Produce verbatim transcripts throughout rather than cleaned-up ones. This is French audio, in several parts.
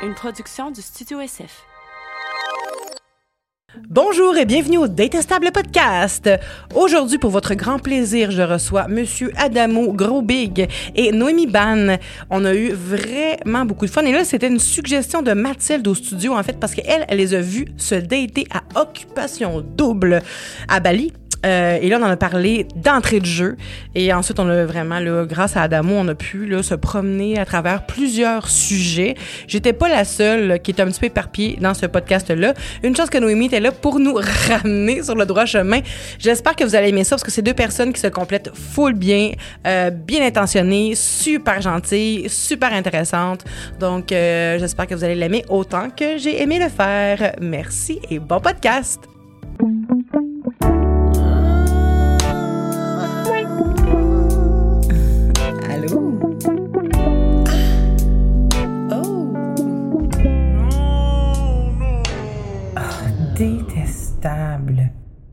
une production du Studio S F. Bonjour et bienvenue au Détestable Podcast. Aujourd'hui, pour votre grand plaisir, je reçois Monsieur Adamo Gros-Big et Noémie Ban. On a eu vraiment beaucoup de fun. Et là, c'était une suggestion de Mathilde au studio, en fait, parce qu'elle, elle les a vus se dater à Occupation Double à Bali. Euh, et là, on en a parlé d'entrée de jeu. Et ensuite, on a vraiment, là, grâce à Adamo, on a pu là, se promener à travers plusieurs sujets. J'étais pas la seule là, qui était un petit peu éparpillée dans ce podcast-là. Une chance que Noémie était là pour nous ramener sur le droit chemin. J'espère que vous allez aimer ça parce que c'est deux personnes qui se complètent full bien, euh, bien intentionnées, super gentilles, super intéressantes. Donc, euh, j'espère que vous allez l'aimer autant que j'ai aimé le faire. Merci et bon podcast! Détestable.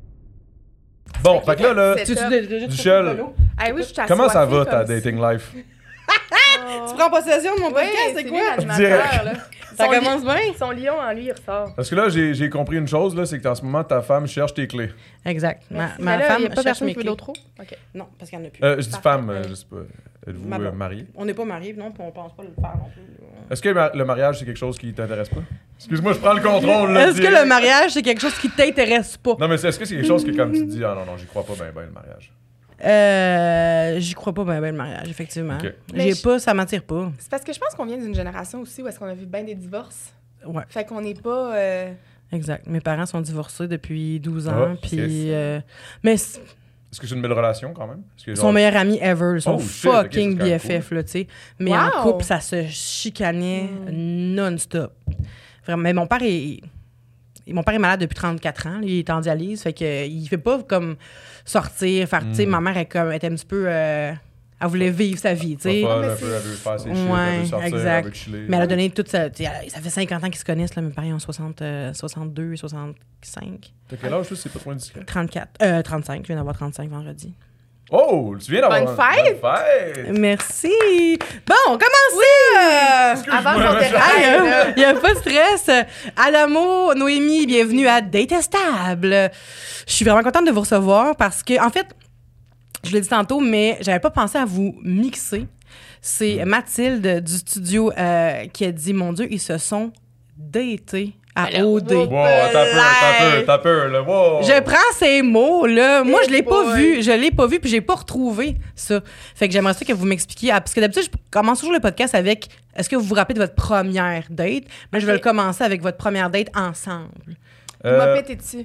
Bon, fait que là, là, tu, tu, tu, Duchel, ah oui, je comment ça va ta dating life? Tu prends possession de mon podcast, oui, c'est c'est quoi? lui l'animateur, là. Ça Son commence li- bien? Son lion en lui, il ressort. Parce que là, j'ai, j'ai compris une chose, là, c'est que en ce moment, ta femme cherche tes clés. Exact. Ma, Merci. ma Mais là, femme y a pas cherche personne mes qui veut clés. d'autres trous? OK. Non, parce qu'il n'y en a plus. Euh, je dis Parfait. femme, euh, je sais pas. Êtes-vous Ma euh, blonde. mariés? On n'est pas mariés, non, puis on pense pas le faire non plus. Est-ce que ma- le mariage, c'est quelque chose qui t'intéresse pas? Excuse-moi, je prends le contrôle, là. Est-ce que le mariage, c'est quelque chose qui t'intéresse pas? Non, mais c'est- est-ce que c'est quelque chose que, comme tu te dis, ah non, non, j'y crois pas ben, ben, le mariage? Euh, j'y crois pas bien, ben, le mariage, effectivement. Ok. Mais J'ai je- pas, ça m'attire pas. C'est parce que je pense qu'on vient d'une génération aussi où est-ce qu'on a vu bien des divorces. Ouais, Fait qu'on n'est pas... euh, exact. Mes parents sont divorcés depuis douze ans, Ah, puis... ok. euh, mais c- Est-ce que c'est une belle relation, quand même? Est-ce que, son genre, meilleur ami ever, ils sont Oh, shit, ok, fucking c'est quand même B F F, là, tu sais. Mais Wow! en couple, ça se chicanait non-stop. Vraiment. Mais mon père est... Mon père est malade depuis trente-quatre ans. Il est en dialyse, fait que euh, il fait pas comme sortir, faire... Tu sais, Mm. ma mère est comme, était un petit peu... euh, elle voulait vivre sa vie, tu pas sais. folle, mais un c'est- peu, elle veut faire ses shit, Ouais, elle veut sortir, exact. elle veut chiller. Mais elle a donné toute sa... tu sais, ça fait cinquante ans qu'ils se connaissent, là. Mes parents ont soixante, euh, soixante-deux, soixante-cinq, T'as quel âge, là, c'est pas trop indiscret? trente-quatre. Euh, trente-cinq. Je viens d'avoir trente-cinq vendredi. Oh, tu viens d'avoir... Bonne fête! Bonne fête! Merci! Bon, on commence ça! Avant qu'on mais je- déraille, Il n'y a pas de stress. Adamo, Noémie, bienvenue à Détestable. Je suis vraiment contente de vous recevoir parce que, en fait, je l'ai dit tantôt, mais j'avais pas pensé à vous mixer. C'est Mathilde du studio euh, qui a dit, mon Dieu, ils se sont datés à Alors, O D. wow. Wow, t'as peur, t'as peur, t'as peur, là, wow! Je prends ces mots, là. Moi, Hey je l'ai pas boy. vu. Je l'ai pas vu, puis j'ai pas retrouvé ça. Fait que j'aimerais ça que vous m'expliquiez. Ah, parce que d'habitude, je commence toujours le podcast avec est-ce que vous vous rappelez de votre première date? Mais je vais le Ok. commencer avec votre première date ensemble. il m'a Euh, pété dessus.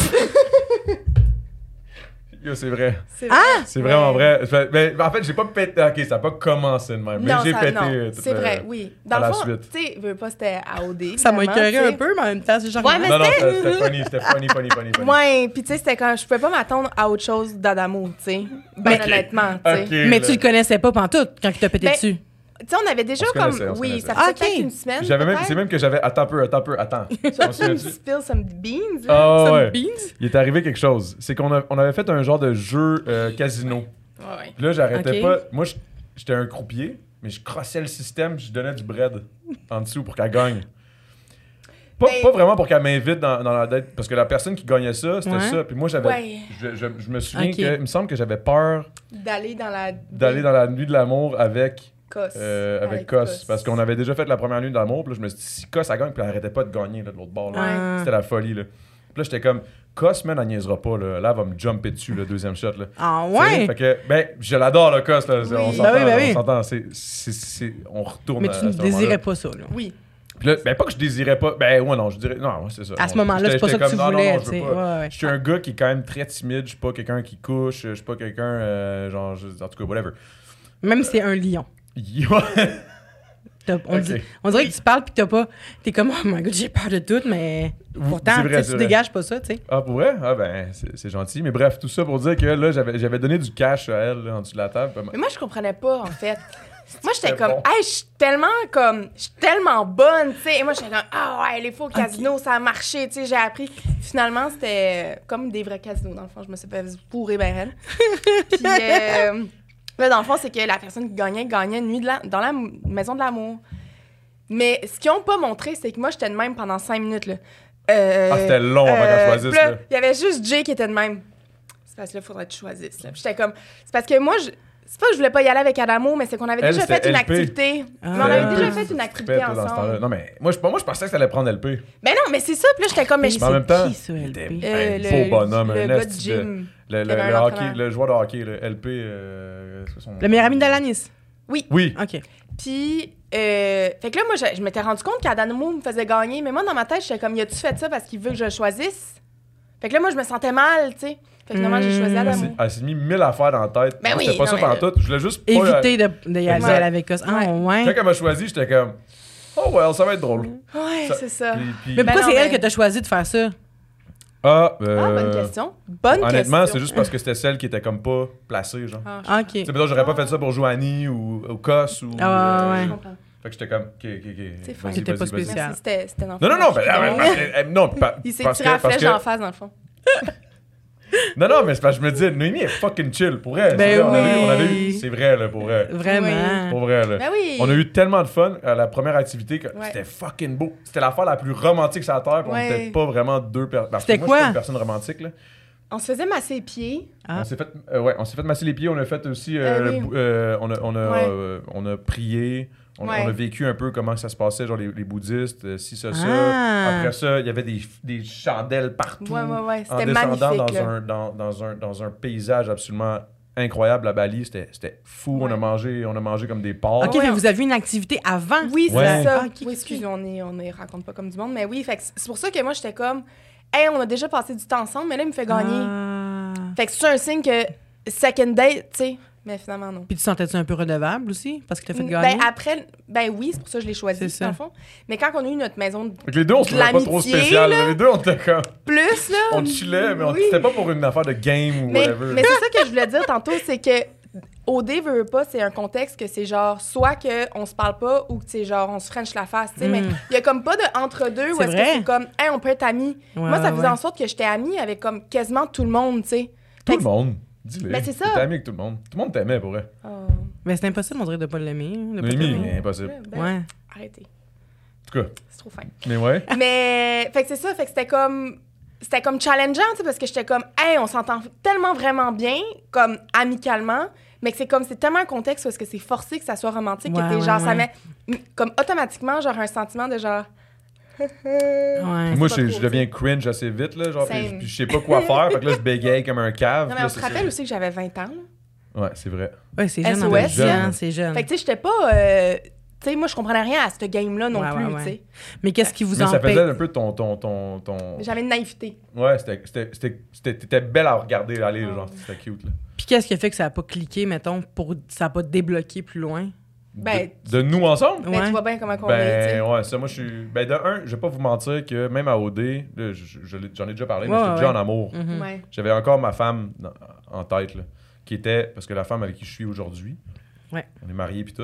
yo, c'est vrai. C'est vrai. Ah! C'est vraiment vrai. Fait- Mais, en fait, j'ai pas pété. Ok, ça a pas commencé de même. Mais Non, j'ai ça- pété. non, euh, tout c'est le- vrai, oui. Dans à le la fond, suite. tu sais, veux pas, c'était à O D. Ça m'a évidemment, écœuré tu un sais. peu, mais en même temps, c'est genre. Ouais, mais Non, non, c'était- c'était c'était funny, c'était funny, funny, funny, funny. Ouais, puis tu sais, c'était quand je pouvais pas m'attendre à autre chose d'Adamo, tu sais. Ben Ok. honnêtement, tu sais. Ok, mais là. tu le connaissais pas pantoute quand il t'a pété Ben, dessus. Tu sais, on avait déjà On se comme. connaissait, on se Oui, connaissait. ça faisait Ah, ok. peut-être une semaine. J'avais même, peut-être. c'est même que j'avais. Attends un peu, attends un peu, attends. Tu On vas se pas me souvient-tu? spill some beans, là? Ah Some ouais. beans? Il est arrivé quelque chose. C'est qu'on a- on avait fait un genre de jeu euh, casino. Ouais. Puis là, j'arrêtais Ok. pas. Moi, je- j'étais un croupier, mais je crossais le système, je donnais du bread en dessous pour qu'elle gagne. Pas, Mais- pas vraiment pour qu'elle m'invite dans, dans la dette, parce que la personne qui gagnait ça, c'était Ouais. ça. Puis moi, j'avais. Ouais. Je, je- je me souviens Ok. que. Il me semble que j'avais peur D'aller dans la. d'aller dans la nuit de l'amour avec. Cos. Euh, avec, Cos, parce qu'on avait déjà fait la première nuit de l'amour, puis là, je me suis dit, si Cos, elle gagne, puis elle arrêtait pas de gagner là, de l'autre bord. Là. Ouais. C'était la folie. Là. Puis là, j'étais comme, Cos, man, elle niaisera pas. Là, là elle va me jumper dessus, le deuxième shot. Là. Ah Tu sais, ouais? Fait que, ben, je l'adore, le Cos. Là. Oui. On Ben s'entend. oui, ben oui. On s'entend. C'est, c'est, c'est- on retourne Mais à, tu à ne ce moment-là. désirais pas ça, là. Oui. Puis là, ben, pas que je désirais pas. Ben, ouais, non, je dirais. Non, ouais, c'est ça. À Non, ce moment-là, j'étais- c'est pas ça j'étais que tu comme, non, non, voulais, non, tu je veux sais. pas. Ouais, ouais. Je suis un gars qui est quand même très timide. Je suis pas quelqu'un qui couche. Je suis pas quelqu'un. euh, genre, je- en tout cas, whatever. Même si c'est un lion. Ouais. T'as- On, Ok. dit- on dirait que tu parles puis que t'as pas. T'es comme, oh my god, j'ai peur de tout, mais pourtant, c'est vrai, tu sais, c'est tu vrai. dégages pas ça, tu sais. Ah, pour vrai? Ah, ben, c'est, c'est gentil. Mais bref, tout ça pour dire que là, j'avais, j'avais donné du cash à elle, là, en dessous de la table. Puis elle m'a- Mais moi, je comprenais pas, en fait. Moi, j'étais C'était comme, bon. hey, je suis tellement comme, je suis tellement bonne, tu sais. Et moi, j'étais comme, ah ouais, les faux casinos, ça a marché, tu sais. J'ai appris. Finalement, c'était comme des vrais casinos, dans le fond. Je me suis fait pourrir ben elle. Puis, euh, là, dans le fond, c'est que la personne qui gagnait, gagnait une nuit de la- dans la m- maison de l'amour. Mais ce qu'ils ont pas montré, c'est que moi, j'étais de même pendant cinq minutes, là. Euh, Ah, c'était long avant euh, qu'elle choisisse, puis là, là. il y avait juste Jay qui était de même. C'est parce que là, il faudrait que tu choisisses, là. Puis j'étais comme... C'est parce que moi, je... C'est pas que je voulais pas y aller avec Adamo, mais c'est qu'on avait Elle, déjà fait c'était une L P. activité. Ah. Mais on avait Ah. déjà fait une activité Dans ce temps-là. ensemble. Non, mais moi, je, moi, je pensais que ça allait prendre L P. Mais non, mais c'est ça. Puis là, j'étais comme... Mais je- Mais en même temps, qui, ça, il L était P? Euh, un le- beau bonhomme, le un gars de esti de- gym. Le, le, Il avait un le hockey, entraîneur. le joueur de hockey, le L P. Euh, c'est son- Le meilleur ami d'Alanis. Oui. Oui. OK. Puis, euh, fait que là, moi, je, je m'étais rendu compte qu'Adamo me faisait gagner. Mais moi, dans ma tête, j'étais comme, y a-tu fait ça parce qu'il veut que je le choisisse? Fait que là, moi, je me sentais mal, tu sais. Fait que finalement, j'ai choisi Mm. Elle Adamo. s'est- Elle s'est mis mille affaires dans la tête. Ben Moi, oui, C'était pas non, ça mais- pendant tout. Je voulais juste pas. Éviter de, de y aller Exact. à la Vécos. Ah, Ouais. ouais. Quand elle m'a choisi, j'étais comme. Oh, well, ça va être drôle. Ouais, Ça- c'est ça. Puis- puis- Mais pourquoi Ben non, c'est elle mais- que t'as choisi de faire ça? Ah, Ah, euh, bonne question. Bonne Honnêtement, question. c'est juste parce que c'était celle qui était comme pas placée, genre. Ah, je- Ah, OK. Tu sais, mettons, j'aurais pas fait ça pour Joanie ou, ou Cos ou. Ah, ouais, euh, ouais. je comprends. Fait que j'étais comme. Ok, ok, ok. C'est fin. Vas-y, C'était pas vas-y, vas-y. spécial. Merci, c'était c'était dans le Non, non, fond. non, ben, ah, ben, parce que- euh, non, pa- Il s'est parce tiré que- la parce flèche que- d'en face, dans le fond. Non, non, mais c'est parce que je me dis, Noémie est fucking chill, pour vrai. Ben C'est vrai, on a oui. eu- on avait eu. C'est vrai, là, pour vrai. Vraiment. Pour vrai, là. Ben oui. On a eu tellement de fun à la première activité que Ouais. c'était fucking beau. C'était l'affaire la plus romantique sur la Terre, puis on Ouais. était pas vraiment deux personnes. C'était moi, quoi? je suis pas une personne romantique, là. On se faisait masser les pieds. Ah. On s'est fait, euh, ouais, on s'est fait masser les pieds, on a fait aussi, euh, Euh, le oui. bou- euh, on, a, on, a, Ouais. euh, on a prié, on, Ouais. on a vécu un peu comment ça se passait, genre les, les bouddhistes, euh, ci, ça, ça. Ah. Après ça, il y avait des, des chandelles partout. Ouais, ouais, ouais. En C'était descendant magnifique, dans là. un, dans, dans, un, dans un paysage absolument incroyable à Bali. C'était, c'était fou. On, a Ouais. mangé, on a mangé comme des porcs. OK, Ouais, mais on- vous avez une activité avant? Oui, c'est Ouais. ça. Ah, ok, oui, ok. excuse, on est, on est raconte pas comme du monde, mais oui, fait que c'est pour ça que moi j'étais comme, hey, on a déjà passé du temps ensemble, mais là il me fait gagner. Ah. Fait que c'est un signe que second date, tu sais, mais finalement non. Puis tu sentais-tu un peu redevable aussi? Parce que t'as fait gagner? Ben après, ben oui, c'est pour ça que je l'ai C'est choisi ça. dans le fond. Mais quand on a eu notre maison de Fait que les deux, on se de trouvait pas trop l'amitié, spécial. là. Les deux, on était comme. plus là, On chillait, mais on- oui. c'était pas pour une affaire de game ou Mais, whatever. mais c'est ça que je voulais dire tantôt, c'est que O D veut pas, c'est un contexte que c'est genre soit qu'on se parle pas ou que c'est genre on se french la face, tu sais, Mm. mais il y a comme pas de entre-deux où C'est est-ce que vrai. c'est comme, hey, on peut être amis. Ouais, Moi, ça ouais, faisait ouais. en sorte que j'étais amie avec comme quasiment tout le monde, tu sais. Tout Fait le que- monde. Dis-le. Ben, c'est ça. T'étais ami avec tout le monde. Tout le monde t'aimait, pour vrai. Oh. Mais c'est impossible, on dirait, de pas l'aimer. hein, de pas Noémie, t'aimer. impossible. Ben, Ouais. Arrêtez. En tout cas, C'est trop fin. mais ouais. Mais, fait que c'est ça, fait que c'était comme. C'était comme challengeant, tu sais, parce que j'étais comme, hey, on s'entend tellement vraiment bien, comme amicalement, mais que c'est comme, c'est tellement un contexte où est-ce que c'est forcé que ça soit romantique, Ouais, que t'es ouais, genre, ça ouais. met, m- comme automatiquement, genre, un sentiment de genre. Ouais. Moi, pas je, trop, je deviens cringe assez vite, là. Genre, puis, Same. puis je sais pas quoi faire. Fait que là, je bégaye comme un cave. Non, puis mais là, on se c'est rappelle ça. aussi que j'avais vingt ans, là. Ouais, c'est vrai. Ouais, c'est jeune S en O même S, temps, là. c'est jeune. Fait que, tu sais, j'étais pas. euh, tu sais, moi, je comprenais rien à ce game-là non Ouais, plus, ouais, ouais. tu sais. Mais qu'est-ce qui vous Mais ça empêche? faisait un peu ton. ton, ton, ton... J'avais une naïveté. Ouais, c'était, c'était, c'était, c'était- t'étais belle à regarder aller, Oh. genre, c'était cute, là. Puis qu'est-ce qui a fait que ça a pas cliqué, mettons, pour ça a pas débloqué plus loin? Ben, de, de nous ensemble? Mais Ouais. tu vois bien comment on est, tu sais. Ben, ouais, ça, moi, je suis. Ben, de un, je vais pas vous mentir que même à O D, là, je- je- je l'ai- j'en ai déjà parlé, mais Ouais, j'étais ouais, déjà ouais. en amour. Mhm. Ouais. J'avais encore ma femme dans- en tête, là, qui était. Parce que la femme avec qui je suis aujourd'hui, Ouais. on est mariés puis tout.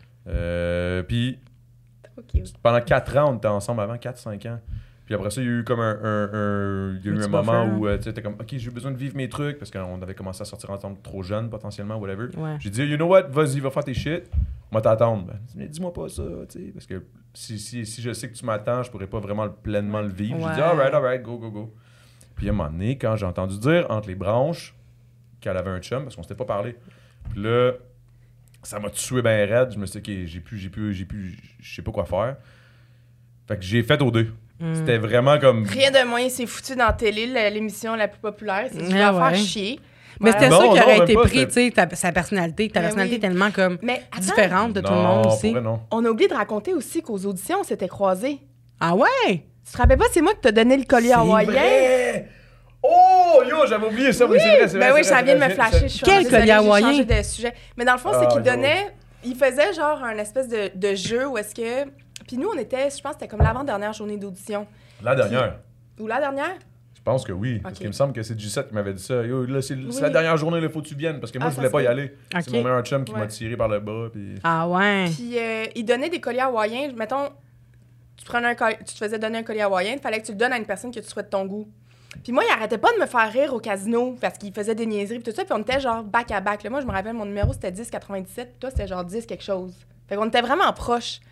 Euh, puis Ok. pendant quatre ans, on était ensemble avant, quatre cinq ans. Puis après ça, il y a eu comme un, un- un- il y a Un eu petit un moment buffer. où euh, tu sais, t'es comme, OK, j'ai besoin de vivre mes trucs, parce qu'on avait commencé à sortir ensemble trop jeunes, potentiellement, whatever. Ouais. J'ai dit, you know what, vas-y, va faire tes shit. Moi, t'attendre. Ben, mais dis-moi pas ça, tu sais, parce que si, si, si je sais que tu m'attends, je pourrais pas vraiment le- pleinement le vivre. J'ai Ouais. dit, alright, alright, go, go, go. Puis à un moment donné, quand j'ai entendu dire entre les branches qu'elle avait un chum, parce qu'on s'était pas parlé. Puis là, ça m'a tué ben raide. Je me suis dit, OK, j'ai plus, j'ai plus, j'ai plus, je sais pas quoi faire. Fait que j'ai fait aux deux. Mm. C'était vraiment comme. Rien de moyen, c'est foutu dans la télé, la- l'émission la plus populaire. C'est juste Ah de ouais. faire chier. Mais Voilà. c'était ça Non, qui non, aurait même été pas, pris, c'était- tu sais, ta- sa personnalité. Ta Ben personnalité oui. tellement comme Mais attends, différente de tout le Non, monde pour aussi. vrai, non. on a oublié de raconter aussi qu'aux auditions, on s'était croisés. Ah ouais? Tu te rappelles pas, c'est moi qui t'as donné le collier hawaïen? Vrai! Oh, yo, j'avais oublié ça. Oui, c'est vrai, c'est vrai. Ben oui, c'est vrai, ça vient de c'est me vrai, flasher. c'est- Je suis Quel vraiment désolée, collier j'ai hawaïen? changé de sujet. Mais dans le fond, Ah, c'est qu'il yo. donnait... Il faisait genre un espèce de, de jeu où est-ce que... Puis nous, on était... Je pense que c'était comme l'avant-dernière journée d'audition. La dernière. Ou la dernière? Je pense que oui. Parce Ok. qu'il me semble que c'est G sept qui m'avait dit ça. Yo, là, c'est c'est Oui. la dernière journée, il faut que tu viennes. Parce que moi, Ah, je ça voulais pas se y peut. aller. Ok. C'est mon meilleur chum qui Ouais. m'a tiré par le bras. Puis... Ah ouais. Puis euh, il donnait des colliers hawaïens. Mettons, tu, prenais un coll- tu te faisais donner un collier hawaïen, il fallait que tu le donnes à une personne que tu souhaites ton goût. Puis moi, il arrêtait pas de me faire rire au casino parce qu'il faisait des niaiseries puis tout ça. Puis on était genre back à back. Là, moi, je me rappelle, mon numéro, c'était dix quatre-vingt-dix-sept. Puis toi, c'était genre dix quelque chose. Fait qu'on était vraiment proches.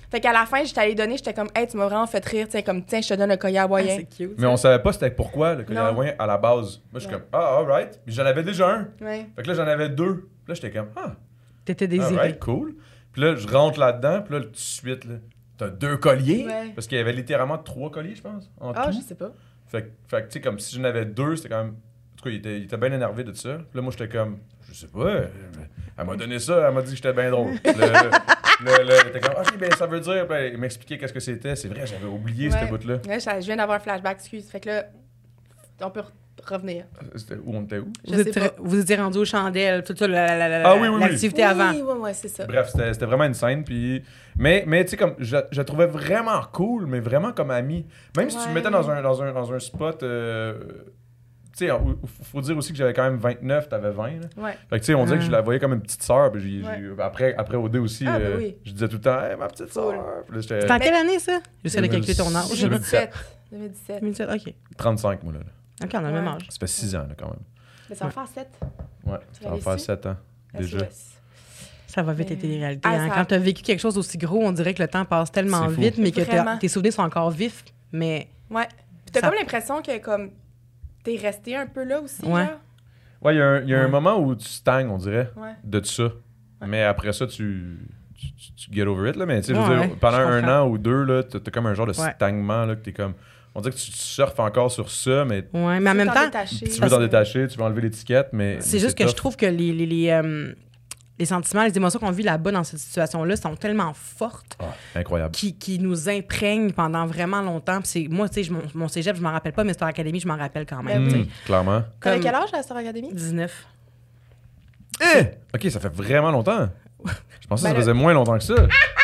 Fait qu'à la fin, j'étais allée donner, j'étais comme, hey, tu m'as vraiment fait rire, tiens, comme, tiens, je te donne un collier hawaïen. Ah, c'est cute. Mais on savait pas c'était pourquoi le collier Non. hawaïen à la base. Moi, je suis Ouais. comme, ah, alright. Puis j'en avais déjà un. Ouais. Fait que là, j'en avais deux. Puis là, j'étais comme, ah, T'étais désiré. alright, cool. Puis là, je rentre là-dedans. Puis là, tout de suite, là, t'as deux colliers. Ouais. Parce qu'il y avait littéralement trois colliers, je pense, en Ah, tout. je sais pas. Fait, que- fait que, tu sais, comme si j'en avais deux, c'était quand même. En tout cas, il était, il était bien énervé de ça. Puis là, moi, j'étais comme, je sais pas. euh, Elle m'a donné ça, elle m'a dit que j'étais bien drôle. Puis là, là, là, là, il était comme, ok, ben ça veut dire. Puis là, il m'expliquait qu'est-ce que c'était. C'est vrai, j'avais oublié Ouais. cette bout-là. Ouais, je je viens d'avoir un flashback, excuse. Fait que là, on peut re- revenir. C'était où on était où? Je Vous sais étiez, pas. vous étiez rendu aux chandelles, tout ça, la- la- la- Ah oui, oui, oui. l'activité avant. Oui, ouais, ouais, c'est ça. Bref, c'était c'était vraiment une scène. Puis... Mais, mais tu sais, comme, je, je la trouvais vraiment cool, mais vraiment comme amie. Même si tu me Ouais. mettais dans un, dans un, dans un spot. Euh, tu sais, il faut dire aussi que j'avais quand même vingt-neuf, t'avais vingt. Là. Ouais. Fait que tu sais, on dirait que je Ah. la voyais comme une petite sœur. Puis j'ai- Ouais. j'ai- après, après O D aussi, Ah, ben euh, oui. je disais tout le temps, hey, ma petite sœur. Cool. Puis là, j'étais C'était en quelle année, ça? J'essaie de deux mille calculer ton âge. deux mille dix-sept. deux mille dix-sept. deux mille dix-sept, OK. trente-cinq, moi, là. là. OK, on a le même Ouais. âge. Ça fait six ans, là, quand même. Mais ça va faire sept. Ouais, Tu ça va l'avais faire su? sept ans, déjà. S O S. Ça va vite, Mais- les téléréalités. Ah, hein. ça- Quand tu as vécu quelque chose d'aussi gros, on dirait que le temps passe tellement C'est fou. vite, mais que t'as- Vraiment. tes souvenirs sont encore vifs. Mais Ouais. Puis t'as Ça- comme l'impression que, comme, t'es resté un peu là aussi, Ouais. genre. Ouais, il y a, un, il y a un Ouais. moment où tu stagnes, on dirait, Ouais. de ça. Mais après ça, tu, tu, tu- tu get over it, là. Mais tu sais, je veux Ouais, dire, ouais, pendant je un comprends. an ou deux, là, t'as t'as comme un genre de Ouais. stagnement, là, que t'es comme... On dirait que tu, tu surfes encore sur ça, mais ouais, mais en Tu veux même t'en temps, détacher. tu veux t'en détacher, tu veux enlever l'étiquette, mais... c'est mais juste que je tough. trouve que les, les, les, euh, les sentiments, les émotions qu'on vit là-bas dans cette situation-là sont tellement fortes Ah, incroyable. qui, qui nous imprègnent pendant vraiment longtemps. Puis c'est, moi, tu sais, je- mon, mon cégep, je m'en rappelle pas, mais Star Academy, je m'en rappelle quand même. Ben tu sais. Hum, clairement. T'avais Comme quel âge à Star Academy? dix-neuf. Eh! OK, ça fait vraiment longtemps. Je pensais Ben que ça le- faisait moins longtemps que ça.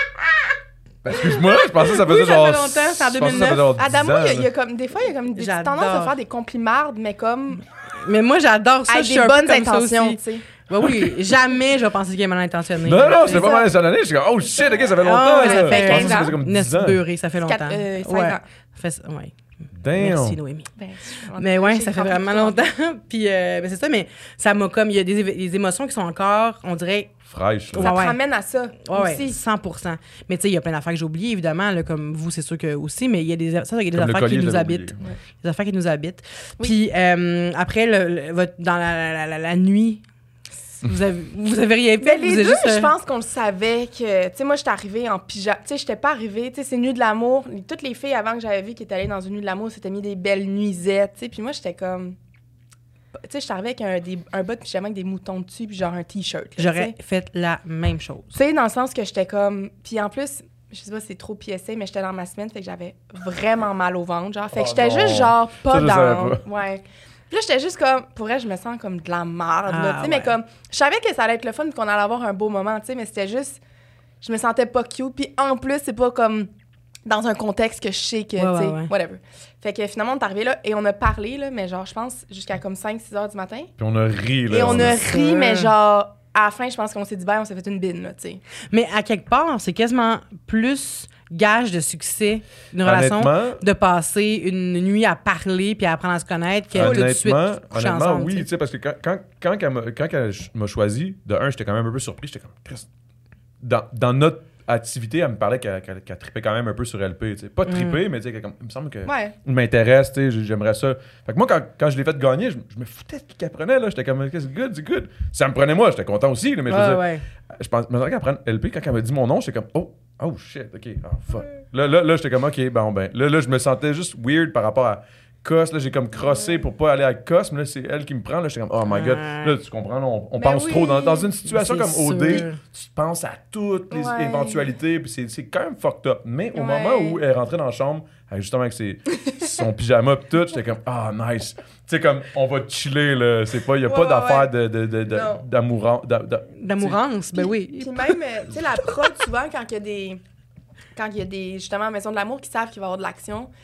Ben, excuse-moi, je pensais que ça faisait Oui, ça genre... fait longtemps, c'est en je pensais que ça deux mille neuf. faisait genre dix Adamo, ans, il y, a- il y là. a comme, des fois, il y a comme des petites J'adore. tendances à faire des complimardes, mais comme Mais moi, j'adore ça. avec je des suis un peu bonnes comme ça intentions, aussi. tu sais. Ben oui, jamais je vais penser qu'il est mal intentionné. Non, non, c'était C'est pas ça. mal cette année. Je suis comme, oh shit, OK, ça fait longtemps. Ah, ouais, là. ça fait Je pensais que quinze ça ans. faisait comme Nest dix ans. beurré, ça fait longtemps. Quatre- euh, cinq ouais. ans. Fait, ouais. Damn. Merci, Noémie. Ben, je- Mais ouais, j'ai ça fait compris vraiment tout. longtemps. Puis euh, ben c'est ça, mais ça m'a comme. Il y a des, éve- des émotions qui sont encore, on dirait. Fraîche, là. Ça Ouais, ouais. te ramène à ça Ouais, ouais, aussi. cent pour cent. Mais tu sais, il y a plein d'affaires que j'ai oubliées, évidemment, là, comme vous, c'est sûr que aussi, mais il y a des, ça, il y a des Comme le affaires collier, qui je nous l'avais habitent. oublié. Ouais. Des affaires qui nous habitent. Oui. Puis euh, après, le, le- votre- dans la, la, la, la nuit, vous avez, vous avez rien fait. Mais vous les avez deux, juste, euh, je pense qu'on le savait que, tu sais, moi, j'étais arrivée en pyjama. Tu sais, j'étais pas arrivée, tu sais, c'est Nuit de l'amour. Toutes les filles avant que j'avais vu qui étaient allées dans une Nuit de l'amour s'étaient mis des belles nuisettes, tu sais. Puis moi, j'étais comme. Tu sais, j'étais arrivée avec un, des, un bas de pyjama avec des moutons dessus, puis genre un t-shirt. là, J'aurais tu sais. fait la même chose. Tu sais, dans le sens que j'étais comme. Puis en plus, je sais pas si c'est trop P S A, mais j'étais dans ma semaine, fait que j'avais vraiment mal au ventre, genre. Fait que Oh j'étais non. juste genre pas Ça, je savais dans. pas. Ouais. Puis là, j'étais juste comme. Pour elle, je me sens comme de la merde, là. Ah, Tu sais, mais ouais. comme. Je savais que ça allait être le fun, puis qu'on allait avoir un beau moment, tu sais, mais c'était juste. Je me sentais pas cute. Puis en plus, c'est pas comme. Dans un contexte que je sais que, Ouais, tu sais, ouais, ouais. whatever. Fait que finalement, on est arrivé là et on a parlé, là, mais genre, je pense, jusqu'à comme cinq six heures du matin. Puis on a ri, là. Et on a ri, sûr. mais genre, à la fin, je pense qu'on s'est dit, ben, on s'est fait une bine, là, tu sais. Mais à quelque part, c'est quasiment plus gage de succès d'une relation Honnêtement, de passer une nuit à parler puis à apprendre à se connaître que tout de suite honnêtement, coucher honnêtement ensemble. oui, tu tu sais. sais, parce que quand, quand, quand, elle m'a, quand elle m'a choisi, de un, j'étais quand même un peu surpris. J'étais comme, Christ, dans, dans notre activité, elle me parlait qu'elle, qu'elle, qu'elle trippait quand même un peu sur L P. Tu sais. Pas trippé, mais tu sais, qu'elle comme, il me semble que Ouais. il m'intéresse, tu sais, j'aimerais ça. Fait que moi, quand, quand je l'ai fait gagner, je, je me foutais de qui qu'elle prenait, là. J'étais comme, c'est good, c'est good. Ça me prenait moi, j'étais content aussi, là, mais je veux Ouais, dire, ouais. je pense, mais qu'elle prenne L P, quand elle m'a dit mon nom, j'étais comme, oh, oh shit, ok, oh fuck. Là, là, là j'étais comme, ok, bon, ben, là, là, je me sentais juste weird par rapport à Cos, là, j'ai comme crossé pour pas aller avec Cos, mais là, c'est elle qui me prend, là, j'étais comme, oh my god. Ouais. Là, tu comprends, là, on, on Mais pense oui. trop. Dans, dans une situation C'est comme O D, sûr. tu penses à toutes les Ouais. éventualités, puis c'est, c'est quand même fucked up. Mais au Ouais. moment où elle est rentrée dans la chambre, avec, justement avec ses, son pyjama pis tout, j'étais comme, ah, nice. Tu sais, comme, on va chiller, là. C'est pas, y a Ouais, pas ouais, d'affaire ouais. de, de, de, de- Non. d'amourant. d'a- d'a- D'amourance, ben oui. Puis même, euh, tu sais, la prod, souvent, quand il y a des. Quand il y a des, justement, Maison de l'amour qui savent qu'il va y avoir de l'action,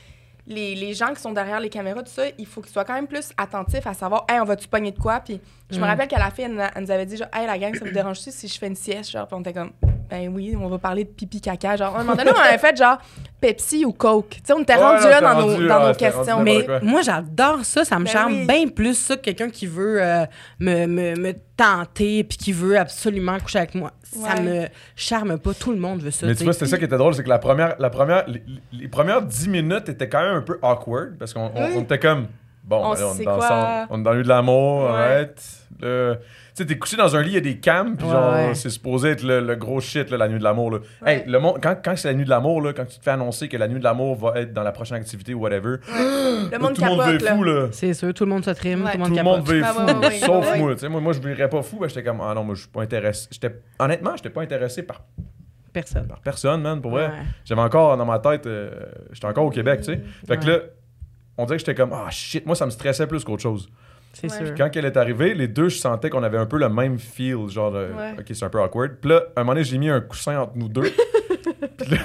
les, les gens qui sont derrière les caméras, tout ça, il faut qu'ils soient quand même plus attentifs à savoir, hey, on va-tu pogner de quoi? Puis je me Mm. rappelle qu'à la fin, elle, elle nous avait dit, genre, hey, la gang, ça vous dérange-tu si je fais une sieste? Genre, puis on était comme, ben oui, on va parler de pipi caca. Genre, à un moment donné, on avait fait genre Pepsi ou Coke. Tu sais, on était Ouais, rendu là, là c'était dans rendu, nos, dans ouais, nos c'était questions. rendu Mais n'importe quoi. moi, j'adore ça. Ça me Ben charme oui. bien plus ça que quelqu'un qui veut euh, me, me, me tenter puis qui veut absolument coucher avec moi. Ça Ouais. me charme pas. Tout le monde veut ça. Mais tu tu vois, sais. c'était ça qui était drôle, c'est que la première, la première, les, les premières dix minutes étaient quand même un peu awkward parce qu'on on- Oui. on était comme, bon, On ben là, on, sait est dans, quoi. son- on est dans le lieu de l'amour, Ouais. arrête. Là, tu sais, t'es couché dans un lit, il y a des cams, puis Ouais, genre, ouais. c'est supposé être le, le gros shit, là, la nuit de l'amour. Là. Ouais. Hey, le monde, quand, quand c'est la nuit de l'amour, là, quand tu te fais annoncer que la nuit de l'amour va être dans la prochaine activité ou whatever, Le là, monde tout le monde capote, veut là. fou, là. C'est sûr, tout le monde se trime, Ouais. tout le Tout monde le monde capote. veut Ah, fou, ouais, ouais, sauf ouais. moi. Tu sais, moi, moi je virerais pas fou, ben, j'étais comme, ah non, moi, je suis pas intéressé. J'étais, honnêtement, j'étais pas intéressé par, Personne. par personne, man, pour vrai. Ouais. J'avais encore dans ma tête, euh, j'étais encore au Québec, tu sais. Fait que Ouais. là, on dirait que j'étais comme, ah shit, moi, ça me stressait plus qu'autre chose. C'est Ouais. sûr. Quand elle est arrivée, les deux, je sentais qu'on avait un peu le même feel, genre, de, Ouais. ok, c'est un peu awkward. Puis là, à un moment donné, j'ai mis un coussin entre nous deux. Puis là,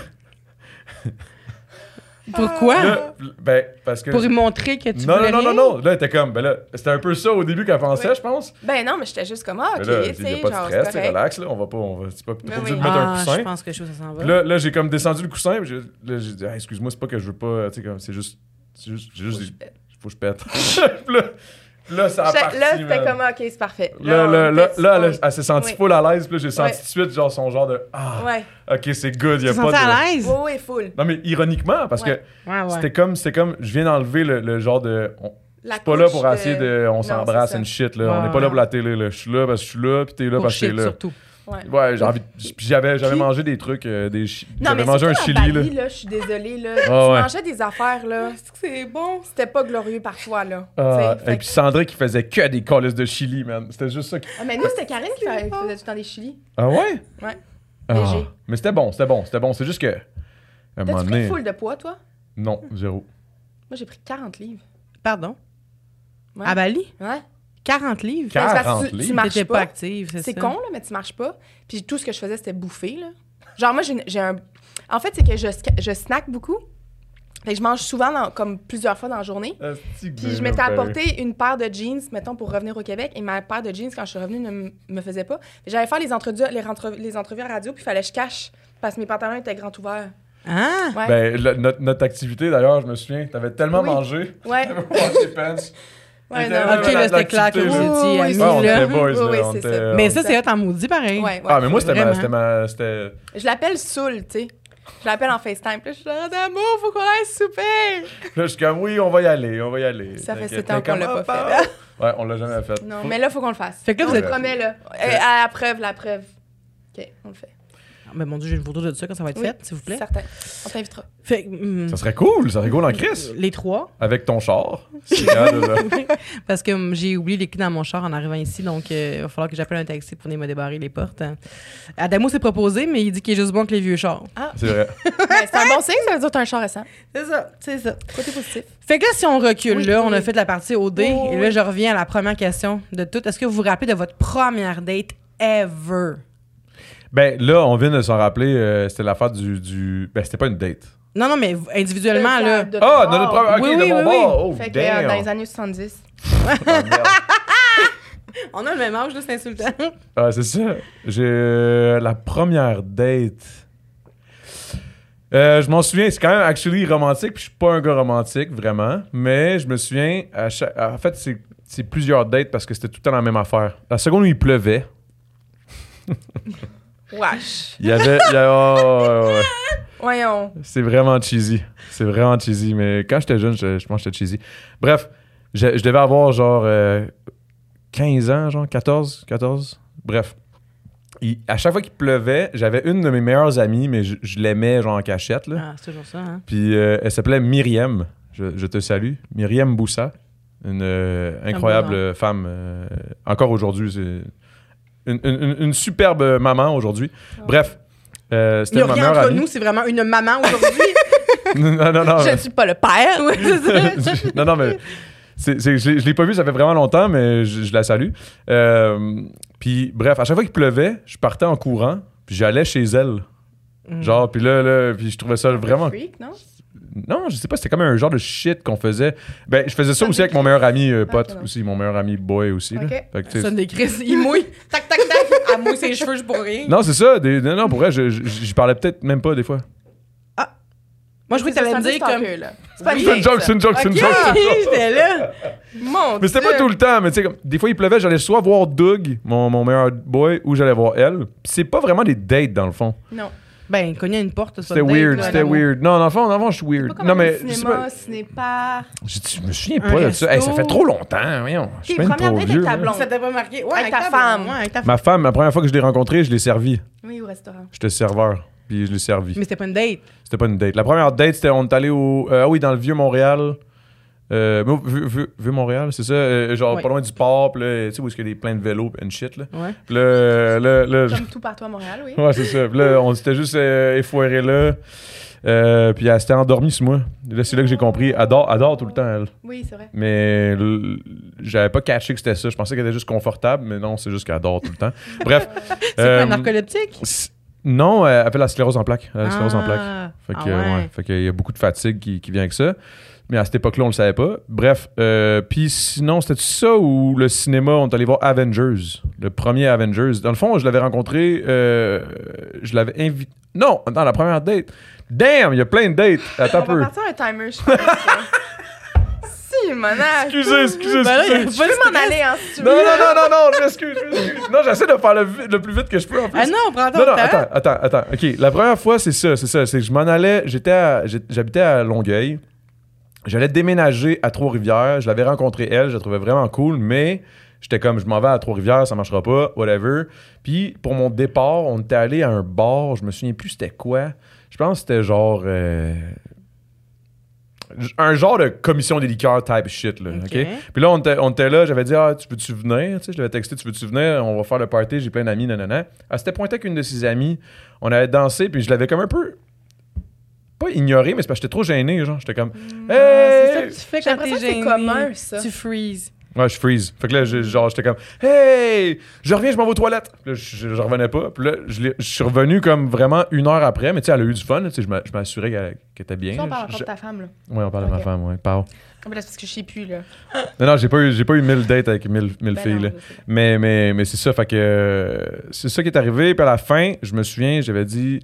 Pourquoi? là, ben, parce que. Pour lui montrer que tu non, non, voulais non, non, rien? non, là, t'es comme, ben là, c'était un peu ça au début qu'elle pensait, Ouais. je pense. Ben non, mais j'étais juste comme, ah, Mais OK, là, tu il sais, n'y a pas de genre, stress, c'est t'es correct. relax, là, on va pas, on va, c'est pas, t'es pas Ben obligé oui. de mettre un Ah, coussin. je pense que je sais où ça s'en va. Puis là, là j'ai comme descendu le coussin, puis j'ai- là, j'ai dit, ah, excuse-moi, c'est pas que je veux pas, tu sais, comme, c'est juste, c'est juste, j'ai juste, Faut que des- je pète. faut que je pète. Puis là, puis là, ça a J'étais- parti, Là, c'était man. comme, OK, c'est parfait. Là, on là, là, était- là, elle, on- a- elle s'est sentie Oui. full à l'aise, puis là, j'ai senti Ouais. tout de suite, genre, son genre de, ah, Ouais. ok, c'est good, y a Tu te pas sentais de... à l'aise? Oui, oui, full. Non, mais ironiquement, parce Ouais. que Ouais, ouais. c'était comme, c'était comme, je viens d'enlever le, le genre de... on- La Je suis pas là couche pour essayer de... On Non, s'embrasse c'est and ça. shit, là. Ouais, on n'est pas là ouais. pour la télé, là. Je suis là parce que je suis là, puis t'es là Pour parce que t'es shit, là. surtout. Ouais. Ouais, j'ai envie... Puis j'avais, j'avais Qui- mangé des trucs, euh, des... chi- Non, J'avais mais mangé un surtout chili, à Bali, là. là, je suis désolée, là. Ah, tu ouais. mangeais des affaires, là. C'est bon. C'était pas glorieux parfois, là. Ah, Tu sais, fait et puis Sandrine qui faisait que des colis de chili, man. C'était juste ça qui... Ah, mais nous, c'était Karine qui fa- qui faisait tout le temps des chilis. Ah ouais? Ouais. Ah. Léger. Mais c'était bon, c'était bon, c'était bon. C'est juste que... À un moment T'as-tu pris donné... full de poids, toi? Non, zéro. Moi, j'ai pris quarante livres. Pardon? Ouais. À Bali? Ouais. quarante livres? Quarante Ben, c'est parce que tu- livres? Tu marches T'étais pas. pas active, c'est ça? C'est con, là, mais tu marches pas. Puis tout ce que je faisais, c'était bouffer, là. Genre, moi, j'ai j'ai un... En fait, c'est que je, sca- je snack beaucoup. Fait que je mange souvent, dans- comme plusieurs fois dans la journée. Puis je m'étais apporté une paire de jeans, mettons, pour revenir au Québec. Et ma paire de jeans, quand je suis revenue, ne m- me faisait pas. Fait que j'allais faire les entrevues, les, rentre- les entrevues à radio, puis il fallait que je cache. Parce que mes pantalons étaient grands ouverts. Ah! Ouais. Ben, le- notre, notre activité, d'ailleurs, je me souviens, t'avais tellement Oui. mangé. Ouais. T'avais pas tes pants. Ouais, C'était non. vraiment Ok, là, c'était clair que l'activité, vous là. étiez Oui, amis, oui, Ouais, on là. était boys, là. Oui, oui, on c'est était- ça. Mais ça, c'est hot en maudit, pareil. Ouais, ouais. Ah, mais moi, c'était ma... Vraiment. C'était ma... C'était... Je l'appelle Soul, tu sais. Je l'appelle en FaceTime. Puis là, je suis là, d'amour, faut qu'on aille souper. Là, je suis comme, oui, on va y aller, on va y aller. Ça fait T'inquiète. sept ans qu'on Mais l'a comme, pas ah, fait. ah. Ouais, on l'a jamais fait. Non, mais là, faut qu'on le fasse. Fait que là, On vous se êtes- promet, là. Euh, à la preuve, la preuve. OK, on le fait. Ah, mais mon Dieu, j'ai une photo de ça quand ça va être Oui, fait, s'il vous plaît. Certain. On t'invitera. Fait que, hum, Ça serait cool, ça serait cool en Chris. les trois, Avec ton char. C'est grave, là. parce que hum, j'ai oublié les clés dans mon char en arrivant ici, donc euh, il va falloir que j'appelle un taxi pour venir me débarrer les portes. hein. Adamo s'est proposé, mais il dit qu'il est juste bon que les vieux chars. C'est vrai. Ben, c'est un bon signe, ça veut dire que t'as un char récent. C'est ça, c'est ça. Côté positif. Fait que là, si on recule, Oui, là, on a oui. fait la partie O D, Oui, et là, oui. je reviens à la première question de tout. Est-ce que vous vous rappelez de votre première date ever? Ben, là, on vient de s'en rappeler, euh, c'était l'affaire du, du... Ben, c'était pas une date. Non, non, mais vous- individuellement, là. De- de- Ah, de- dans notre première... OK, Oui, de oui, mon oui, bord. Oh, Fait que euh, damn. dans les années soixante-dix. Ah, merde. On a le même âge, là, c'est insultant. Ah, c'est ça. J'ai euh, la première date. Euh, je m'en souviens, c'est quand même actually romantique, puis je suis pas un gars romantique, vraiment. Mais je me souviens, à chaque... en fait, c'est, c'est plusieurs dates parce que c'était tout le temps la même affaire. La seconde où il pleuvait, Wesh. il y avait. il y avait- oh, ouais, ouais. Voyons. C'est vraiment cheesy. C'est vraiment cheesy. Mais quand j'étais jeune, je, je pense que j'étais cheesy. Bref, je, je devais avoir genre euh, quinze ans, genre quatorze, quatorze. Bref. Il- à chaque fois qu'il pleuvait, j'avais une de mes meilleures amies, mais je, je l'aimais genre en cachette. Là. Ah, c'est toujours ça, hein? Puis euh, elle s'appelait Myriam. Je, je te salue. Myriam Boussa. Une euh, incroyable bon nom. femme. euh, encore aujourd'hui, c'est une, une- une- une superbe maman aujourd'hui. Bref. euh, Il c'était n'y a ma rien meilleure entre amie. nous, c'est vraiment une maman aujourd'hui. non, non, non. Je ne suis pas le père. Oui, c'est ça. non, non, mais c'est, c'est, je, l'ai, je l'ai pas vu, ça fait vraiment longtemps, mais je, je la salue. Euh, puis, bref, à chaque fois qu'il pleuvait, je partais en courant, puis j'allais chez elle. Mm. Genre, puis là, là, puis je trouvais ça vraiment... Freak, non? Non, je sais pas, c'était comme un genre de shit qu'on faisait. Ben, je faisais ça aussi avec mon meilleur ami euh, pote, ok, aussi, mon meilleur ami boy aussi. Là. Ok. Fait que, tu sais, Sonne des crises. Il mouille. Tac, tac, tac. Elle mouille ses cheveux, je pour rien. non, c'est ça. Des, non, non, pour vrai, je, je, j'y parlais peut-être même pas des fois. Moi, je croyais que t'allais me dire comme. C'est pas Oui. C'est une joke, c'est une joke, c'est une Ok, joke. c'est une joke. j'étais là. Mon Mais c'était Dieu. pas tout le temps, mais tu sais, comme, des fois il pleuvait, j'allais soit voir Doug, mon, mon meilleur boy, ou j'allais voir elle. Puis c'est pas vraiment des dates dans le fond. Non. Ben, cogner à une porte, c'est pas C'était de date, weird, là, c'était l'amour. weird. Non, dans le fond, dans le fond, je suis Pas weird. comme Non, un mais je sais cinéma, pas. ciné-pas. Je, je me souviens Un pas de ça. Hey, ça resto. fait trop longtemps, voyons. Je suis Ok, même première trop date vieux. avec ta là. blonde. Ça t'a pas marqué? Ouais, Avec ta blonde, femme. Ouais, avec ta femme. Ma femme, la première fois que je l'ai rencontrée, je l'ai servi. Oui, au restaurant. J'étais serveur, puis je l'ai servi. Mais c'était pas une date. C'était pas une date. La première date, c'était on est allé au. euh, ah oui, dans le vieux Montréal. Euh, mais au vieux, vieux- vieux Montréal, c'est ça? euh, genre Ouais. pas loin du port, puis là, tu sais, où est-ce qu'il y a des, plein de vélos, and shit, là. Ouais. Puis là, là, là, Comme tout partout à Montréal, oui. ouais, c'est ça. Puis là, on s'était juste euh, effoiré là. Euh, puis elle s'était endormie sur moi. Là, c'est là que j'ai compris. Elle dort, elle dort tout le temps, elle. Oui, c'est vrai. Mais l- j'avais pas catché que c'était ça. Je pensais qu'elle était juste confortable, mais non, c'est juste qu'elle dort tout le temps. Bref. C'est quoi, euh, un narcoleptique? c- Non, euh, elle fait la sclérose en plaques. Elle a la sclérose en plaques. Ah, Fait que, ah ouais. ouais. Fait qu'il y a beaucoup de fatigue qui, qui vient avec ça. Mais à cette époque-là, on le savait pas. Bref, euh, puis sinon, c'était ça ou le cinéma, on est allé voir Avengers, le premier Avengers. Dans le fond, je l'avais rencontré, euh, je l'avais invité. Non, dans la première date. Damn, il y a plein de dates. Attends un On va peu. partir un timer, je pense. Si, monage. Excusez, excusez, Ben là, il y a excusez. pas Je de peux m'en stress. aller en si tu Non, veux. non, non, non, non, je m'excuse, je m'excuse. Non, j'essaie de faire le, vi- le plus vite que je peux en plus. Ah non, prends ton Non, non, temps. attends, attends, attends. OK, la première fois, c'est ça, c'est ça. C'est que je m'en allais, j'étais à- j'ai- j'habitais à Longueuil. J'allais déménager à Trois-Rivières. Je l'avais rencontrée, elle, je la trouvais vraiment cool, mais j'étais comme, je m'en vais à Trois-Rivières, ça marchera pas, whatever. Puis, pour mon départ, on était allé à un bar, je me souviens plus c'était quoi. Je pense que c'était genre... euh, un genre de commission des liqueurs type shit, là, OK? OK. Puis là, on était, on était là, j'avais dit, ah, tu veux-tu venir? Tu sais, je l'avais texté, tu veux-tu venir? On va faire le party, j'ai plein d'amis, nanana. Elle s'était pointée avec une de ses amies, on allait danser, puis je l'avais comme un peu... Pas ignoré, mais c'est parce que j'étais trop gêné, genre. J'étais comme, C'est ça hey! que tu fais J'ai quand l'impression t'es que c'est gêné. commun, ça. Tu freezes. Ouais, je freeze. Fait que là, j'ai- genre, j'étais comme, hey! Je reviens, je m'en vais aux toilettes. Puis là, je, je revenais pas. Puis là, je, l'ai- je suis revenu comme vraiment une heure après, mais tu sais, elle a eu du fun, là, tu sais, je m'a- je m'assurais qu'elle, qu'elle était bien. Ça, on là. parle encore Je- de ta femme, là. Ouais, on parle de ma Ok. femme, ouais. Pardon. Ah, ben là, c'est parce que je sais plus, là. Non, non, j'ai pas eu, j'ai pas eu mille dates avec mille, mille Ben filles, non, là. je sais pas. Mais, mais, mais c'est ça, fait que euh, c'est ça qui est arrivé. Puis à la fin, je me souviens, j'avais dit.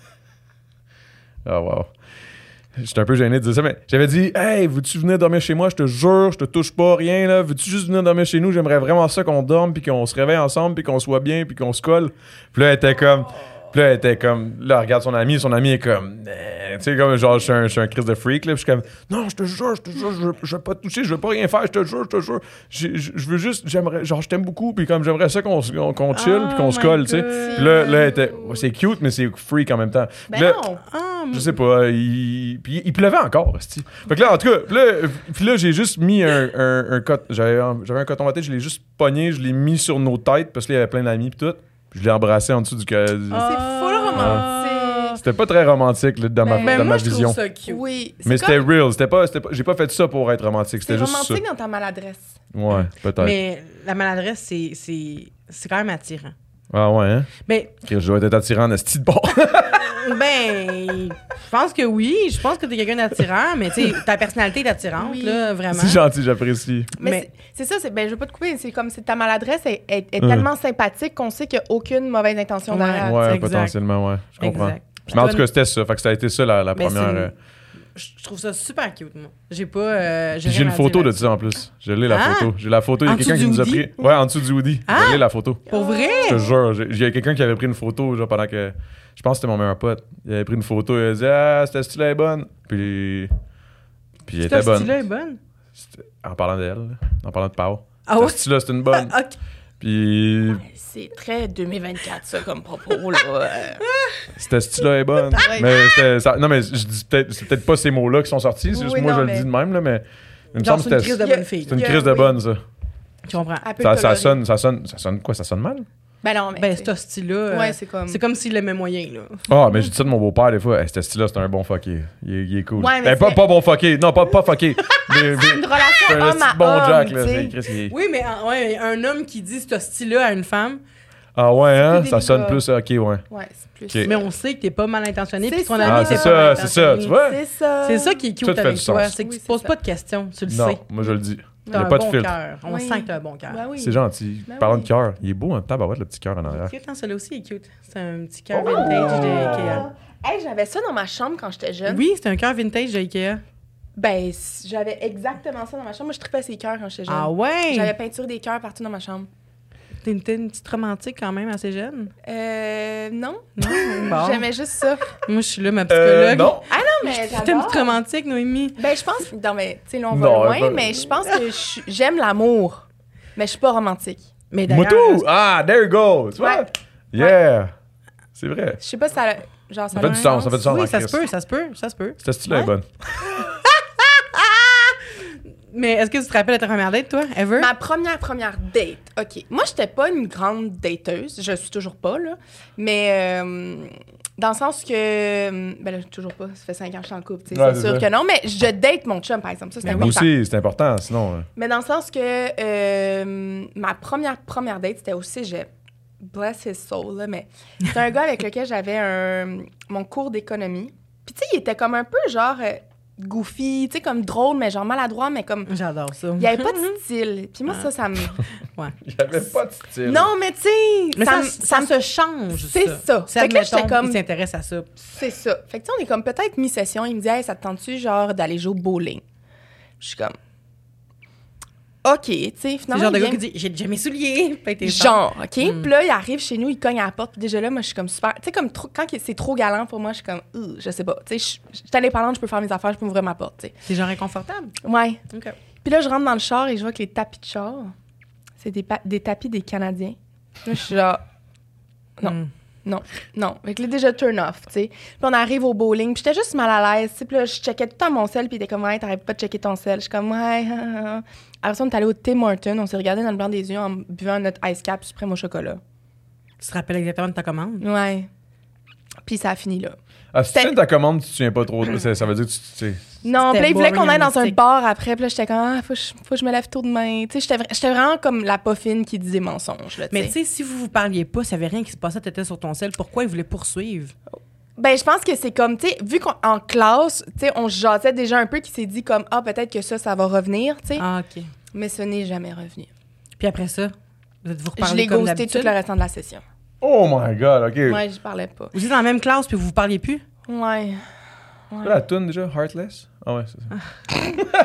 Oh, wow. J'étais un peu gêné de dire ça, mais j'avais dit, hey, veux-tu venir dormir chez moi? Je te jure, je te touche pas, rien, là. Veux-tu juste venir dormir chez nous? J'aimerais vraiment ça qu'on dorme, puis qu'on se réveille ensemble, puis qu'on soit bien, puis qu'on se colle. Puis là, elle était comme. Puis là, elle était comme. Là, elle regarde son ami, son ami est comme. Eh, tu sais, comme genre, je suis un, je suis un Christ de freak, là. Puis je suis comme, non, je te jure, je te jure, je veux, je veux pas te toucher, je veux pas rien faire, je te jure, je te jure. J'ai- Je je veux juste, j'aimerais, genre, je t'aime beaucoup, puis comme j'aimerais ça qu'on, se- qu'on, qu'on chill, puis qu'on Oh se my colle, tu sais. God. Puis là, là, elle était. Ouais, c'est cute, mais c'est freak en même temps. Ben Puis là, non. Ah, je sais pas, il, puis il pleuvait encore, hostie. Fait que là, en tout cas, puis là, puis là j'ai juste mis un, un, un cot- j'avais, un- j'avais un coton watté, je l'ai juste pogné, je l'ai mis sur nos têtes, parce qu'il y avait plein d'amis pis tout. Puis je l'ai embrassé en dessous du... ca- du- Ah. C'est full romantique. C'était pas très romantique, là, dans ma, Ben, Ben, dans moi, ma je vision. trouve ça cute. Oui. c'est Mais c'était comme- real, c'était pas, c'était pas... J'ai pas fait ça pour être romantique, C'est c'était juste ça. romantique dans ta maladresse. Ouais, peut-être. Mais la maladresse, c'est, c'est, c'est quand même attirant. Ah ouais, hein? Mais, Ok, je dois être attirant en esti de bord. ben, je pense que oui. Je pense que t'es quelqu'un d'attirant, mais tu sais, ta personnalité est attirante, Oui. là, vraiment. C'est gentil, j'apprécie. Mais, Mais- c'est c'est ça, c'est, ben, je veux pas te couper, c'est comme si ta maladresse est, est- est Euh. tellement sympathique qu'on sait qu'il n'y a aucune mauvaise intention Ouais. derrière. Ouais, exact. potentiellement, ouais. Je comprends. Exact. Puis Mais en toi, tout cas, c'était ça. Fait que ça a été ça, la, la Mais première... c'est- euh, je je trouve ça super cute, moi. J'ai pas. euh, Puis j'ai rien une à photo dire de ça en plus. Je l'ai la Ah! photo. J'ai la photo. Il y En a quelqu'un dessous qui du nous a hoodie? pris. Ouais, en dessous du hoodie. Ah! Je l'ai la photo. Pour vrai? Je te jure. j'ai- Il y a quelqu'un qui avait pris une photo genre, pendant que. Je pense que c'était mon meilleur pote. Il avait pris une photo. Il a dit, ah, cette style est bonne. Puis. Puis elle était Cette bonne. style-là est bonne. C'était- En parlant d'elle, là. En parlant de Pau. Ah ouais? Cette style-là, c'est une bonne. Ah, ok. Puis. C'est très deux mille vingt-quatre, ça, comme propos, là. Euh, Cette style-là est bonne. Ouais. Mais c'était. ça- Non, mais je dis peut-être. C'est peut-être pas ces mots-là qui sont sortis. C'est juste Oui, moi, non, je mais- le dis de même, là. Mais. Il me Genre, semble c'est que une crise c'était. de Yeah. bonne fille. C'est une Yeah, crise de oui. bonne, ça. Tu comprends? elle peut Ça, le ça tolérer. sonne, ça sonne, ça sonne quoi? Ça sonne mal? Ben non, mais. Ben, c'est- ce style-là. euh, Ouais, c'est comme. C'est comme s'il l'aimait moyen, là. Ah, mais j'ai dit ça de mon beau-père des fois. Hey, ce style-là, c'est un bon fucké. Il est, il est cool. Ouais, mais Ben, pas, c'est- pas bon fucké. Non, pas, pas fucké. mais, mais- Une relation c'est un homme esti à de bon homme, Jack, là. tu sais. C'est- Chris, il est- Oui, mais en- ouais, un homme qui dit ce style-là à une femme, Ah ouais, hein? plus Ça sonne délicat. plus, ok, ouais. Ouais, c'est plus. Ok. Mais on sait que t'es pas mal intentionné, C'est puis ton ça. ami, Ah, c'est c'est pas mal ça, c'est ça, intentionné. tu vois? C'est ça. C'est ça qui est Tout cute fait avec du toi, sens. c'est que Oui, tu te c'est poses ça. pas de questions, tu le Non, sais. moi je le dis. Il T'as n'y a un pas bon de filtre. cœur. On Oui. sent que t'as un bon cœur. Ben oui. C'est gentil. Ben Parlant oui. de cœur, il est beau en tabarouette, le petit cœur en Il arrière. est cute, hein, celui-là aussi est cute. C'est un petit cœur vintage de Ikea. Hey, j'avais ça dans ma chambre quand j'étais jeune. Oui, c'est un cœur vintage de Ikea. Ben, c- j'avais exactement ça dans ma chambre. Moi, je trippais ces cœurs quand j'étais jeune. Ah ouais? J'avais peinturé des cœurs partout dans ma chambre. T'es une, t'es une petite romantique quand même, assez jeune. Euh, non. Non? Bon. J'aimais juste ça. Moi, je suis là, ma Euh, psychologue. non. Ah non, mais T'es une j'adore. petite romantique, Noémie. Ben, je pense... Non, mais, tu sais, là, on va Non, loin, ben- mais je pense que je- j'aime l'amour. Mais je suis pas romantique. Mais Moi d'ailleurs, tout! Ah, there you go! Tu vois? Ouais. Yeah! C'est vrai. Je sais pas si ça... Genre, ça, Ça fait a du un sens, ça fait du sens. oui, en ça se Christ. peut, ça se peut, ça se peut. Cette style-là est Ouais. bonne. Mais est-ce que tu te rappelles de ta première date, toi, ever? Ma première, première date. OK. Moi, j'étais pas une grande dateuse. Je suis toujours pas, là. Mais euh, dans le sens que... Ben là, toujours pas. Ça fait cinq ans que je suis en couple, tu sais. Ouais, c'est c'est sûr ça. que non. Mais je date mon chum, par exemple. Ça, c'est Ben Moi important. aussi, c'est important, sinon. euh, Mais dans le sens que euh, ma première, première date, c'était au cégep. Bless his soul, là. Mais c'est un gars avec lequel j'avais un, mon cours d'économie. Puis, tu sais, il était comme un peu genre... euh, goofy, tu sais, comme drôle, mais genre maladroit, mais comme... J'adore ça. Il n'y avait pas de style. Puis moi, ça, ça me... Il n'y avait pas de style. Non, mais tu sais, Mais ça, ça, me- ça, ça me... se change, C'est ça. Si, Fait que là, j'étais admettons, comme- il s'intéresse à ça. C'est ça. Fait que tu sais, on est comme peut-être mi-session. Il me dit, hey, ça te tente-tu, genre, d'aller jouer au bowling? Je suis comme... OK, tu sais, C'est finalement... le genre de il gars vient- qui dit j'ai déjà mes souliers. Fait que t'es Genre, OK? Mm. Puis là, il arrive chez nous, il cogne à la porte. Puis déjà là, moi, je suis comme super... Tu sais, comme trop... quand c'est trop galant pour moi, je suis comme... Ugh, je sais pas. Tu sais, je je suis indépendante, je peux faire mes affaires, je peux m'ouvrir ma porte, tu sais. C'est genre inconfortable. Ouais. OK. Puis là, je rentre dans le char et je vois que les tapis de char, c'est des, pa- des tapis des Canadiens. Là, je suis genre... Non. Mm. Non, non. Fait que là, déjà, turn off, tu sais. Puis on arrive au bowling, puis j'étais juste mal à l'aise, tu sais. Puis là, je checkais tout le temps mon sel, puis il était comme, ouais, t'arrêtes pas de checker ton sel. Je suis comme, ouais. ah, ah. Après ça, on est allé au Tim Hortons, on s'est regardé dans le blanc des yeux en buvant notre ice cap suprême au chocolat. Tu te rappelles exactement de ta commande? Ouais. Puis ça a fini là. Ah, si tu C'était- fais ta commande, tu te souviens pas trop. Ça, ça veut dire que tu tu sais. Non, puis là, il voulait qu'on boring aille en dans un mystique. bar après, puis là, j'étais comme, ah, faut que je, faut que je me lève tôt demain. Tu sais, j'étais vra- j'étais vraiment comme la poffine qui disait mensonge, là, tu Mais sais. tu sais, si vous vous parliez pas, ça avait rien qui se passait, t'étais sur ton sel, pourquoi il voulait poursuivre? Ben, je pense que c'est comme, tu sais, vu qu'en classe, tu sais, on se jasait déjà un peu, qui s'est dit comme, ah, peut-être que ça, ça va revenir, tu sais. Ah, OK. Mais ce n'est jamais revenu. Puis après ça, vous êtes-vous Je reparlé l'ai comme ghosté d'habitude? tout le restant de la session. Oh my god, ok. Ouais, je parlais pas. Vous êtes dans la même classe puis vous vous parliez plus? Ouais. C'est quoi la toune déjà? Heartless? Ah ouais, c'est ça.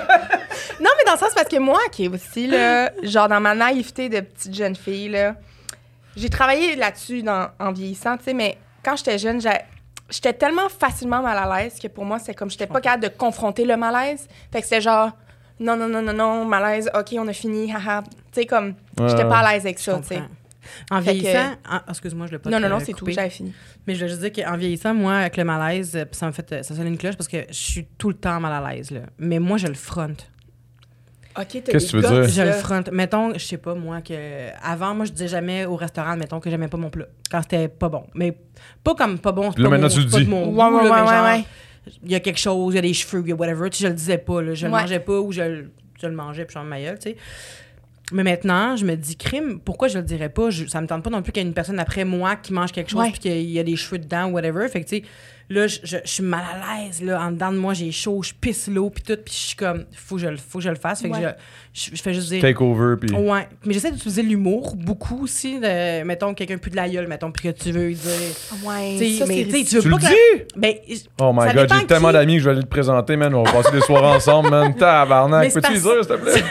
Non, mais dans le sens, parce que moi, qui est aussi, là, genre, dans ma naïveté de petite jeune fille, là, j'ai travaillé là-dessus dans- en vieillissant, tu sais, mais quand j'étais jeune, j'ai- j'étais tellement facilement mal à l'aise que pour moi, c'est comme, j'étais pas capable de confronter le malaise. Fait que c'était genre, non, non, non, non, non, malaise, OK, on a fini, haha. Tu sais, comme, j'étais Ouais. pas à l'aise avec Je ça, tu sais. comprends. En Fait que- vieillissant... en- excuse-moi, je l'ai pas Non, non, te- non, c'est tout, coupé. j'avais fini. Mais je veux juste dire qu'en vieillissant, moi, avec le malaise, euh, puis ça me fait... Ça sonne une cloche parce que je suis tout le temps mal à l'aise, là. Mais moi, je le fronte. OK, t'as Qu'est-ce que des tu veux guts, dire? Je le là. fronte. Mettons, je sais pas, moi, que... Avant, moi, je disais jamais au restaurant, mettons, que j'aimais pas mon plat. Quand c'était pas bon. Mais pas comme pas bon, c'est Là, pas maintenant, mon- tu le c'est pas dis. de mon Ouais, goût, ouais, là, ouais, mais ouais, genre, ouais. il y a quelque chose, il y a des cheveux, il y a whatever. Tu sais, je le disais pas, là. Je le Ouais. mangeais pas ou je, le- je le mangeais puis je ma gueule, tu sais. Mais maintenant, je me dis, crime, pourquoi je le dirais pas? Je- ça me tente pas non plus qu'il y ait une personne après moi qui mange quelque chose Ouais. puis qu'il y a des cheveux dedans ou whatever. Fait que, tu sais, là, je, je- je suis mal à l'aise, là. En dedans de moi, j'ai chaud, je pisse l'eau puis tout. Puis je suis comme, faut que je, le- faut que je le fasse. Fait que Ouais. je, je, je fais juste dire... Take over, puis. Ouais, mais j'essaie d'utiliser l'humour beaucoup aussi. De, mettons, quelqu'un pue de la gueule, mettons, puis que tu veux lui dire... Ouais, T'sais, ça, mais c'est tu sais, risqué. tu veux Tu pas le que... dis? Ben, Oh my ça god, dépend j'ai tellement qui. d'amis que je vais aller te présenter, man. On va passer des soirées ensemble, man. Tabarnak. Mais c'est Peux-tu les parce- dire, s'il te plaît?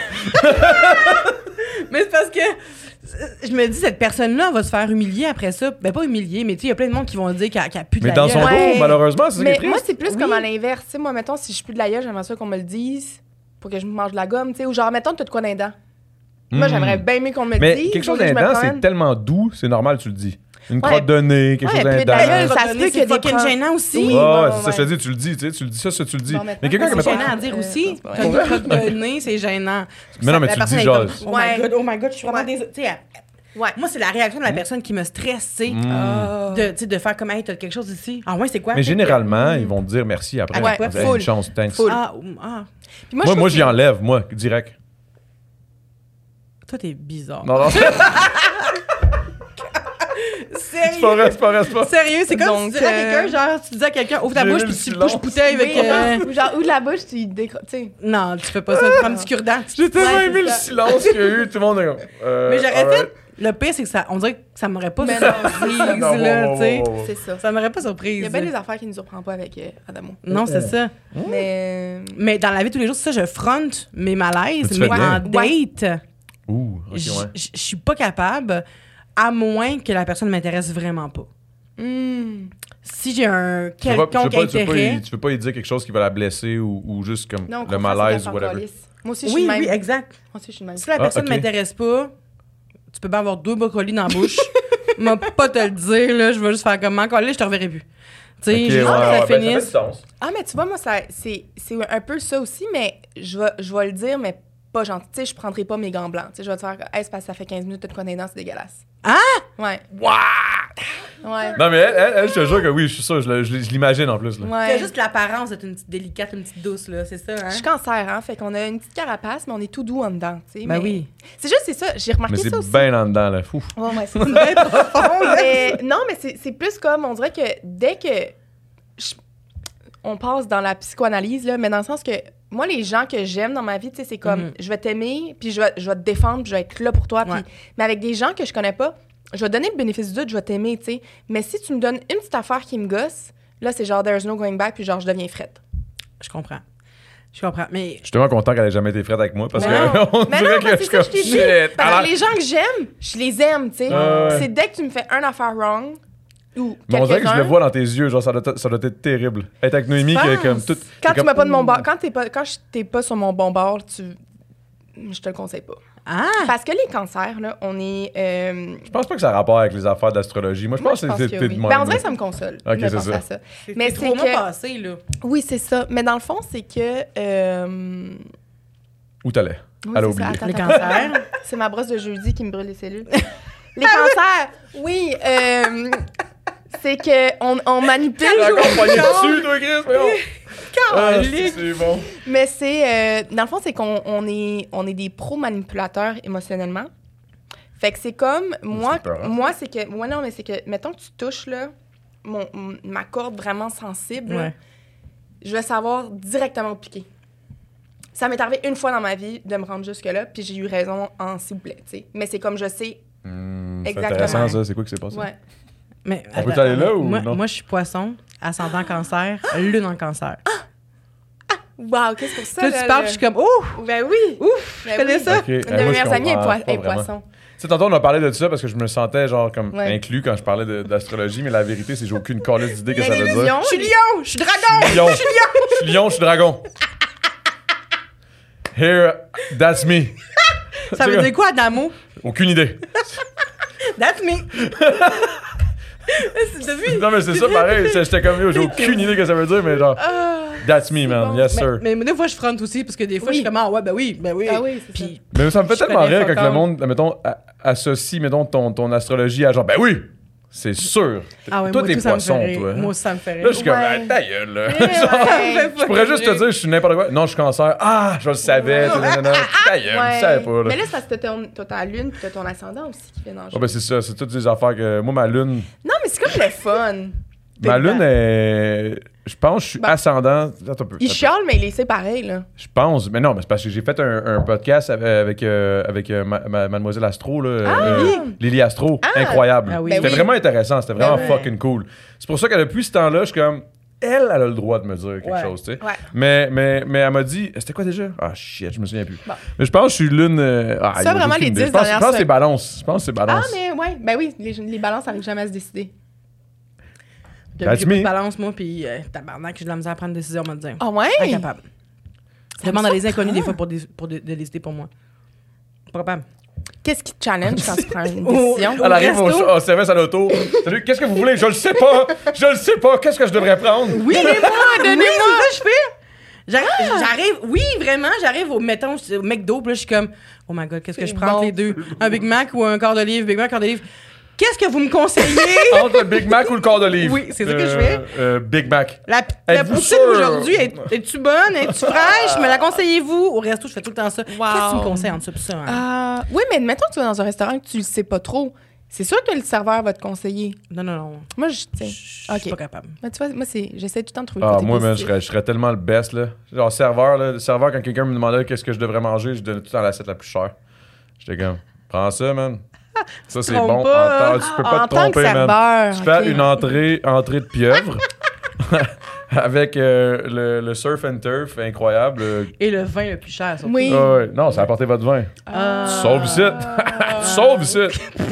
Mais c'est parce que euh, je me dis, cette personne-là va se faire humilier après ça. Ben, pas humilier, mais tu sais, il y a plein de monde qui vont dire qu'elle qu'elle pue de Mais la dans gueule. son Ouais. dos, malheureusement, c'est ça qui est Mais moi, triste. c'est plus Oui. comme à l'inverse. Tu sais, moi, mettons, si je pue de la gueule, j'aimerais ça qu'on me le dise pour que je me mange de la gomme, tu sais. Ou genre, mettons, t'as de quoi dans les dents. Moi, Mm. j'aimerais bien mieux qu'on me le Mais dise. quelque chose faut que je me d'indent, promène. c'est tellement doux, c'est normal, tu le dis. Une Ouais. crotte de nez, quelque Ouais, chose puis de la d'indent. gueule, Ça ça se se peut peut qu'il qu'il y ait c'est des fucking preuves. gênant aussi. Oui. Ouais, ouais, ouais, ouais, c'est ça, je te ouais. dis, tu le dis, tu sais, tu le dis, ça, ça, tu le dis. Bon, maintenant, Mais quelqu'un qui c'est n'a C'est pas. gênant à dire Euh, aussi. non, c'est pas T'as une vrai. crotte de nez, c'est gênant. Mais non, mais La tu le personne dis, est genre. comme, oh my Ouais. god, oh my god, je suis vraiment Ouais. désolée. Tu sais, elle- Ouais. moi, c'est la réaction de la personne qui me stresse, tu sais. Mm. Ah. De, tu sais, de faire comme, hey, t'as quelque chose ici. Ah ouais, c'est quoi? Mais généralement, ils vont te dire merci après. Ah ouais, Hey, full. une chance, thanks. Full. Ah, ou- ah. Puis Moi, je moi, trouve j'y que- enlève, moi, direct. Toi, t'es bizarre. Non, non. C'est pas vrai, c'est pas vrai, c'est pas. Sérieux, c'est comme Donc, si tu dirais à euh, quelqu'un, genre, tu dis à quelqu'un, ouvre ta J'ai bouche, aimé puis le tu silence. bouches bouteille avec. Oui, euh, genre, ou de la bouche, tu décroches. Tu sais. Non, tu fais pas ça, tu prends un petit cure-dent. J'ai tellement Ouais, aimé c'est le ça. silence qu'il y a eu, tout le monde est comme. euh, Mais j'aurais alright. fait. Le pire, c'est que ça, on dirait que ça m'aurait pas Mais surprise, Non, là, wow, tu sais. wow, wow, wow. C'est ça. Ça m'aurait pas Il y surprise. a bien des affaires qui nous surprennent pas avec euh, Adamo. Non, c'est ça. Mais. Mais dans la vie de tous les jours, c'est ça, je fronte mes malaises, Tu mais fais bien. en date, Ouh, ok, j- ouais. j- je suis pas capable, à moins que la personne m'intéresse vraiment pas. Hmm. Si j'ai un Tu veux pas- tu veux quelconque pas- tu veux pas intérêt... y- Tu veux pas lui dire quelque chose qui va la blesser ou, ou juste comme Non, au le contraire, malaise c'est ou qu'elle whatever. calisse. Moi aussi, je suis Oui, de même. oui, exact. Moi aussi, je suis de même. Si la Ah, personne ok. m'intéresse pas, tu peux bien avoir deux brocolis dans la bouche. M'a pas te le dire, là, je vais juste faire comme encore là, je te reverrai plus. Tu sais, Ok, juste ouais, que ça ouais, ben, ça fait du finisse. sens. Ah, mais tu vois, moi, ça, c'est, c'est un peu ça aussi, mais je vais, je vais le dire, mais pas gentil. Tu sais, je prendrai pas mes gants blancs. Tu sais, je vais te faire, hey, c'est parce que ça fait quinze minutes que tu connais les dents, c'est dégueulasse. Ah! Ouais. What? Ouais. Non, mais elle, elle, elle, je te jure que oui, je suis sûr, je, le- je, je l'imagine en plus. Là. C'est Ouais. juste l'apparence d'être une petite délicate, une petite douce, là, c'est ça, hein? Je suis cancer, hein. Fait qu'on a une petite carapace, mais on est tout doux en dedans, tu sais. Ben mais- oui. C'est juste, c'est ça. J'ai remarqué Mais c'est ça aussi. bien en dedans, là. Fou. Ouais, ouais, c'est ça. Mais non, mais c'est, c'est plus comme, on dirait que dès que je- on passe dans la psychoanalyse, là, mais dans le sens que moi, les gens que j'aime dans ma vie, tu sais, c'est comme, Mhm. je vais t'aimer, puis je vais, je vais te défendre, puis je vais être là pour toi. puis- Ouais. Mais avec des gens que je connais pas, je vais donner le bénéfice du doute, je vais t'aimer, tu sais. Mais si tu me donnes une petite affaire qui me gosse, là, c'est genre, there's no going back, puis genre, je deviens frette. Je comprends. Je comprends. Mais Je suis tellement content qu'elle ait jamais été frette avec moi parce Mais que non. on Mais dirait non, que parce je que c'est ça, je t'ai suis dit. comme shit. Parce Alors- que les gens que j'aime, je les aime, tu sais. Ah ouais. C'est dès que tu me fais un affaire wrong, ou Mais on dirait que je le quelques-uns, vois dans tes yeux, genre ça doit, être- ça doit être terrible. Être avec Noémie qui est penses? comme tout. Quand t'es tu comme, m'as pas de mon ouh. bord, quand t'es pas, quand je- t'es pas sur mon bon bord, tu, je te le conseille pas. ah, Parce que les cancers, là, on est. euh, Je pense pas que ça a rapport avec les affaires d'astrologie. Moi, je moi, pense je que pense c'est que t'es oui. de Ben, même, on dirait là. que ça me console. Ok, de c'est penser ça. à ça. c'est mais c'est c'est trop mois que- passés, là. Oui, c'est ça. Mais dans le fond, c'est que. euh, Où t'allais? oui, Elle a c'est ça. oublié. Attends, Les attends. cancers. C'est ma brosse de jeudi qui me brûle les cellules. Les cancers, oui. euh, c'est que on, on manipule. T'es encore poigné dessus, toi, Chris? voyons. Ah, Calique. c'est bon. Mais c'est. euh, dans le fond, c'est qu'on on est, on est des pro-manipulateurs émotionnellement. Fait que c'est comme. Moi, c'est peurant. moi c'est que. Moi, non, mais c'est que. Mettons que tu touches, là, mon, m- ma corde vraiment sensible, là, Ouais. je vais savoir directement où piquer. Ça m'est arrivé une fois dans ma vie de me rendre jusque-là, puis j'ai eu raison en s'il vous plaît, tu sais. Mais c'est comme je sais. Hmm, c'est Exactement. intéressant, ça. C'est quoi qui s'est passé? Ouais. Mais, On peut attends, aller là mais ou moi, non? moi, je suis poisson, ascendant cancer, lune en cancer. Wow, qu'est-ce que c'est ça? Là, tu parles, puis je suis comme, oh, Ben oui! ouf, Ben je connais oui. ça. Ok. Une Eh, de moi, mes je meilleures amies est, comprends poi- pas est vraiment. poisson. Tu sais, tantôt, on a parlé de ça parce que je me sentais genre comme Ouais. inclus quand je parlais de- d'astrologie, mais la vérité, c'est que j'ai aucune calice d'idée que Mais ça les veut dire. lions, Je suis lion, je suis dragon. Je suis lion. Je suis lion, je suis dragon. Here, that's me. Ça veut dire quoi, Adamo? Aucune idée. That's me. T'as vu? Non, mais c'est ça, pareil. J'étais comme, yo, j'ai aucune idée que ça veut dire, mais genre, Ah, that's me, man. bon. Yes, sir. Mais, mais des fois, je fronte aussi, parce que des fois, Oui. je suis comme, ah ouais, ben oui, ben oui. Ah oui, c'est ça. Puis, Mais ça me fait Je tellement connais rire quand fuck le all. monde, mettons, a- associe, mettons, ton, ton astrologie à genre, ben oui, c'est sûr. ah ouais, toi, moi, t'es tout, ça me poisson, fait rire. toi. Moi aussi, ça me fait rire. Là, je suis comme, Ouais. ah, ta gueule, là. Ouais, Genre, ouais. je pourrais juste te dire, je suis n'importe quoi. Non, je suis cancer. Ah, je le savais. tu sais, non, non, non. Ta gueule, Ouais. je savais pas, là. Mais là, c'est parce que t'as ton- t'as ta lune puis t'as ton ascendant aussi qui vient dans le jeu. Ah, ben c'est ça, c'est toutes des affaires que. Moi, ma lune. Non, mais c'est comme le fun. Ma lune est. Je pense que je suis Ben, ascendant. Attends un peu. Il attends. chiale, mais il est c'est pareil, là. Je pense. Mais non, mais c'est parce que j'ai fait un, un podcast avec, avec, euh, avec euh, ma- ma- Mademoiselle Astro, là. euh, Lily Astro. Ah! Incroyable. Ah oui. C'était Ben oui. vraiment intéressant. C'était vraiment Ben ouais. fucking cool. C'est pour ça que depuis ce temps-là, je suis comme. Elle, elle a le droit de me dire quelque Ouais. chose, tu sais. Ouais. Mais, mais, mais elle m'a dit. C'était quoi déjà? Ah, shit, je me souviens plus. Bon. Mais je pense que je suis lune. euh, ah, Ça, j'ai vraiment, aucune les idée. dix Je pense, je dernières pense que c'est semaines. balance. Je pense que c'est Ah, balance. mais ouais. Ben oui, les, les balances n'arrivent jamais à se décider. Depuis que j'ai That's pas de me. balance, moi, puis euh, tabarnak, j'ai de la misère à prendre des décisions, on va te dire. Ah ouais? Incapable. Je Ça demande me à des surprend. inconnus des fois pour, des, pour de, de décider pour moi. Pas capable. Qu'est-ce qui te challenge quand tu prends une Oh. décision? Elle arrive au, resto. au service à l'auto. Salut, qu'est-ce que vous voulez? Je le sais pas. Je le sais pas. Qu'est-ce que je devrais prendre? Oui, donnez-moi, donnez-moi. Oui, c'est ça que je fais. J'arrive, j'arrive, oui, vraiment, j'arrive au, mettons, au McDo, puis là, je suis comme, oh my God, qu'est-ce que je C'est prends entre bon. les deux? Un Big Mac ou un quart de livre? Big Mac, quart de livre. Qu'est-ce que vous me conseillez? Entre le Big Mac ou le corps d'olive? Oui, c'est ça que je Euh, fais. euh, Big Mac. La, la Êtes-vous poutine sûr? aujourd'hui, est- es-tu bonne? Es-tu fraîche? Me la conseillez-vous? Au resto, je fais tout le temps ça. Wow. Qu'est-ce que tu me conseilles entre ça et ça? hein? Ah, oui, mais mettons que tu vas dans un restaurant et que tu le sais pas trop. C'est sûr que le serveur va te conseiller. Non, non, non. Moi, je. Je sais. suis Ok. pas capable. Mais tu vois, moi, c'est, j'essaie tout le temps de trouver le Ah, côté moi, man, je positif. serais, je serais tellement le best, là. Genre, serveur, là. Le serveur, quand quelqu'un me demandait qu'est-ce que je devrais manger, je donnais tout le temps l'assiette la plus chère. J'étais comme, prends ça, man. Ça, c'est Trompe bon. pas, En temps- tu peux Ah, pas en te tant que tromper, man. serveur. Tu fais ok. une entrée, entrée de pieuvre. Avec euh, le, le surf and turf incroyable. euh, Et le vin le plus cher, surtout. Oui. ah ouais. Non, ça a apporté votre vin. Ah. Sauve ici. Sauve ici.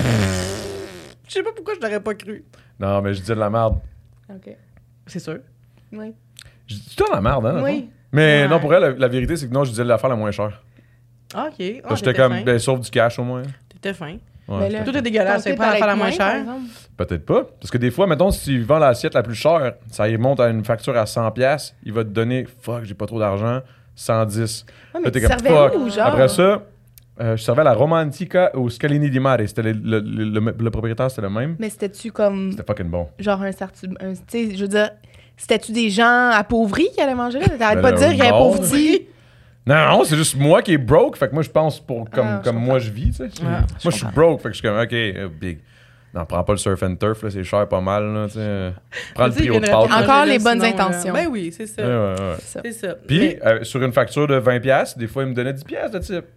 Je sais pas pourquoi je l'aurais pas cru. Non, mais je dis de la merde. Ok. C'est sûr. Oui. Je dis tout le temps de la merde, hein? dans le Oui. fond. Mais Ouais. non, pour elle, la, la vérité, c'est que non, je disais l'affaire la moins chère. Ah, OK. Ah, Parce que J'étais t'étais comme, fin. ben, sauve du cash au moins. T'étais fin. Ouais, Mais j'étais- là- Tout est dégueulasse. C'est Tenter pas la par faire la être moins moins, par chère. exemple. Peut-être pas. Parce que des fois, mettons, si tu vends l'assiette la plus chère, ça y monte à une facture à cent piastres, il va te donner, fuck, j'ai pas trop d'argent, cent dix. Ouais, mais Là, t'es tu comme, servais fuck. où, genre? Après ça, euh, je servais la Romantica au Scalini di Mare. C'était le, le, le, le- le propriétaire, c'était le même. Mais c'était-tu comme. C'était fucking bon. Genre un certain. Tu sais, je veux dire. C'était-tu des gens appauvris qui allaient manger là? T'arrêtes Ben pas de là, dire qu'il y a non. appauvri. Non, non, c'est juste moi qui est broke. Fait que moi, je pense pour comme, Ah, je comme moi je vis, tu sais. Ouais, moi, je suis broke. Fait que je suis comme, OK, euh, big. Non, prends pas le surf and turf, là, c'est cher pas mal, là, tu sais. Prends le Tu sais, prix il au de viendrait pâte. pas là. Encore manger les là, bonnes sinon, là. intentions. Ben oui, c'est ça. Ouais, ouais, ouais. C'est ça. C'est ça. Puis, Mais- euh, sur une facture de vingt piastres, des fois, ils me donnaient dix piastres de type.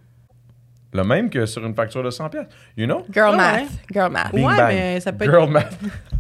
Le même que sur une facture de cent piastres. You know? Girl Ah, math. ouais. Girl math. Bing Ouais, bang. mais ça peut être- Girl math.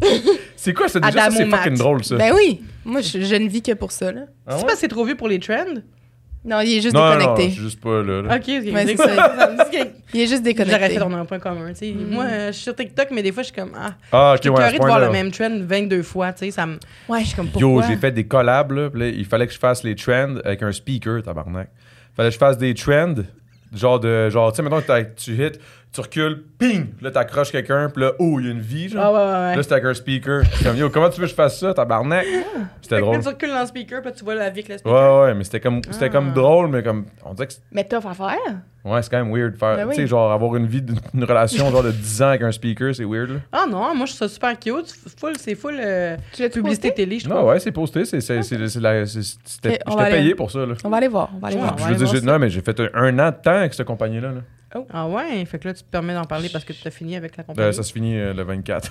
C'est quoi ça déjà? Ça, Adamo c'est fucking math. drôle, ça. Ben oui. Moi, je, je ne vis que pour ça, là. Ah C'est ouais? pas que c'est trop vieux pour les trends? Non, il est juste non, non, non, déconnecté. je suis juste pas là. là. OK, OK. Ouais, c'est c'est ça. ça. Ça me dit que Il est juste j'aurais déconnecté. fait on a un point commun. tu sais. Mhm. Moi, euh, je suis sur TikTok, mais des fois, je suis comme, ah, Ah, je suis ok, ouais, à curée ce de voir point-là. le même trend vingt-deux fois. Tu sais, ça me. Ouais. Je suis comme, Yo, pourquoi? j'ai fait des collabs, là, pis là, il fallait que je fasse les trends avec un speaker, tabarnak. Fallait que je fasse des trends, genre de, genre, tu sais, maintenant, tu hits, tu recules, ping, pis là, t'accroches quelqu'un, pis là, oh, il y a une vie, genre. Ah, ouais, ouais, ouais. Là, c'était avec un speaker. J'étais comme, yo, comment tu veux que je fasse ça, tabarnak? C'était Fait que drôle. là, tu recules dans le speaker, puis là, tu vois la vie avec le speaker. Ouais, ouais, mais c'était comme, c'était Ah. comme drôle, mais comme, on dirait que, c'est- Mais tough à faire. ouais, c'est quand même weird de faire, Ben oui. tu sais, genre, avoir une vie, d'une- une relation, genre, de dix ans avec un speaker, c'est weird, là. Ah non, moi, je trouve ça super cute. Full, c'est full euh, Tu l'as-tu publicité posté? télé, je trouve. Non, ouais, c'est posté, c'est, c'est, c'est, c'est la, c'est- c'était, Ok, on va j'étais aller- payé pour ça, là. On va aller voir. On va aller Ouais. voir. on Je va veux aller dire, voir j'ai- ça. non, mais j'ai fait un, un an de temps avec cette compagnie-là, là. Ah ouais, fait que là, tu te permets d'en parler parce que tu as fini avec la compagnie. Euh, ça se finit euh, le vingt-quatre.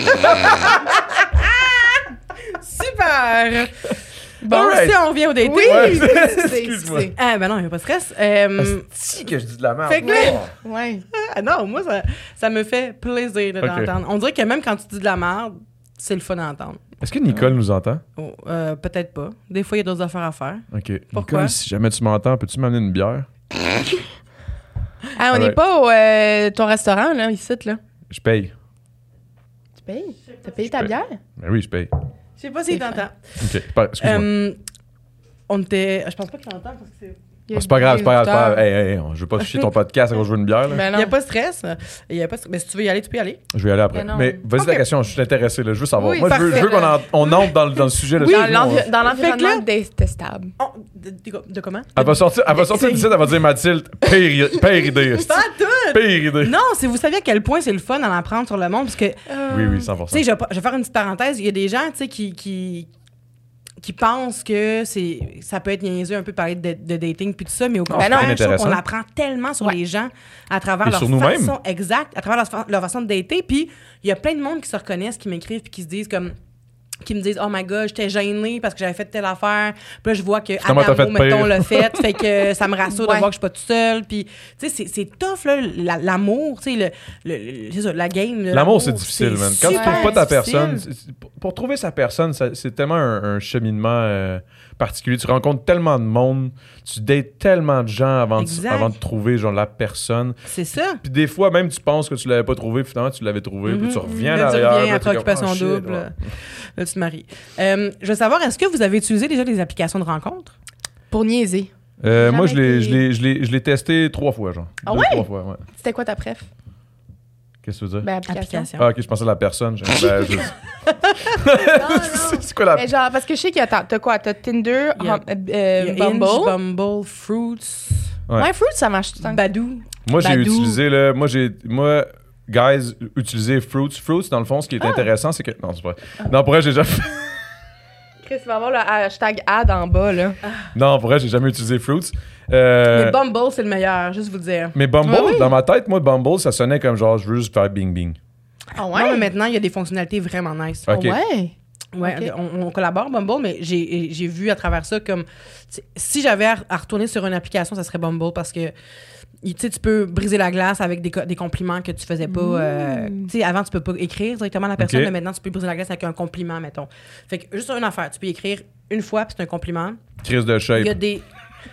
Super! Bon, Alright. si on revient au dating. Oui! Ouais, c'est- excuse-moi. c'est- Ah ben non, il n'y a pas de stress. Euh, Si que je dis de la merde. Fait que là- Ouais. ah non, moi, ça, ça me fait plaisir de Ok. l'entendre. On dirait que même quand tu dis de la merde, c'est le fun d'entendre. Est-ce que Nicole nous entend? Oh, euh, peut-être pas. Des fois, il y a d'autres affaires à faire. OK. Pourquoi? Nicole, si jamais tu m'entends, peux-tu m'amener une bière? Ah, on n'est Ouais. pas au euh, ton restaurant, là, ici, là. Je paye. Tu payes? T'as payé ta paye. bière? Ben oui, je paye. Je sais pas s'il C'est t'entend. OK. Pas- Excuse-moi. Euh, on était... Je pense pas qu'il t'entend parce que c'est... Oh, c'est pas grave, c'est pas grave, c'est pas grave. Hey, hey, hey, je veux pas ficher ton podcast quand je veux une bière, là. Ben Il non. n'y a pas de stress. Il y a pas de stress. Mais si tu veux y aller, tu peux y aller. Je vais y aller après. Mais non. Mais vas-y Ok. la question, je suis intéressé, là. Je veux savoir. Oui, Moi, je veux, je veux parfait. qu'on en- on entre dans, le- dans le sujet. Là, dans Excuse-moi, l'envi- hein. dans Fait que l'environnement là- détestable. Oh, de, de- de comment? Elle va sortir, elle va sortir d'ici, elle va dire Mathilde, pire, pire idée. esti. Pas tout! Pire idée. Non, si vous saviez à quel point c'est le fun d'en apprendre sur le monde, parce que, tu Oui, oui, cent pour cent. sais, je, vais pas- je vais faire une petite parenthèse. Il y a des gens, tu sais, qui, qui, qui pensent que c'est, ça peut être niaiseux un peu de parler de, de dating puis tout ça, mais au contraire, non. je trouve Intéressant. qu'on apprend tellement sur Ouais. les gens à travers Et leur sur nous-mêmes. façon exacte, à travers leur, fa- leur façon de dater. Puis il y a plein de monde qui se reconnaissent, qui m'écrivent puis qui se disent comme qui me disent oh my god, j'étais gênée parce que j'avais fait telle affaire. Puis là je vois que Finalement, t'as Adamo, fait pire. mettons, l'a fait, fait que ça me rassure de Ouais. voir que je suis pas toute seule. Puis tu sais c'est, c'est tough là, la- l'amour, tu sais le, le, le- c'est ça, la game. de L'amour, c'est difficile, man. Quand tu super trouves pas ta difficile. personne, c'est- c'est- pour- pour trouver sa personne, ça- c'est tellement un, un cheminement euh, particulier. Tu rencontres tellement de monde, tu dates tellement de gens avant, de, Exact. avant de trouver genre la personne. C'est ça. Puis des fois, même tu penses que tu l'avais pas trouvé, puis finalement tu l'avais trouvé, puis tu reviens Là, tu derrière. reviens puis à t'es comme, préoccupation oh, shit, double. ouais. Là, tu te maries. Euh, je veux savoir, est-ce que vous avez utilisé déjà des applications de rencontres? Pour niaiser. Euh, moi, je Jamais l'ai, été- je, l'ai, je, l'ai, je l'ai testé trois fois, genre. Ah Deux, ouais? trois fois, ouais. C'était quoi ta préf? Qu'est-ce que tu veux dire? Ben, application. Application. Ah, ok, je pensais à la personne. J'ai- ben, je- Non, non. c'est quoi la. Mais genre, parce que je sais qu'il y a... T'as t'as quoi? T'as Tinder, Il y a- Hum- euh, Il y a Bumble. Hinge, Bumble, Fruits, Ouais. Ouais, Fruit, ça marche tout le temps. Badoo. Moi, j'ai Badoo. utilisé, là, moi, j'ai, moi, guys, utilisé Fruits. Fruits, dans le fond, ce qui est Ah. intéressant, c'est que, non, c'est pas vrai. Non, pour vrai, j'ai déjà fait, Chris, tu vas avoir le hashtag ad en bas, là. non, pour vrai, j'ai jamais utilisé Fruits. Euh, Mais Bumble, c'est le meilleur, juste vous le dire. mais Bumble, Ouais, oui. dans ma tête, moi, Bumble, ça sonnait comme genre, je veux juste faire bing bing. Ah Non, mais maintenant, il y a des fonctionnalités vraiment nice. Ok. Ouais. Ouais, Ok. on, on collabore Bumble, mais j'ai j'ai vu à travers ça comme t'sais, si j'avais à, à retourner sur une application, ça serait Bumble parce que tu sais, tu peux briser la glace avec des, co- des compliments que tu faisais pas. Euh, tu sais, avant, tu peux pas écrire directement à la personne, Ok. mais maintenant, tu peux briser la glace avec un compliment, mettons. Fait que juste une affaire, tu peux écrire une fois, puis c'est un compliment. Crise de shape. Il y a des.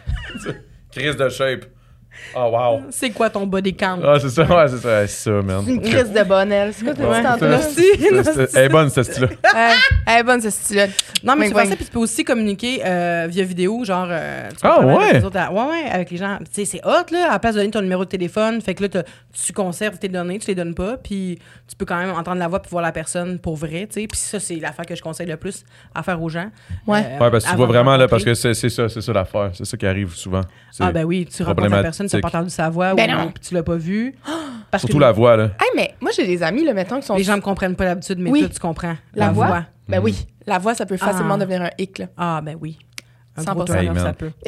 Crise de shape. Oh, wow. C'est quoi ton body count? Ah, c'est ça, ouais, c'est ça, c'est ça, man. C'est une crise de bonne, elle. C'est quoi tu Ouais, dit tantôt? Merci. C'est- c'est- Elle est bonne, cette style-là. Ouais, elle est bonne, ce style-là. Non, mais Oui, tu fais oui. ça, puis tu peux aussi communiquer euh, via vidéo, genre. euh, tu peux Ah, parler avec ouais? les autres à- ouais, ouais, avec les gens. Tu sais, c'est hot, là. À la place de donner ton numéro de téléphone, fait que là, t'as- tu conserves tes données, tu les donnes pas, puis tu peux quand même entendre la voix puis voir la personne pour vrai, tu sais. Puis ça, c'est l'affaire que je conseille le plus à faire aux gens. Ouais. Ouais, parce que tu avant vois de vraiment, là, rencontrer. parce que c'est c'est ça, c'est ça l'affaire. C'est ça qui arrive souvent. C'est Ah, ben oui, tu rencontres la personne, tu n'as pas entendu sa voix Ben ou non. puis tu l'as pas vue. Parce Surtout que la voix, là. Hey, mais moi, j'ai des amis, là, mettons, qui sont. les gens me comprennent pas d'habitude, mais Oui. toi, tu comprends. La voix? Mm. Ben oui. La voix, ça peut facilement Ah. devenir un hic, là. Ah, ben oui. Un cent gros pour cent. turn-off, Hey, man. ça peut.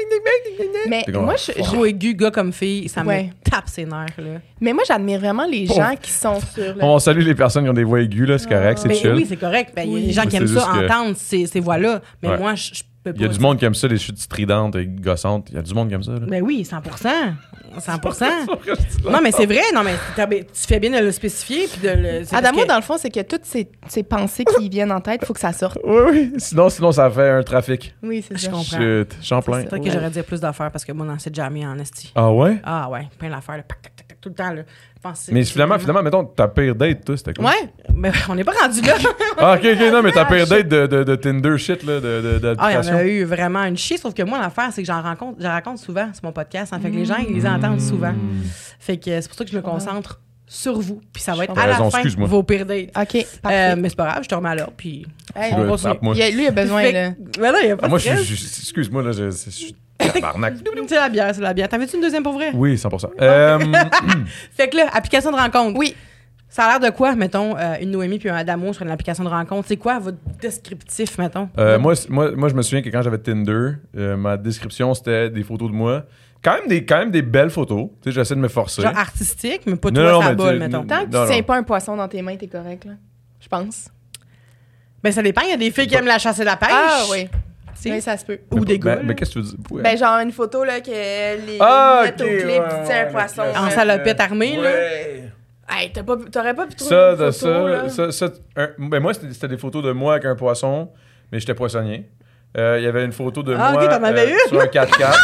Mais C'est comme- moi, je, je- Gros aigu, gars comme fille, ça Ouais. me tape ses nerfs, là. mais moi, j'admire vraiment les Bon. gens qui sont sur le. On salue les personnes qui ont des voix aiguës, là, c'est correct, c'est Ben chill. oui, c'est correct. Ben, il y a Oui. des gens Mais qui aiment c'est ça, juste que- entendre ces, ces voix-là. Mais Ouais. moi, je, je peux pas. Il y a du monde qui aime ça, les chutes stridentes et gossantes. Il y a du monde qui aime ça, là. Ben oui, cent pour cent. cent pour cent. Non, mais c'est vrai. Non, mais t'as- tu fais bien de le spécifier. Puis de le, c'est Adamo, parce que- dans le fond, c'est que toutes ces, ces pensées qui viennent en tête, il faut que ça sorte. Oui, oui. Sinon, sinon, ça fait un trafic. Oui, c'est Je ça. comprends. Shit, j'en plein. C'est vrai que j'aurais dit plus d'affaires parce que moi, dans cette jamais en esti. Ah ouais? Ah ouais, plein d'affaires, là, pac, tac, tac, tac, tout le temps. Là. Penser- Mais finalement, finalement, mettons, ta pire date, toi, c'était quoi? Ouais. Mais on n'est pas rendu là. Ah, ok, ok, non, mais ta pire date de, de, de Tinder shit, là, de, de, Ah, il y en d'application. a eu vraiment une chier, sauf que moi, l'affaire, c'est que j'en rencontre, j'en raconte souvent sur mon podcast. En fait que les gens, ils les entendent souvent. Fait que c'est pour ça que je me concentre sur vous. Puis ça va être à la Raison, fin excuse-moi. vos pires dates. OK, Euh, parfait. mais c'est pas grave, je te remets à l'ordre, puis Hey, on Good, continue. tape-moi. il y a- lui, il a besoin, Fait là. que- mais là, il y a pas Ah, moi, de je suis. stress. je- Excuse-moi, là, je je suis. Tabarnak. C'est la bière, c'est la bière. T'en veux-tu une deuxième pour vrai? Oui, cent pour cent. Euh, Fait que là, application de rencontre. Oui. Ça a l'air de quoi, mettons, euh, une Noémie puis un Adamo sur une application de rencontre? C'est quoi votre descriptif, mettons? euh, moi, c- moi, moi, je me souviens que quand j'avais Tinder, euh, ma description, c'était des photos de moi. Quand même des, quand même des belles photos. Tu sais, j'essaie de me forcer. Genre artistique, mais pas Non, toi, non, ça mais bol, tu- mettons. Tant que Non, tu tiens non. pas un poisson dans tes mains, t'es correct, là. Je pense. Ben, ça dépend. Il y a des filles qui aiment la chasse et la pêche. Ah, oui. tu sais. Oui, ça se peut. Ou Mais- des gars. Mais, mais qu'est-ce que tu veux dire? Ouais. Ben, genre une photo, là, que les Ah, mettent ok, au clip, ouais, puis tu tiens un ouais, poisson. le En classique, salopette euh, armée, là. ouais. Hey, t'as pas, t'aurais pas pu trouver Ça, une de photo, là? ça, ça, ça, un- ben moi, c'était c'était des photos de moi avec un poisson, mais j'étais poissonnier. Euh, Il y avait une photo de Ah, moi ok, t'en avais euh, une? sur un quatre quatre.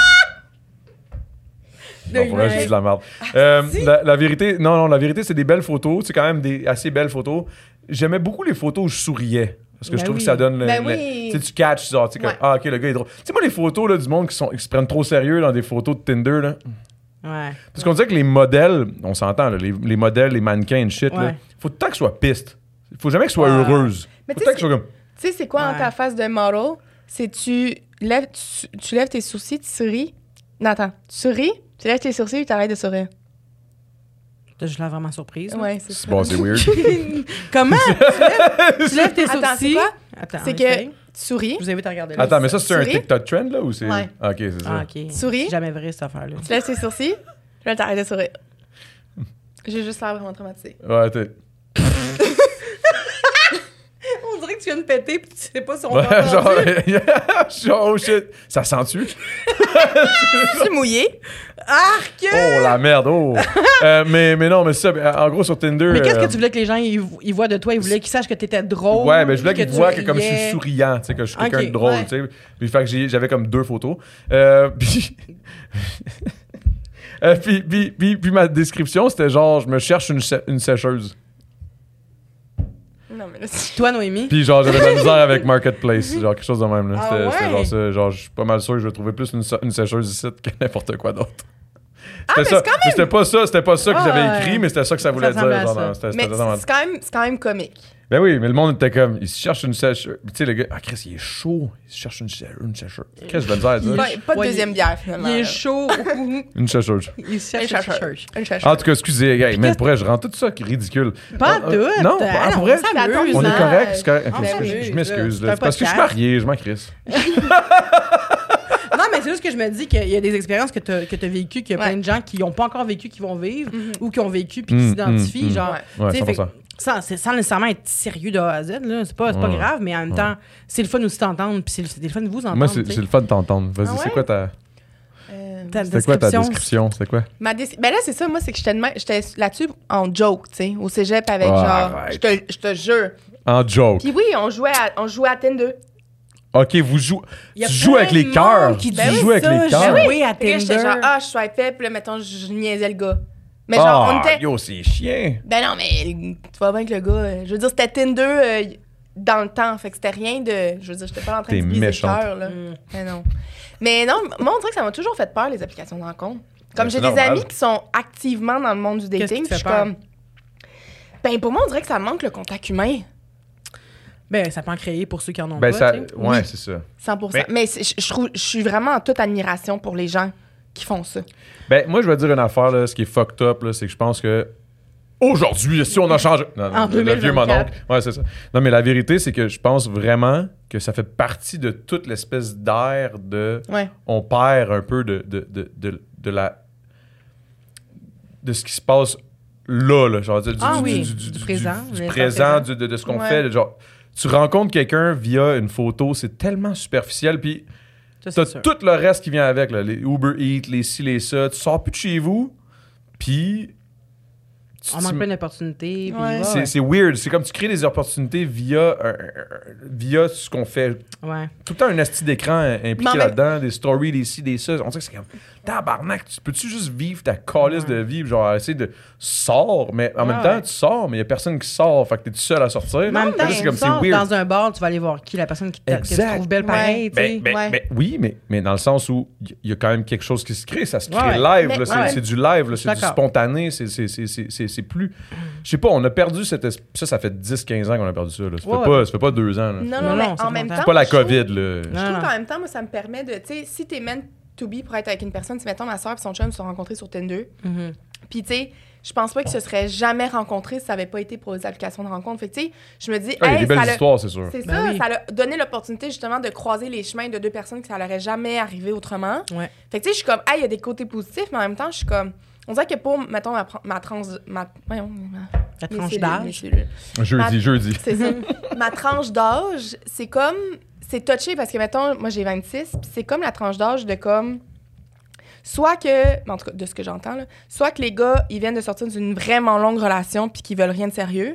Non, pour vrai, je dis de la merde. Euh, la, la vérité, non, non, la vérité, c'est des belles photos. C'est quand même des assez belles photos. J'aimais beaucoup les photos où je souriais. Parce que Ben je trouve oui. que ça donne le. Ben le- oui. Tu sais, tu catches, genre, tu sais, comme, Ouais. ah, ok, le gars est drôle. Tu sais, moi, les photos là, du monde qui, sont, qui se prennent trop sérieux dans des photos de Tinder, là. Ouais. Parce qu'on dirait que les modèles, on s'entend, là, les, les modèles, les mannequins et shit, là, Ouais. faut tout le temps qu'elles soient pistes. Faut jamais qu'elles soient Ouais. heureuses. Mais Faut tu tout le temps sais, qu'elles soient comme. Tu sais, c'est quoi Ouais. dans ta face de model? C'est tu lèves, tu, tu lèves tes sourcils, tu souris. Non, attends. Tu souris, tu lèves tes sourcils, tu arrêtes de sourire. Là, je suis vraiment surprise. là. Ouais, c'est ça. Bon, c'est weird. Comment? tu, lèves, tu lèves tes Attends, c'est sourcils. quoi? Attends, C'est on que essaye. tu souris, Je vous invite à regarder là. Attends, mais ça, c'est un Souris? TikTok trend, là, ou c'est. Ouais. Ah, ok, c'est ça. Ah, OK. Souris. C'est jamais vrai, cette affaire-là. tu lèves tes sourcils, puis là, t'arrêtes de sourire. J'ai juste l'air vraiment traumatisée. Ouais, t'es. On dirait que tu viens de péter puis tu sais pas si on Ouais, t'a entendu. genre, genre, oh shit, ça sent-tu? Je suis mouillée. Arc! Oh la merde, oh! Euh, mais, mais non, mais c'est ça, en gros, sur Tinder. Mais qu'est-ce euh, que tu voulais que les gens ils, ils voient de toi? Ils voulaient qu'ils sachent que t'étais drôle. Ouais, mais je voulais que qu'ils tu voient que comme je suis riais. souriant, tu sais, que je suis quelqu'un Ok, de drôle, ouais. tu sais. Puis fait que j'ai- j'avais comme deux photos. Euh, puis, euh, puis, puis, puis, puis ma description, c'était genre, je me cherche une, sé- une sécheuse. Non, mais là, c'est- Toi, Noémie? Puis genre, j'avais de la misère avec Marketplace, genre quelque chose de même. Là. Ah C'était c'était ouais? genre ça, genre, je suis pas mal sûr que je vais trouver plus une, sé- une sécheuse ici que n'importe quoi d'autre. Ah, C'était mais ça. c'est quand Mais c'était pas ça, c'était pas ça que Ah, j'avais ouais. écrit, mais c'était ça que ça voulait ressemblait dire. à genre, ça. dans- c'était- mais c'était dans ma- c'est quand, même- c'est quand même comique. Ben oui, mais le monde était comme, il se cherche une sécheuse. Puis tu sais, le gars, ah Chris, il est chaud, il se cherche une, sé- une sécheuse. Qu'est-ce que je veux dire? Il- ça? Pas, pas de Ouais, deuxième il- bière, finalement. Il est là. chaud. Une sécheuse. Il cherche Une une chercheuse. cherche. Une chercheuse. En tout cas, excusez, gars, mais pour vrai, je rends tout ça ridicule. Pas Ah, euh, tout. Non, Ah, ah, pour on vrai, s'amuse. C'est à ton on est usage. correct. c'est correct. On Je- s'amuse, je je m'excuse. là. là. C'est un C'est parce que je suis podcast. marié, je m'en crisse. Non, mais c'est juste que je me dis qu'il y a des expériences que tu as, que t'as vécues, qu'il y a Ouais. plein de gens qui n'ont pas encore vécu, qui vont vivre, Mhm. ou qui ont vécu puis qui Mm, s'identifient. mm, mm. Genre, Ouais. Ouais, tu sais, fait cent pour cent. que Sans, c'est- sans nécessairement être sérieux de A à Z, là. C'est pas, c'est pas Ouais. grave, mais en même Ouais. temps, c'est le fun aussi d'entendre, puis c'est le, c'est le fun de vous entendre. Moi, c'est tu sais. c'est le fun de t'entendre. Vas-y, Ah c'est ouais? quoi ta. Euh, Ta C'est quoi ta description. description? C'est quoi? ma dé- Ben là, c'est ça, moi, c'est que j'étais de même- j'étais là-dessus en joke, tu sais, au cégep avec Ah, genre. arrête. Je te, je te jure. En joke. Puis oui, on jouait à, on jouait à Tinder. Ok, vous jouez. Il y a Tu joues avec plein les de cœurs. monde qui Tu dit joues avec ça, les cœurs. jouer. Oui, à Puis là, j'étais Tinder. genre, ah, je swipais, puis là, mettons, je niaisais le gars. Mais genre, Ah, on était. yo, c'est chien. Ben non, mais tu vois bien que le gars. euh, je veux dire, c'était Tinder euh, dans le temps. Fait que c'était rien de. Je veux dire, j'étais pas en train T'es de briser méchante. le cœur, là. Mm. Mais non. Mais non, moi, on dirait que ça m'a toujours fait peur, les applications de rencontre. Comme Ben, j'ai c'est des normal. amis qui sont activement dans le monde du Qu'est-ce dating, qui te puis je fait suis peur? comme. Ben, pour moi, on dirait que ça manque le contact humain. Ben, ça peut en créer pour ceux qui en ont Ben, pas. ça. tu sais. Ouais, Oui. c'est ça. cent pour cent. Mais- Mais, c'est- je, je trouve, je suis vraiment en toute admiration pour les gens qui font ça. Ben, moi, je vais dire une affaire, là, ce qui est fucked up, là, c'est que je pense que. Aujourd'hui, si on a changé. Non, non, En le, le vieux mon deux mille vingt-quatre. oncle. Ouais, c'est ça. Non, mais la vérité, c'est que je pense vraiment que ça fait partie de toute l'espèce d'air de. Ouais. On perd un peu de, de, de, de, de la. de ce qui se passe là, là. Genre, du, Ah du, oui, du, du du- présent, du l'instant présent, présent. du- de, de ce qu'on Ouais. fait. Genre, tu rencontres quelqu'un via une photo, c'est tellement superficiel, puis. Ça, T'as c'est sûr. tout le reste qui vient avec, là, les Uber Eats, les ci, les ça. Tu sors plus de chez vous, puis... tu- On manque tu- plein d'opportunités. puis Ouais. ouais, c'est ouais. c'est weird. C'est comme tu crées des opportunités via, un- un- un- via ce qu'on fait. Ouais. Tout le temps un asti d'écran impliqué Mais en même- là-dedans, des stories, des ci, des ça. On dirait que c'est comme... Tabarnak, tu peux-tu juste vivre ta calice Ouais. de vie, genre essayer de... Sors, mais en Ouais, même temps, ouais. tu sors, mais il y a personne qui sort. Fait que t'es tout seul à sortir. Mais en même temps, Là, si c'est tu comme, c'est sors weird. dans un bar, tu vas aller voir qui, la personne qui t'a- que tu Exact. trouves belle pareil, tu sais. Ben, ben, Ouais. ben, oui, mais, mais dans le sens où il y a quand même quelque chose qui se crée. Ça se crée Ouais, ouais. live. Mais- là, c'est, ouais. c'est du live. là, c'est du D'accord. spontané. C'est, c'est, c'est, c'est, c'est, c'est plus... Je sais pas, on a perdu cette... es- Ça, ça fait dix quinze ans qu'on a perdu ça. Là. Ça, Ouais, fait ouais. pas, ça fait pas deux ans. Là. Non, Non, non, mais non, c'est en même longtemps. temps. C'est pas la je trouve- COVID. Là. Je Non, trouve non. qu'en même temps, moi, ça me permet de. Tu sais, si t'es meant to be pour être avec une personne, si mettons ma soeur et son chum se sont rencontrés sur Tinder, Mhm. puis tu sais, je pense pas qu'ils se seraient jamais rencontrés si ça avait pas été pour les applications de rencontre. Fait que tu sais, je me dis, Ah, il y a hey, des belles ça l'a- histoires, c'est sûr. C'est Ben ça, oui. ça a donné l'opportunité justement de croiser les chemins de deux personnes que ça leur aurait jamais arrivé autrement. Ouais. Fait que tu sais, je suis comme, hey, il y a des côtés positifs, mais en même temps, je suis comme, on dirait que pour, mettons, ma, ma trans. Ma, voyons, ma, La mes tranche cellules, mes d'âge. cellules. Jeudi, Ma- jeudi. C'est ça. Ma tranche d'âge, c'est comme. C'est touché parce que, mettons, moi j'ai vingt-six, puis c'est comme la tranche d'âge de comme. Soit que. En tout cas, de ce que j'entends, là. Soit que les gars, ils viennent de sortir d'une vraiment longue relation puis qu'ils veulent rien de sérieux.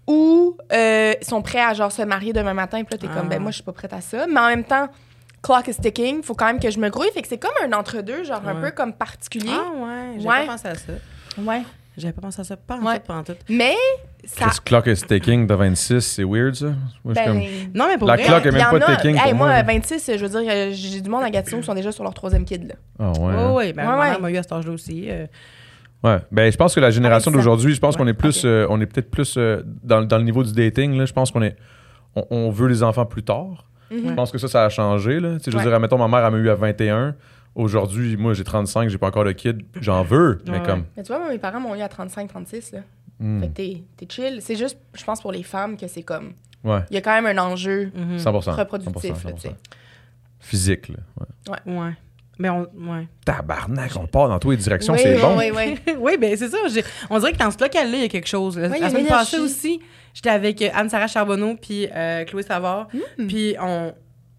Ou euh, ils sont prêts à genre se marier demain matin, puis là, t'es Ah. comme, ben moi, je suis pas prête à ça. Mais en même temps, clock is ticking, faut quand même que je me grouille. Fait que c'est comme un entre-deux, genre un Ouais. peu comme particulier. Ah ouais, j'avais Ouais. pas pensé à ça. Ouais. J'avais pas pensé à ça. Pas en Ouais. tout, pas en tout. Mais ça. Chris Clock is ticking de vingt-six, c'est weird, ça? Moi, je suis Ben, comme... Non, mais pour La vrai, cloque est il y même en pas a- ticking hey, pour moi, moi. à vingt-six, je veux dire, euh, j'ai du monde à Gatineau qui sont déjà sur leur troisième kid. Là. Ah ouais. oui, hein. oui. Ben, Ouais, ma ouais. mère m'a eu à cet âge-là aussi. euh, Ouais, ben je pense que la génération Avec ça. d'aujourd'hui, je pense Ouais, qu'on est plus, ok. euh, on est peut-être plus euh, dans, dans le niveau du dating. Là, je pense qu'on est, on, on veut les enfants plus tard. Mhm. Je pense que ça, ça a changé. Là. Tu sais, je veux Ouais. dire, admettons, ma mère elle m'a eu à vingt et un. Aujourd'hui, moi, j'ai trente-cinq, j'ai pas encore de kid. J'en veux, mais Ouais, comme. Mais tu vois, moi, mes parents m'ont eu à trente-cinq trente-six. Là. hmm, Fait que t'es, t'es chill. C'est juste, je pense, pour les femmes que c'est comme. ouais, Il y a quand même un enjeu mhm. cent pour cent. reproductif. cent pour cent, Là, tu sais. Physique, là. Ouais. Ouais. Mais on. Ouais. Tabarnak, on part dans toutes les directions, Oui, c'est oui, bon. oui, oui. oui, ben c'est ça. j'ai- On dirait que dans ce local-là, il y a quelque chose. La, Ouais, il y la a semaine une passée énergie. aussi, j'étais avec euh, Anne-Sarah Charbonneau puis euh, Chloé Savard. Mm. Puis on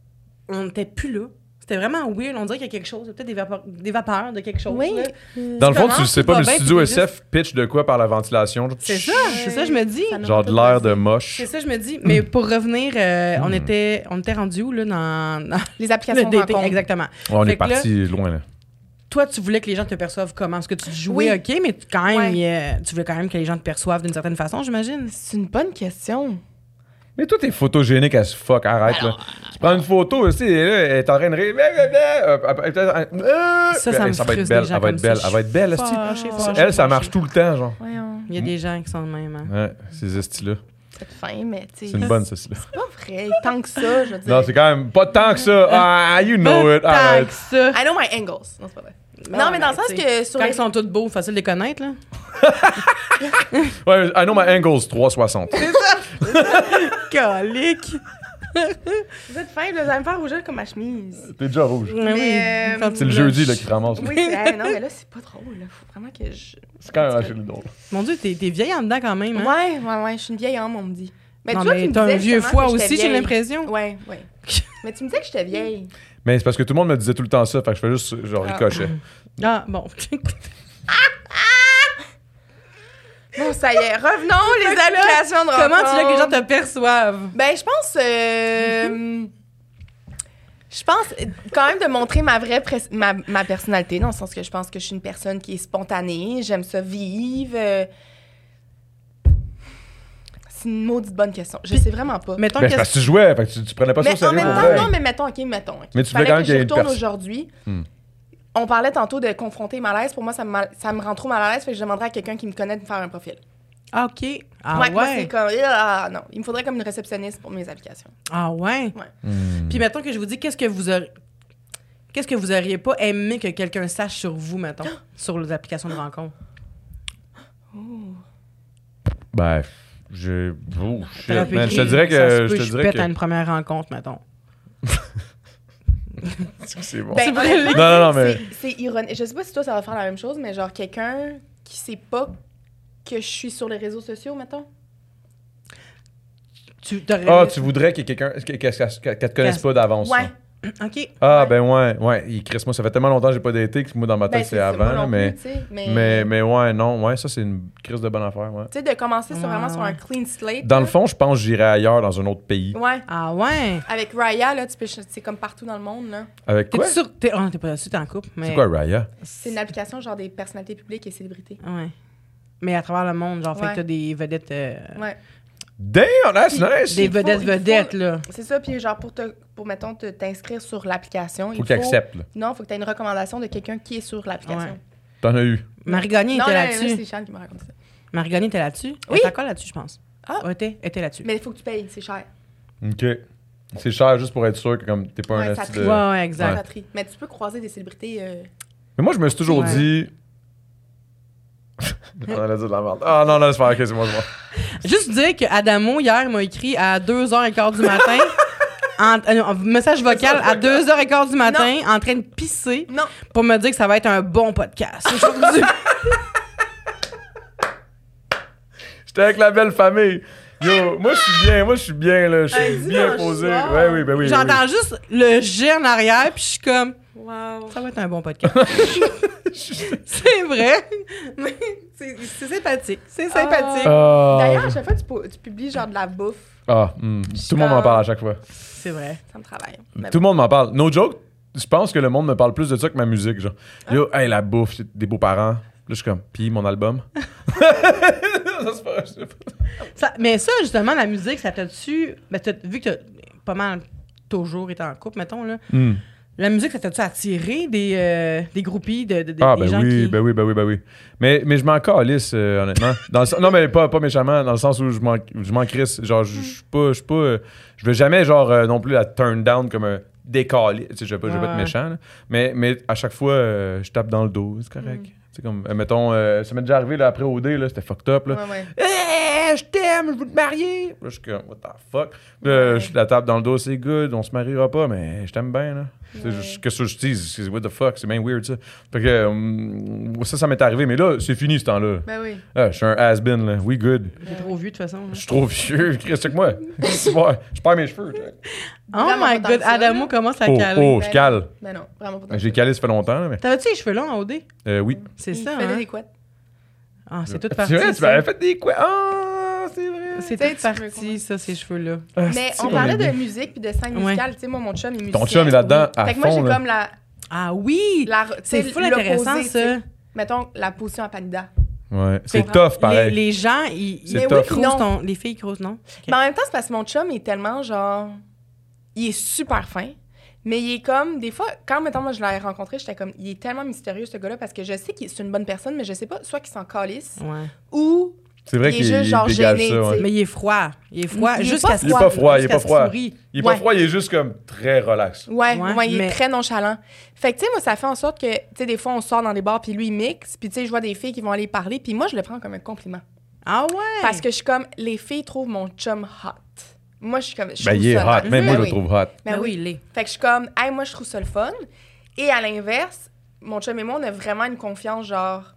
on n'était plus là. C'était vraiment weird. On dirait qu'il y a quelque chose. Il y a peut-être des, vapeur- des vapeurs de quelque chose. Oui. là. Dans le fond, commences, tu sais tout pas, va le bien, studio puis S t'es F pitch de quoi par la ventilation? genre, C'est ça. C'est ça, je me dis. Ça nous Genre de rend l'air tout de moche. C'est ça, je me dis. Mais pour revenir, euh, on Mm. était on était rendu où, là, dans, dans Les le applications de dating? rencontre. Exactement. Ouais, on Fait est que là- parti loin, là. Toi, tu voulais que les gens te perçoivent comment? Parce que tu jouais, Oui. OK, mais tu- quand même, Ouais. euh, tu voulais quand même que les gens te perçoivent d'une certaine façon, j'imagine. C'est une bonne question. Mais toi, t'es photogénique as fuck, arrête, là. Tu prends une photo, tu sais, là, elle est en train de rire. Ça, ça me va être frustre, belle, des gens elle va être comme belle, ça. elle va être belle, esti. Fâchée, fâchée, Elle, ça fâchée. marche tout le temps, genre. Voyons. Il y a des gens qui sont de même. Hein. Ouais, ces estis-là. C'est fin, mais tu sais. C'est une bonne, ceci-là. C'est pas vrai. Tant que ça, je veux dire. Non, c'est quand même pas tant que ça. Ah, you know it. Tant Arrête. que ça. I know my angles. Non, c'est pas vrai. Non, mais dans le sens tu sais, que sur Quand les... ils sont tous beaux, facile de les connaître, là. Ouais, I know my angles trois cent soixante. Calique. Vous êtes fin, vous allez me faire rougir comme ma chemise. T'es déjà rouge. Mais Mais, oui, quand euh, tu C'est le l'as- jeudi là, qui ramasse. Oui, c'est... hey, non, mais là, c'est pas drôle. Là. Faut vraiment que je... C'est quand même assez drôle. Mon Dieu, t'es, t'es vieille en dedans quand même. Hein? Ouais, ouais, ouais, je suis une vieille âme, on me dit. Mais non, tu vois, mais tu me t'as un disais vieux justement foie que j'étais aussi, j'ai vieille. l'impression. Ouais, ouais. Mais tu me disais que j'étais vieille. Mais c'est parce que tout le monde me disait tout le temps ça, fait que je fais juste genre Ah. ricochet. Ah, bon. Bon, ça y est, revenons les applications de rencontre. Comment tu veux que les gens te perçoivent? Ben, je pense... euh, je pense euh, quand même de montrer ma vraie pres- ma, ma personnalité, dans le sens que je pense que je suis une personne qui est spontanée, j'aime ça vivre. euh, C'est une maudite bonne question. Je sais vraiment pas. Mettons Ben, que c'est parce que tu jouais, fait que tu, tu prenais pas ça au Mais en sérieux même pour temps, vrai. non, mais mettons, OK, mettons. OK. Mais tu Fallait voulais quand même que qu'il y ait j'y une retourne pers- aujourd'hui. Hmm. On parlait tantôt de confronter mal à l'aise. Pour moi, ça me, mal- ça me rend trop mal à l'aise. Fait que je demanderais à quelqu'un qui me connaît de me faire un profil. Ah, OK. Ah Ouais, moi, ouais. c'est comme... Ah, non, il me faudrait comme une réceptionniste pour mes applications. Ah ouais. Hmm. Puis mettons que je vous dis, qu'est-ce que vous auriez... Qu'est-ce que vous auriez pas aimé que quelqu'un sache sur vous, mettons, sur les applications de rencontre? Ben, je. Oh, shit. T'aurais pu Man, je te écrire, dirais ça se que. peut, Je te je dirais pète que. à une première rencontre, mettons. C'est bon. Ben, C'est vrai. honnêtement, Non, non, non, mais- c'est- C'est ironique. Je sais pas si toi, ça va faire la même chose, mais genre quelqu'un qui sait pas que je suis sur les réseaux sociaux, mettons. Tu t'aurais... Ah, tu voudrais qu'il y ait quelqu'un que- que- que- qu'elle te connaisse pas d'avance. Ouais. ça. OK. Ah, Ouais. ben ouais. Ouais, il Chris, moi, ça fait tellement longtemps que j'ai pas daté que moi, dans ma tête, Ben, c'est ça, avant, moi là, non mais. plus, tu sais, mais... Mais, mais ouais, non, ouais, ça, c'est une crise de bonne affaire, ouais. Tu sais, de commencer sur, vraiment Ouais, sur un ouais. clean slate. Dans là. le fond, je pense que j'irais ailleurs, dans un autre pays. Ouais. Ah ouais. Avec Raya, là, tu peux, c'est comme partout dans le monde, là. Avec quoi? T'es-tu sûr... T'es... Oh, t'es pas là-dessus, t'es en couple, mais... C'est quoi, Raya? C'est une application genre des personnalités publiques et célébrités. Ouais. Mais à travers le monde, genre, fait Ouais. que t'as des vedettes... euh, Ouais. Damn, that's Puis- nice! Des Il faut- vedettes il faut- vedettes, là. C'est ça, puis genre pour, te, pour mettons, te, t'inscrire sur l'application, Faut il qu'il accepte, là. Non, il faut que tu aies une recommandation de quelqu'un qui est sur l'application. Ouais. T'en as eu. Marie Gagné Non, était là, là, là-dessus. c'est Chane qui m'a raconté ça. Marie Gagné était là-dessus. Oui. Elle était encore là-dessus, je pense. Ah. Elle était, elle était là-dessus. Mais il faut que tu payes, c'est cher. OK. C'est cher juste pour être sûr que comme t'es pas Ouais, un ça asti trie. de... Ouais, ouais, exact. Ça trie. Mais tu peux croiser des célébrités. euh, Mais moi, je me suis toujours Ouais. dit... On allait dire de la merde. Ah non, non, c'est pas OK, c'est moi, c'est moi. Juste dire que Adamo, hier, m'a écrit à deux heures quinze du matin, en, euh, en message vocal à deux heures quinze du matin, en train de pisser, Non. pour me dire que ça va être un bon podcast aujourd'hui. J'étais avec la belle famille. Yo, moi, je suis bien, moi, je suis bien, là. Je Un suis bien dimanche posé. soir. Ouais, oui, ben oui. J'entends juste le jet en arrière, puis je suis comme, Wow. ça va être un bon podcast. C'est vrai. Mais c'est c'est sympathique. C'est sympathique. Ah, D'ailleurs, à chaque fois que tu, pu- tu publies genre de la bouffe, ah, hmm. Tout le monde m'en parle à chaque fois. C'est vrai. ça me travaille. Mais Tout le monde m'en parle. No joke, je pense que le monde me parle plus de ça que ma musique, genre. Yo, hey, la bouffe, c'est des beaux-parents. Là, je suis comme, pis mon album. Ça, c'est pas- c'est pas- Ça- mais ça, justement, la musique, ça t'a-tu... Ben, t'as- vu que t'as pas mal toujours été en couple, mettons, là, Hmm. la musique, ça t'a-tu attiré des, euh, des groupies, de, de- de- Ah, des ben gens oui, qui... ben oui, ben oui, ben oui. Mais, mais je m'en calisse, euh, honnêtement. Dans le sens- non, mais pas, pas méchamment, dans le sens où je m'en, je m'en crisse. Genre, je je suis pas, je suis pas, euh, je veux jamais, genre, euh, non plus la turn down comme un décalé. Tu sais, je vais pas, je vais pas être Ouais. méchant, là. Mais, mais à chaque fois, euh, je tape dans le dos, c'est correct. Mm. Tu sais, comme, euh, mettons, euh, ça m'est déjà arrivé, là, après O D, là, c'était fucked up, là. Ouais, ouais. Hey, je t'aime, je veux te marier. Là, je suis comme, what the fuck. Puis là, Ouais. je la tape dans le dos, c'est good, on se mariera pas, mais je t'aime bien, là. C'est Ouais. juste- Qu'est-ce que je dis? C'est what the fuck, c'est bien weird, ça. Fait que, hum, ça, ça m'est arrivé, mais là, c'est fini ce temps-là. Ben oui. Ah, je suis un has-been, là. We good. J'ai trop vu, de toute façon. là. Je suis trop vieux. Qu'est-ce que moi? C'est moi. Je perds mes cheveux. Jack. Oh Vraiment my pas God, tant que ça, Adamo là. commence à Oh, caler. oh, je Ben cale. Ben non, vraiment pas. tant J'ai que calé, ça fait longtemps, là, mais. T'avais-tu les cheveux longs en O D? Euh, oui. C'est ça. ça, Il fait hein? des couettes. Ah, c'est toute C'est partie, vrai, tu ça. m'avais fait des quoi? Ah, c'est vrai. C'est Tu sais, toute tu peux partie, comprendre. ça, ces cheveux-là. Ah, Mais c'est-tu on qu'on parlait est de bien. musique puis de scène Ouais. musicale. Tu sais, moi, mon chum est musicien. Ton chum est là-dedans à Fait que moi, fond, j'ai là. comme la. Ah oui! la C'est tu sais, full intéressant, l'opposé, tu sais. ça. Mettons, la position à Panida. Ouais. C'est Fait- tough, pareil. Les, les gens, ils, C'est ils tough. crousent Non. ton- les filles crousent, non? Mais en même temps, c'est parce que mon chum est tellement genre. Il est super fin. Mais il est comme, des fois, quand, mettons, moi, je l'ai rencontré, j'étais comme, il est tellement mystérieux, ce gars-là, parce que je sais que c'est une bonne personne, mais je sais pas, soit qu'il s'en calisse, Ouais. ou C'est vrai il est qu'il juste, il genre, dégage gêné, ça, tu ouais. sais. Mais il est froid. Il est froid. Il est Jusqu'à pas ce Il est pas froid, il est jusqu'à pas ce froid. qu'il sourie. Il est pas Ouais. froid, il est juste comme très relax. Ouais, Ouais, ouais, il mais- est très nonchalant. Fait que, tu sais, moi, ça fait en sorte que, tu sais, des fois, on sort dans des bars, puis lui, il mixe, puis, tu sais, je vois des filles qui vont aller parler, puis moi, je le prends comme un compliment. Ah ouais? Parce que je suis comme, les filles trouvent mon chum hot. moi, je suis comme. Je Ben, trouve il est ça hot. Même moi, je oui. le trouve hot. Ben Ben oui. oui, il est. Fait que je suis comme, hey, moi, je trouve ça le fun. Et à l'inverse, mon chum et moi, on a vraiment une confiance, genre.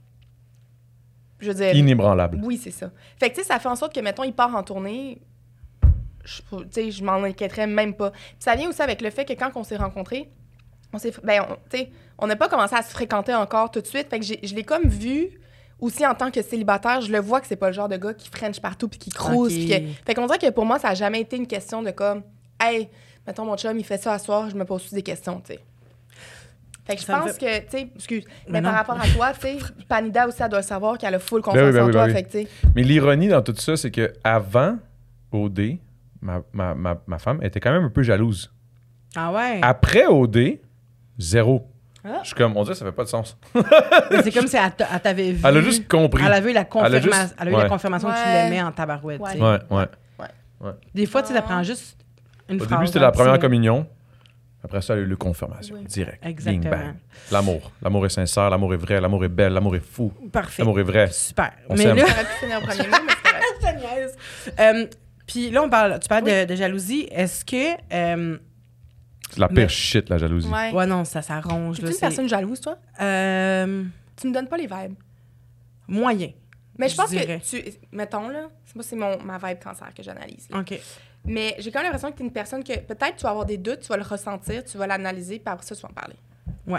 Je veux dire. Inébranlable. Oui, c'est ça. Fait que, tu sais, ça fait en sorte que, mettons, il part en tournée. Je, tu sais, je m'en inquiéterais même pas. Puis ça vient aussi avec le fait que quand on s'est rencontrés, on s'est. Ben, on- tu sais, on n'a pas commencé à se fréquenter encore tout de suite. Fait que j'ai- je l'ai comme vu. Aussi, en tant que célibataire, je le vois que c'est pas le genre de gars qui french partout puis qui crouse. Ok. puis que- Fait qu'on dirait que pour moi, ça a jamais été une question de comme, hey, mettons, mon chum, il fait ça à soir, je me pose aussi des questions, tu sais. Fait que je Ça me pense que, tu sais, excuse, Mais mais, non. par rapport à toi, tu sais, Panida aussi, elle doit savoir qu'elle a full confiance Ben oui, ben en oui, toi. ben oui. Fait que, tu sais, Mais l'ironie dans tout ça, c'est que avant O D, ma, ma, ma, ma femme était quand même un peu jalouse. Ah ouais? Après O D, zéro. Ah. Je suis comme, on dirait que ça fait pas de sens. Mais c'est comme si elle t'a- elle t'avait vu. Elle a juste compris. Elle avait eu la, confirma- Elle a juste- elle a eu ouais. la confirmation que tu Ouais. l'aimais en tabarouette. Ouais. tu sais. Ouais, ouais. Des fois, tu sais, ça prend juste une Au phrase. début, c'était un la petit première mot. communion. Après ça, elle a eu le confirmation. Oui. Direct. Exactement. Bing, bang. L'amour. L'amour est sincère, l'amour est vrai, l'amour est belle, l'amour est fou. Parfait. L'amour est vrai. Super. On mais s'aime. là, j'aurais pu finir au premier mot, mais c'est correct. ça niaise. Euh, puis là, on parle, tu parles de, de jalousie. Est-ce que. euh, C'est la pire Mais- shit, la jalousie. Ouais. ouais, non, ça s'arrange. Tu là, es une c'est- personne jalouse, toi? Euh, Tu me donnes pas les vibes. moyen. Mais je Je pense dirais. que tu. Mettons, là, c'est- moi, c'est mon, ma vibe cancer que j'analyse. là. OK. Mais j'ai quand même l'impression que tu es une personne que peut-être tu vas avoir des doutes, tu vas le ressentir, tu vas l'analyser, puis après ça, tu vas en parler. Ouais.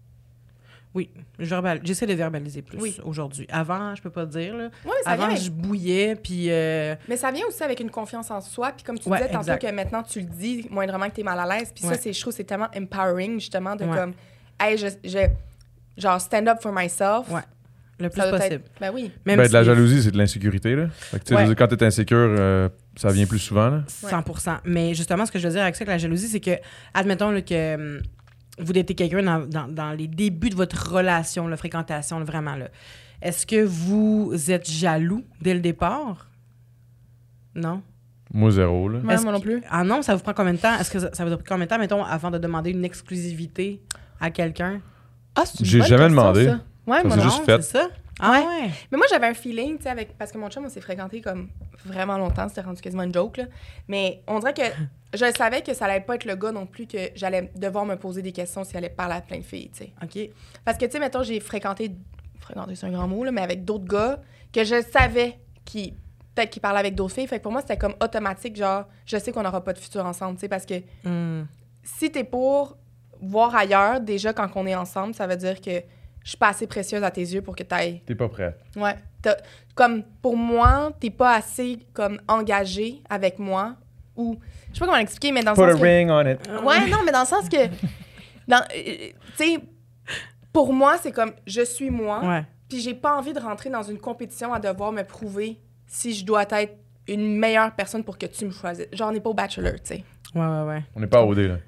Oui, je verbal- j'essaie de verbaliser plus Oui. aujourd'hui. Avant, je peux pas dire. Là. Oui, mais ça Avant, vient. je bouillais, puis... euh, Mais ça vient aussi avec une confiance en soi. Puis comme tu Ouais, disais tantôt exact. que maintenant tu le dis, moindrement que tu es mal à l'aise. Puis Ouais. ça, c'est, je trouve que c'est tellement empowering, justement, de Ouais. comme, hey, je, je, genre, stand up for myself. Ouais. le plus Ça doit possible. être- Ben oui. Même Ben, si de la des- jalousie, c'est de l'insécurité. Là. Fait que, tu sais, Ouais. je veux dire, quand t'es insécure, euh, ça vient plus souvent. Là. cent pour cent. Mais justement, ce que je veux dire avec ça, avec la jalousie, c'est que, admettons là, que hum, vous datez quelqu'un dans, dans, dans les débuts de votre relation, la fréquentation, là, vraiment, là. Est-ce que vous êtes jaloux dès le départ? Non? Moi, zéro. Là. Ouais, Est-ce moi non que- plus. Ah non, ça vous prend combien de temps? Est-ce que ça, ça vous prend combien de temps, mettons, avant de demander une exclusivité à quelqu'un? Ah, c'est une J'ai bonne jamais question, demandé. ça. Ouais, Ça, moi c'est non. juste fait. C'est ça? Ah ouais? Mais moi, j'avais un feeling, tu sais, avec... parce que mon chum, on s'est fréquenté comme vraiment longtemps. C'était rendu quasiment une joke, là. Mais on dirait que je savais que ça allait pas être le gars non plus, que j'allais devoir me poser des questions si elle allait parler à plein de filles, tu sais. OK. Parce que, tu sais, mettons, j'ai fréquenté... Fréquenté, c'est un grand mot, là, mais avec d'autres gars que je savais qui... Peut-être qu'ils parlaient avec d'autres filles. Fait que pour moi, c'était comme automatique, genre, je sais qu'on n'aura pas de futur ensemble, tu sais, parce que Hum. si t'es pour voir ailleurs, déjà, quand on est ensemble, ça veut dire que je suis pas assez précieuse à tes yeux pour que t'ailles... T'es pas prêt. Ouais. T'as- Comme, pour moi, t'es pas assez, comme, engagé avec moi. Ou, je sais pas comment l'expliquer, mais dans le Put a sens que... ring on it. Ouais, non, mais dans le sens que... dans- euh, Tu sais, pour moi, c'est comme, je suis moi. Ouais. Puis j'ai pas envie de rentrer dans une compétition à devoir me prouver si je dois être une meilleure personne pour que tu me choisisses. Genre, on n'est pas au Bachelor, tu sais. Ouais, ouais, ouais. On n'est pas à O D, là.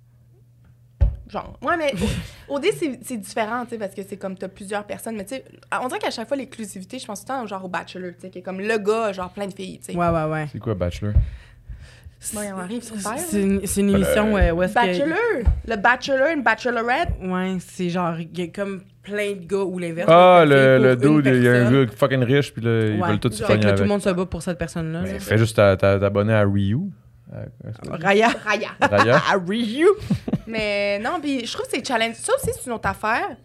Genre, ouais, mais au dé, c'est c'est différent, tu sais, parce que c'est comme t'as plusieurs personnes. Mais tu sais, on dirait qu'à chaque fois, l'exclusivité, je pense tout le temps genre au Bachelor, tu sais, qui est comme le gars, genre plein de filles, tu sais. Ouais, ouais, ouais. C'est quoi, Bachelor? Bon, il en arrive sur Terre. C'est une, c'est une émission euh, où est-ce que... Bachelor! Le Bachelor, une Bachelorette. Ouais, c'est genre, il y a comme plein de gars ou l'inverse. Ah, plein de le, filles le pour une dude, il y a un personne. gars fucking riche, puis là, ils Ouais. veulent tous se Genre, Fait que pogner là, tout le avec. monde se bat pour cette personne-là. Mais là. fais juste ta- ta- t'abonner à Ryu. Euh, Raya. Raya. Raya. À Ryu. Mais non, puis je trouve que c'est challenge. Ça aussi, c'est une autre affaire.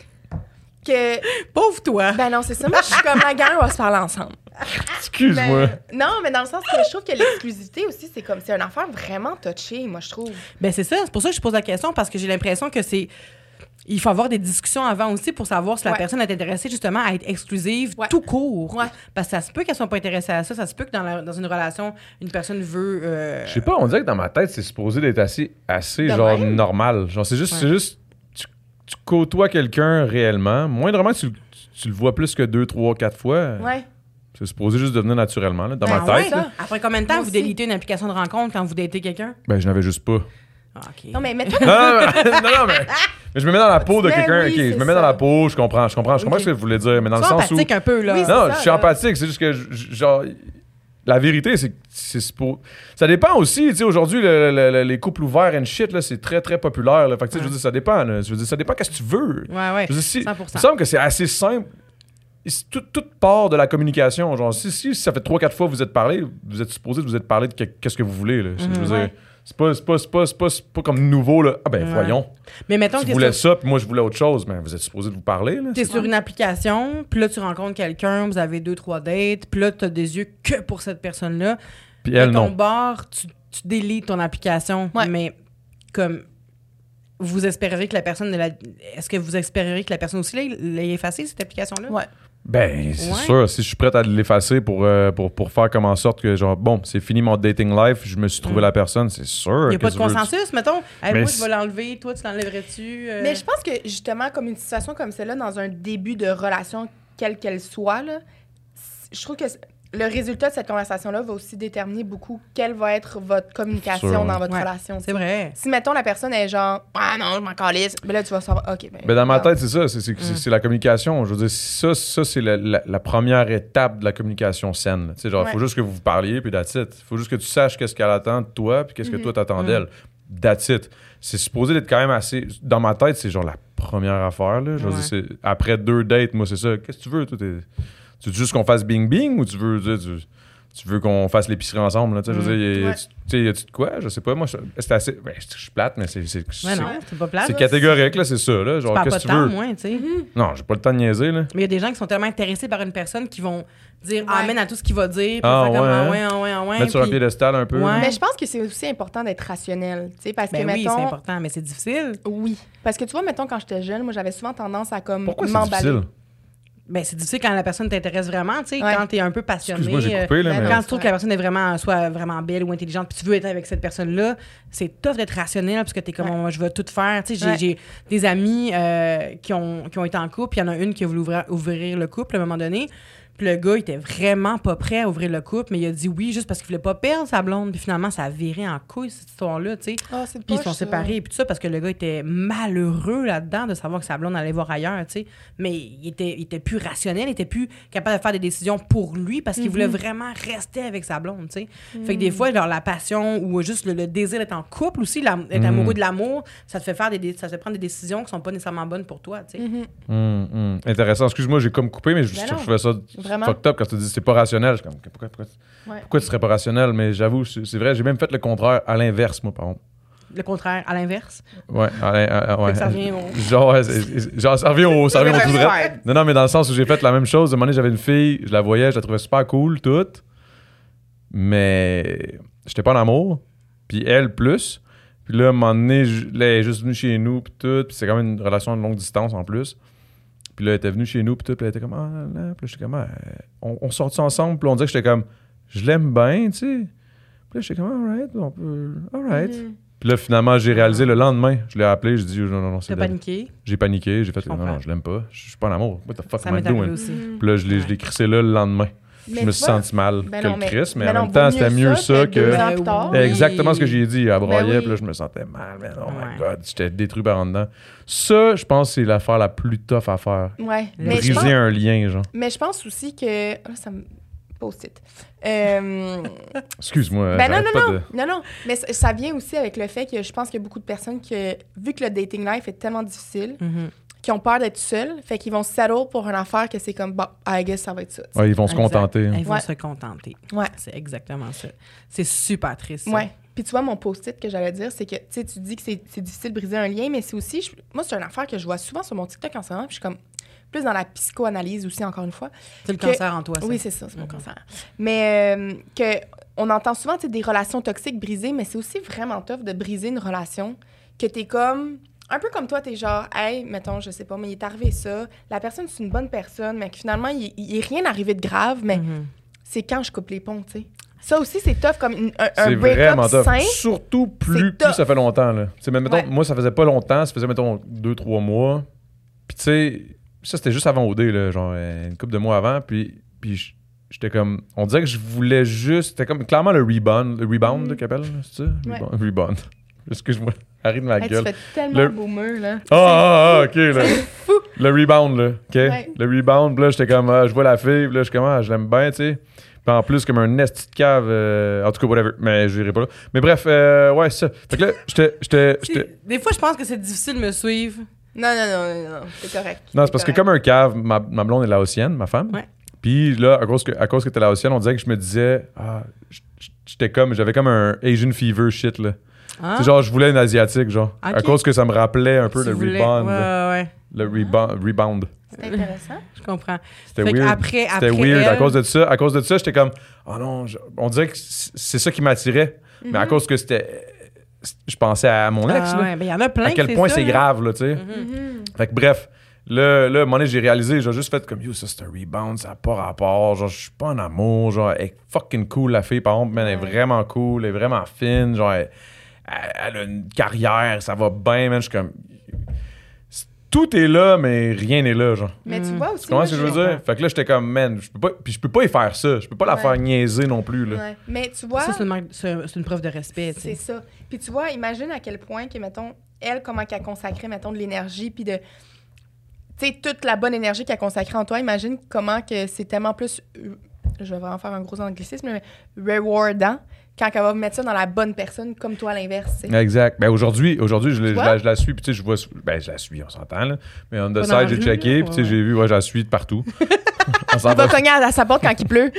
Que. Pauvre toi. Ben non, c'est ça. Moi, je suis comme la gang, on va se parler ensemble. Excuse-moi. Mais- non, mais dans le sens que je trouve que l'exclusivité aussi, c'est comme. C'est une affaire vraiment touchée, moi, je trouve. Ben c'est ça, c'est pour ça que je pose la question, parce que j'ai l'impression que c'est... Il faut avoir des discussions avant aussi pour savoir si la Ouais. personne est intéressée justement à être exclusive Ouais. tout court. Ouais. Parce que ça se peut qu'elle soit pas intéressée à ça, ça se peut que dans, la- dans une relation, une personne veut... euh, Je sais pas, on dirait que dans ma tête, c'est supposé d'être assez, assez De genre même? normal. Genre, c'est juste, Ouais. c'est juste tu, tu côtoies quelqu'un réellement. Moindrement, tu, tu, tu le vois plus que deux, trois, quatre fois. Ouais. C'est supposé juste devenir naturellement, là, dans Ben ma Ah ouais? tête. ça. là. Après combien de temps Moi vous aussi. délitez une application de rencontre quand vous datez quelqu'un? Ben, je n'avais juste pas. Ah, OK. Non, mais mettons. non, non, non, non, mais, mais je me mets dans la peau de Mais quelqu'un. oui, ok, c'est je me mets ça. dans la peau, je comprends, je comprends, je comprends Ok. ce que vous voulez dire, mais dans le Sois sens où. empathique un peu, là. Oui, c'est Non, ça, je suis là. empathique, c'est juste que, je- je- genre, la vérité, c'est que c'est pour. Ça dépend aussi, tu sais, aujourd'hui, le- le- le- les couples ouverts and shit, là, c'est très, très populaire. Là. Fait que, tu sais, je veux dire, ça dépend, là. Je veux dire, ça dépend qu'est-ce que tu veux. Ouais, ouais, Je veux dire, si- cent il pour cent. me semble que c'est assez simple. tout, tout part de la communication. Genre, si, si ça fait trois quatre fois que vous êtes parlé, vous êtes supposé de vous être parlé de qu'est-ce que vous voulez. Là. Mm-hmm. Je veux dire, Ouais. c'est pas, c'est, pas, c'est, pas, c'est, pas, c'est pas comme nouveau. Là. Ah ben, Ouais. voyons. Mais mettons Tu que t'es voulais sur, ça, puis moi, je voulais autre chose. Mais vous êtes supposé de vous parler. Là. t'es sur une application, puis là, tu rencontres quelqu'un, vous avez deux, trois dates, puis là, t'as des yeux que pour cette personne-là. Puis elle, de ton non. bord, tu, tu délites ton application, Ouais. mais comme vous espéreriez que la personne... La, est-ce que vous espéreriez que la personne aussi l'ait, l'ait effacé, cette application-là? Ouais. Ben, c'est Ouais. sûr. Si je suis prête à l'effacer pour, euh, pour, pour faire comme en sorte que, genre, bon, c'est fini mon dating life, je me suis trouvé Mm. la personne, c'est sûr. Il n'y a pas que de tu veux- consensus, mettons? Hey, Mais moi, c'est- je vais l'enlever, toi, tu l'enlèverais-tu? euh? Mais je pense que justement, comme une situation comme celle-là, dans un début de relation, quelle qu'elle soit, là, c- je trouve que c- le résultat de cette conversation-là va aussi déterminer beaucoup quelle va être votre communication Sûr. dans votre Ouais, relation. C'est vrai. Si, mettons, la personne est genre, ah non, je m'en calisse, ben là, tu vas savoir, OK. Ben, Ben dans ma regarde. tête, c'est ça. C'est, c'est, Mm. c'est, c'est la communication. Je veux dire, ça, ça c'est la, la, la première étape de la communication saine. là. Tu sais, genre, il Ouais. faut juste que vous vous parliez, puis that's it. Il faut juste que tu saches qu'est-ce qu'elle attend de toi, puis qu'est-ce que Mhm. toi t'attends Mm. d'elle. That's it. C'est supposé d'être quand même assez... Dans ma tête, c'est genre la première affaire. Là. Je veux Ouais. dire, c'est... Après deux dates, moi, c'est ça. Qu'est-ce que tu veux? Toi, t'es... Tu veux juste qu'on fasse bing-bing ou tu veux... Tu, tu, tu veux qu'on fasse l'épicerie ensemble? Là, tu sais, je veux Mm. dire, y a- Ouais. tu sais, y a-tu de quoi? Je sais pas. Moi, je- c'est assez... Ben, je suis plate, mais c'est... c'est, Ouais, c'est- non, c'est pas plate. c'est là. catégorique, là, c'est ça. Là. Tu Genre, perds qu'est-ce pas que de tu veux? temps, moins, tu sais. Non, j'ai pas le temps de niaiser, là. Mais il y a des gens qui sont tellement intéressés par une personne qui vont dire Ouais. amen à tout ce qu'il va dire, puis Ah, faire comme ouais, ah hein? ouais, ah ouais, ah ouais. Mettre sur un puis- piédestal un peu. Ouais. Mais je pense que c'est aussi important d'être rationnel, tu sais, parce Ben que, oui, mettons... c'est important, mais c'est difficile. Oui. Parce que, tu vois, mettons, quand j'étais jeune, moi, j'avais souvent tendance à, comme, Pourquoi c'est m'emballer. difficile? Ben, c'est difficile quand la personne t'intéresse vraiment, tu sais, Ouais. quand t'es un peu passionné. Excuse-moi, j'ai coupé, là, ben mais... non. Quand tu trouves que la personne est vraiment, soit vraiment belle ou intelligente, puis tu veux être avec cette personne-là, c'est tough d'être rationnel parce que t'es comme, Ouais. oh, je vais tout faire. Tu sais, j'ai, Ouais. j'ai des amis euh, qui, ont, qui ont été en couple, puis il y en a une qui a voulu ouvrir, ouvrir le couple à un moment donné. Puis le gars, il était vraiment pas prêt à ouvrir le couple, mais il a dit oui juste parce qu'il voulait pas perdre sa blonde. Puis finalement, ça a viré en couille, cette histoire-là, tu sais. Ah, c'est Puis ils poche, sont ça. séparés et puis tout ça parce que le gars était malheureux là-dedans de savoir que sa blonde allait voir ailleurs, tu sais. Mais il était, il était plus rationnel, il était plus capable de faire des décisions pour lui parce qu'il voulait vraiment rester avec sa blonde, tu sais. Fait que des fois, genre, la passion ou juste le, le désir d'être en couple aussi, la- être Mhm. amoureux de l'amour, ça te fait faire des, dé- ça te fait prendre des décisions qui sont pas nécessairement bonnes pour toi, tu sais. Mhm. Hum, hum. Intéressant. Excuse-moi, j'ai comme coupé, mais je, Ben je non. trouvais ça Vraiment? fucked up quand tu dis c'est pas rationnel. Je suis comme, pourquoi, pourquoi, Ouais. pourquoi tu serais pas rationnel? Mais j'avoue, c'est c'est vrai, j'ai même fait le contraire à l'inverse, moi, par contre. Le contraire, à l'inverse. Ouais, à l'in- à- à- ouais. Fait que ça revient au- Genre, ouais, c'est- c'est- genre, ça revient au, ça revient au tout droit. Non, non, mais dans le sens où j'ai fait la même chose. De un moment donné, j'avais une fille, je la voyais, je la trouvais super cool, toute. Mais j'étais pas en amour. Puis elle, plus. Puis là, à un moment donné, je- là, elle est juste venue chez nous, puis tout. Puis c'est quand même une relation de longue distance en plus. Puis là, elle était venue chez nous, puis tout. Puis elle était comme, ah, là. Puis là, j'étais comme, ah, on, on sortit ensemble. Puis on dirait que j'étais comme, je l'aime bien, tu sais. Puis là, j'étais comme, alright, on peut. Alright. Mhm. Puis là, finalement, j'ai réalisé le lendemain. Je l'ai appelé, j'ai dit, non, non, non, c'est T'as d'elle. paniqué. J'ai paniqué, j'ai fait, non, comprends. non, je l'aime pas. Je suis pas en amour. What the fuck Ça am I m'est arrivé doing? aussi. Mhm. Puis là, je l'ai, je l'ai crissé là le lendemain. Mais je me tu suis vois, senti mal ben que non, le mais- Chris, mais mais en non, même temps, vaut c'était mieux mieux ça ça que deux que. ans plus tard. Oui. Exactement ce que j'ai dit. Elle broyait, Ben oui. puis là, je me sentais mal. Mais oh my Ouais. God, j'étais détruit par en dedans. Ça, je pense que c'est l'affaire la plus tough à faire. Ouais. Le Mais je, Briser pense, un lien, genre. mais je pense aussi que... Ah, ça me... Post-it. Euh... Excuse-moi. Ben non, j'arrête non, pas non, de- non, non. Mais ça, ça vient aussi avec le fait que je pense qu'il y a beaucoup de personnes que, vu que le dating life est tellement difficile, Mhm. qui ont peur d'être seuls, fait qu'ils vont settle pour une affaire que c'est comme, bon, I guess ça va être ça. tu sais. Ouais, ils vont se Exact. contenter. Ils vont Ouais. se contenter. Ouais. C'est exactement ça. C'est super triste. ça. Ouais. Puis tu vois, mon post-it que j'allais dire, c'est que, tu sais, tu dis que c'est c'est difficile de briser un lien, mais c'est aussi, je- moi, c'est une affaire que je vois souvent sur mon TikTok en ce moment, puis je suis comme, plus dans la psychoanalyse aussi, encore une fois. C'est le Que- cancer en toi, ça. Oui, c'est ça, c'est mon Mhm. cancer. Mais euh, que on entend souvent, tu sais, des relations toxiques brisées, mais c'est aussi vraiment tough de briser une relation que t'es comme... Un peu comme toi, t'es genre, hey, mettons, je sais pas, mais il est arrivé ça. La personne, c'est une bonne personne, mais que finalement, il, il est rien arrivé de grave, mais Mhm. c'est quand je coupe les ponts, tu sais. Ça aussi, c'est tough comme une- un, un C'est break-up vraiment tough. sain. Surtout plus, C'est tough. plus ça fait longtemps. Là. Tu sais, mais mettons, Ouais. moi, ça faisait pas longtemps. Ça faisait, mettons, deux, trois mois. Puis, tu sais, ça, c'était juste avant O D, là, genre euh, une couple de mois avant. Puis, puis j- j'étais comme... On dirait que je voulais juste... C'était comme clairement le rebound. Le rebound, Mm. là, qu'il appelle, là, c'est ça? Ouais. Rebound. Rebound. Excuse-moi. Arrête de ma Hey, tu gueule. fais tellement Le- boomer, là. Ah, ah, ah, OK, là. Le rebound, là. OK? Ouais. Le rebound, puis là, j'étais comme... ah, je vois la fille, puis là, je suis comme... ah, je l'aime bien, tu sais. Puis en plus, comme un esti de cave... euh, en tout cas, whatever. Mais je dirais pas là. Mais bref, euh, ouais, ça. Fait que là, j'étais... j'étais- j'étais- Des fois, je pense que c'est difficile de me suivre Non, non, non, non, non, c'est correct. Non, c'est parce que comme un cave, ma, ma blonde est laotienne, ma femme. Ouais. Puis là, à cause que, à cause que t'es laotienne, on disait que je me disais, ah, j'étais comme, j'avais comme un Asian fever shit, là. Ah. C'est genre, je voulais une asiatique, genre. Ok. À cause que ça me rappelait un peu Tu le voulais- rebound. Ouais, ouais, ouais. Le rebound. rebound. C'est intéressant. Je comprends. C'était Fait weird. qu'après- C'était après weird. À elle- cause de ça, à cause de ça, j'étais comme, oh non, je- on dirait que c- c'est ça qui m'attirait. Mais à cause que c'était, je pensais à mon ex, Ah là. ouais, ben, il y en a plein. À quel que point ça, c'est là. grave, là, tu sais. Mhm. Fait que bref, là, là, à un moment donné, j'ai réalisé, j'ai juste fait comme, yo, ça c'est un rebound, ça n'a pas rapport, genre, je suis pas en amour, genre, elle est fucking cool, la fille, par contre, man, elle est Ouais. vraiment cool, elle est vraiment fine, genre, elle, elle- elle a une carrière, ça va bien, man, je suis comme... Tout est là, mais rien n'est là, genre. Mais tu Mm. vois aussi. Tu comprends moi, ce que je veux j'ai- dire? Fait que là, j'étais comme, man, je peux pas... Puis je peux pas y faire ça, je peux pas la Ouais. faire niaiser non plus, là. Ouais. Mais tu vois, Ça, c'est une, marque- c'est c'est une preuve de respect. tu c'est sais. ça. Puis tu vois, imagine à quel point que, mettons, elle, comment qu'elle a consacré, mettons, de l'énergie, puis de... Tu sais, toute la bonne énergie qu'elle a consacrée en toi, imagine comment que c'est tellement plus... euh, Je vais vraiment faire un gros anglicisme, mais rewardant quand elle va mettre ça dans la bonne personne, comme toi à l'inverse, tu sais. Exact. Ben aujourd'hui, aujourd'hui je, l'ai- je vois? la, je la suis, puis tu sais, je vois... Ben, je la suis, on s'entend, là. Mais on the Pas dans side, la j'ai rue, checké, là, puis tu sais, ouais. j'ai vu, ouais, je la suis de partout. On s'en Il va va. cogner à sa porte quand il pleut.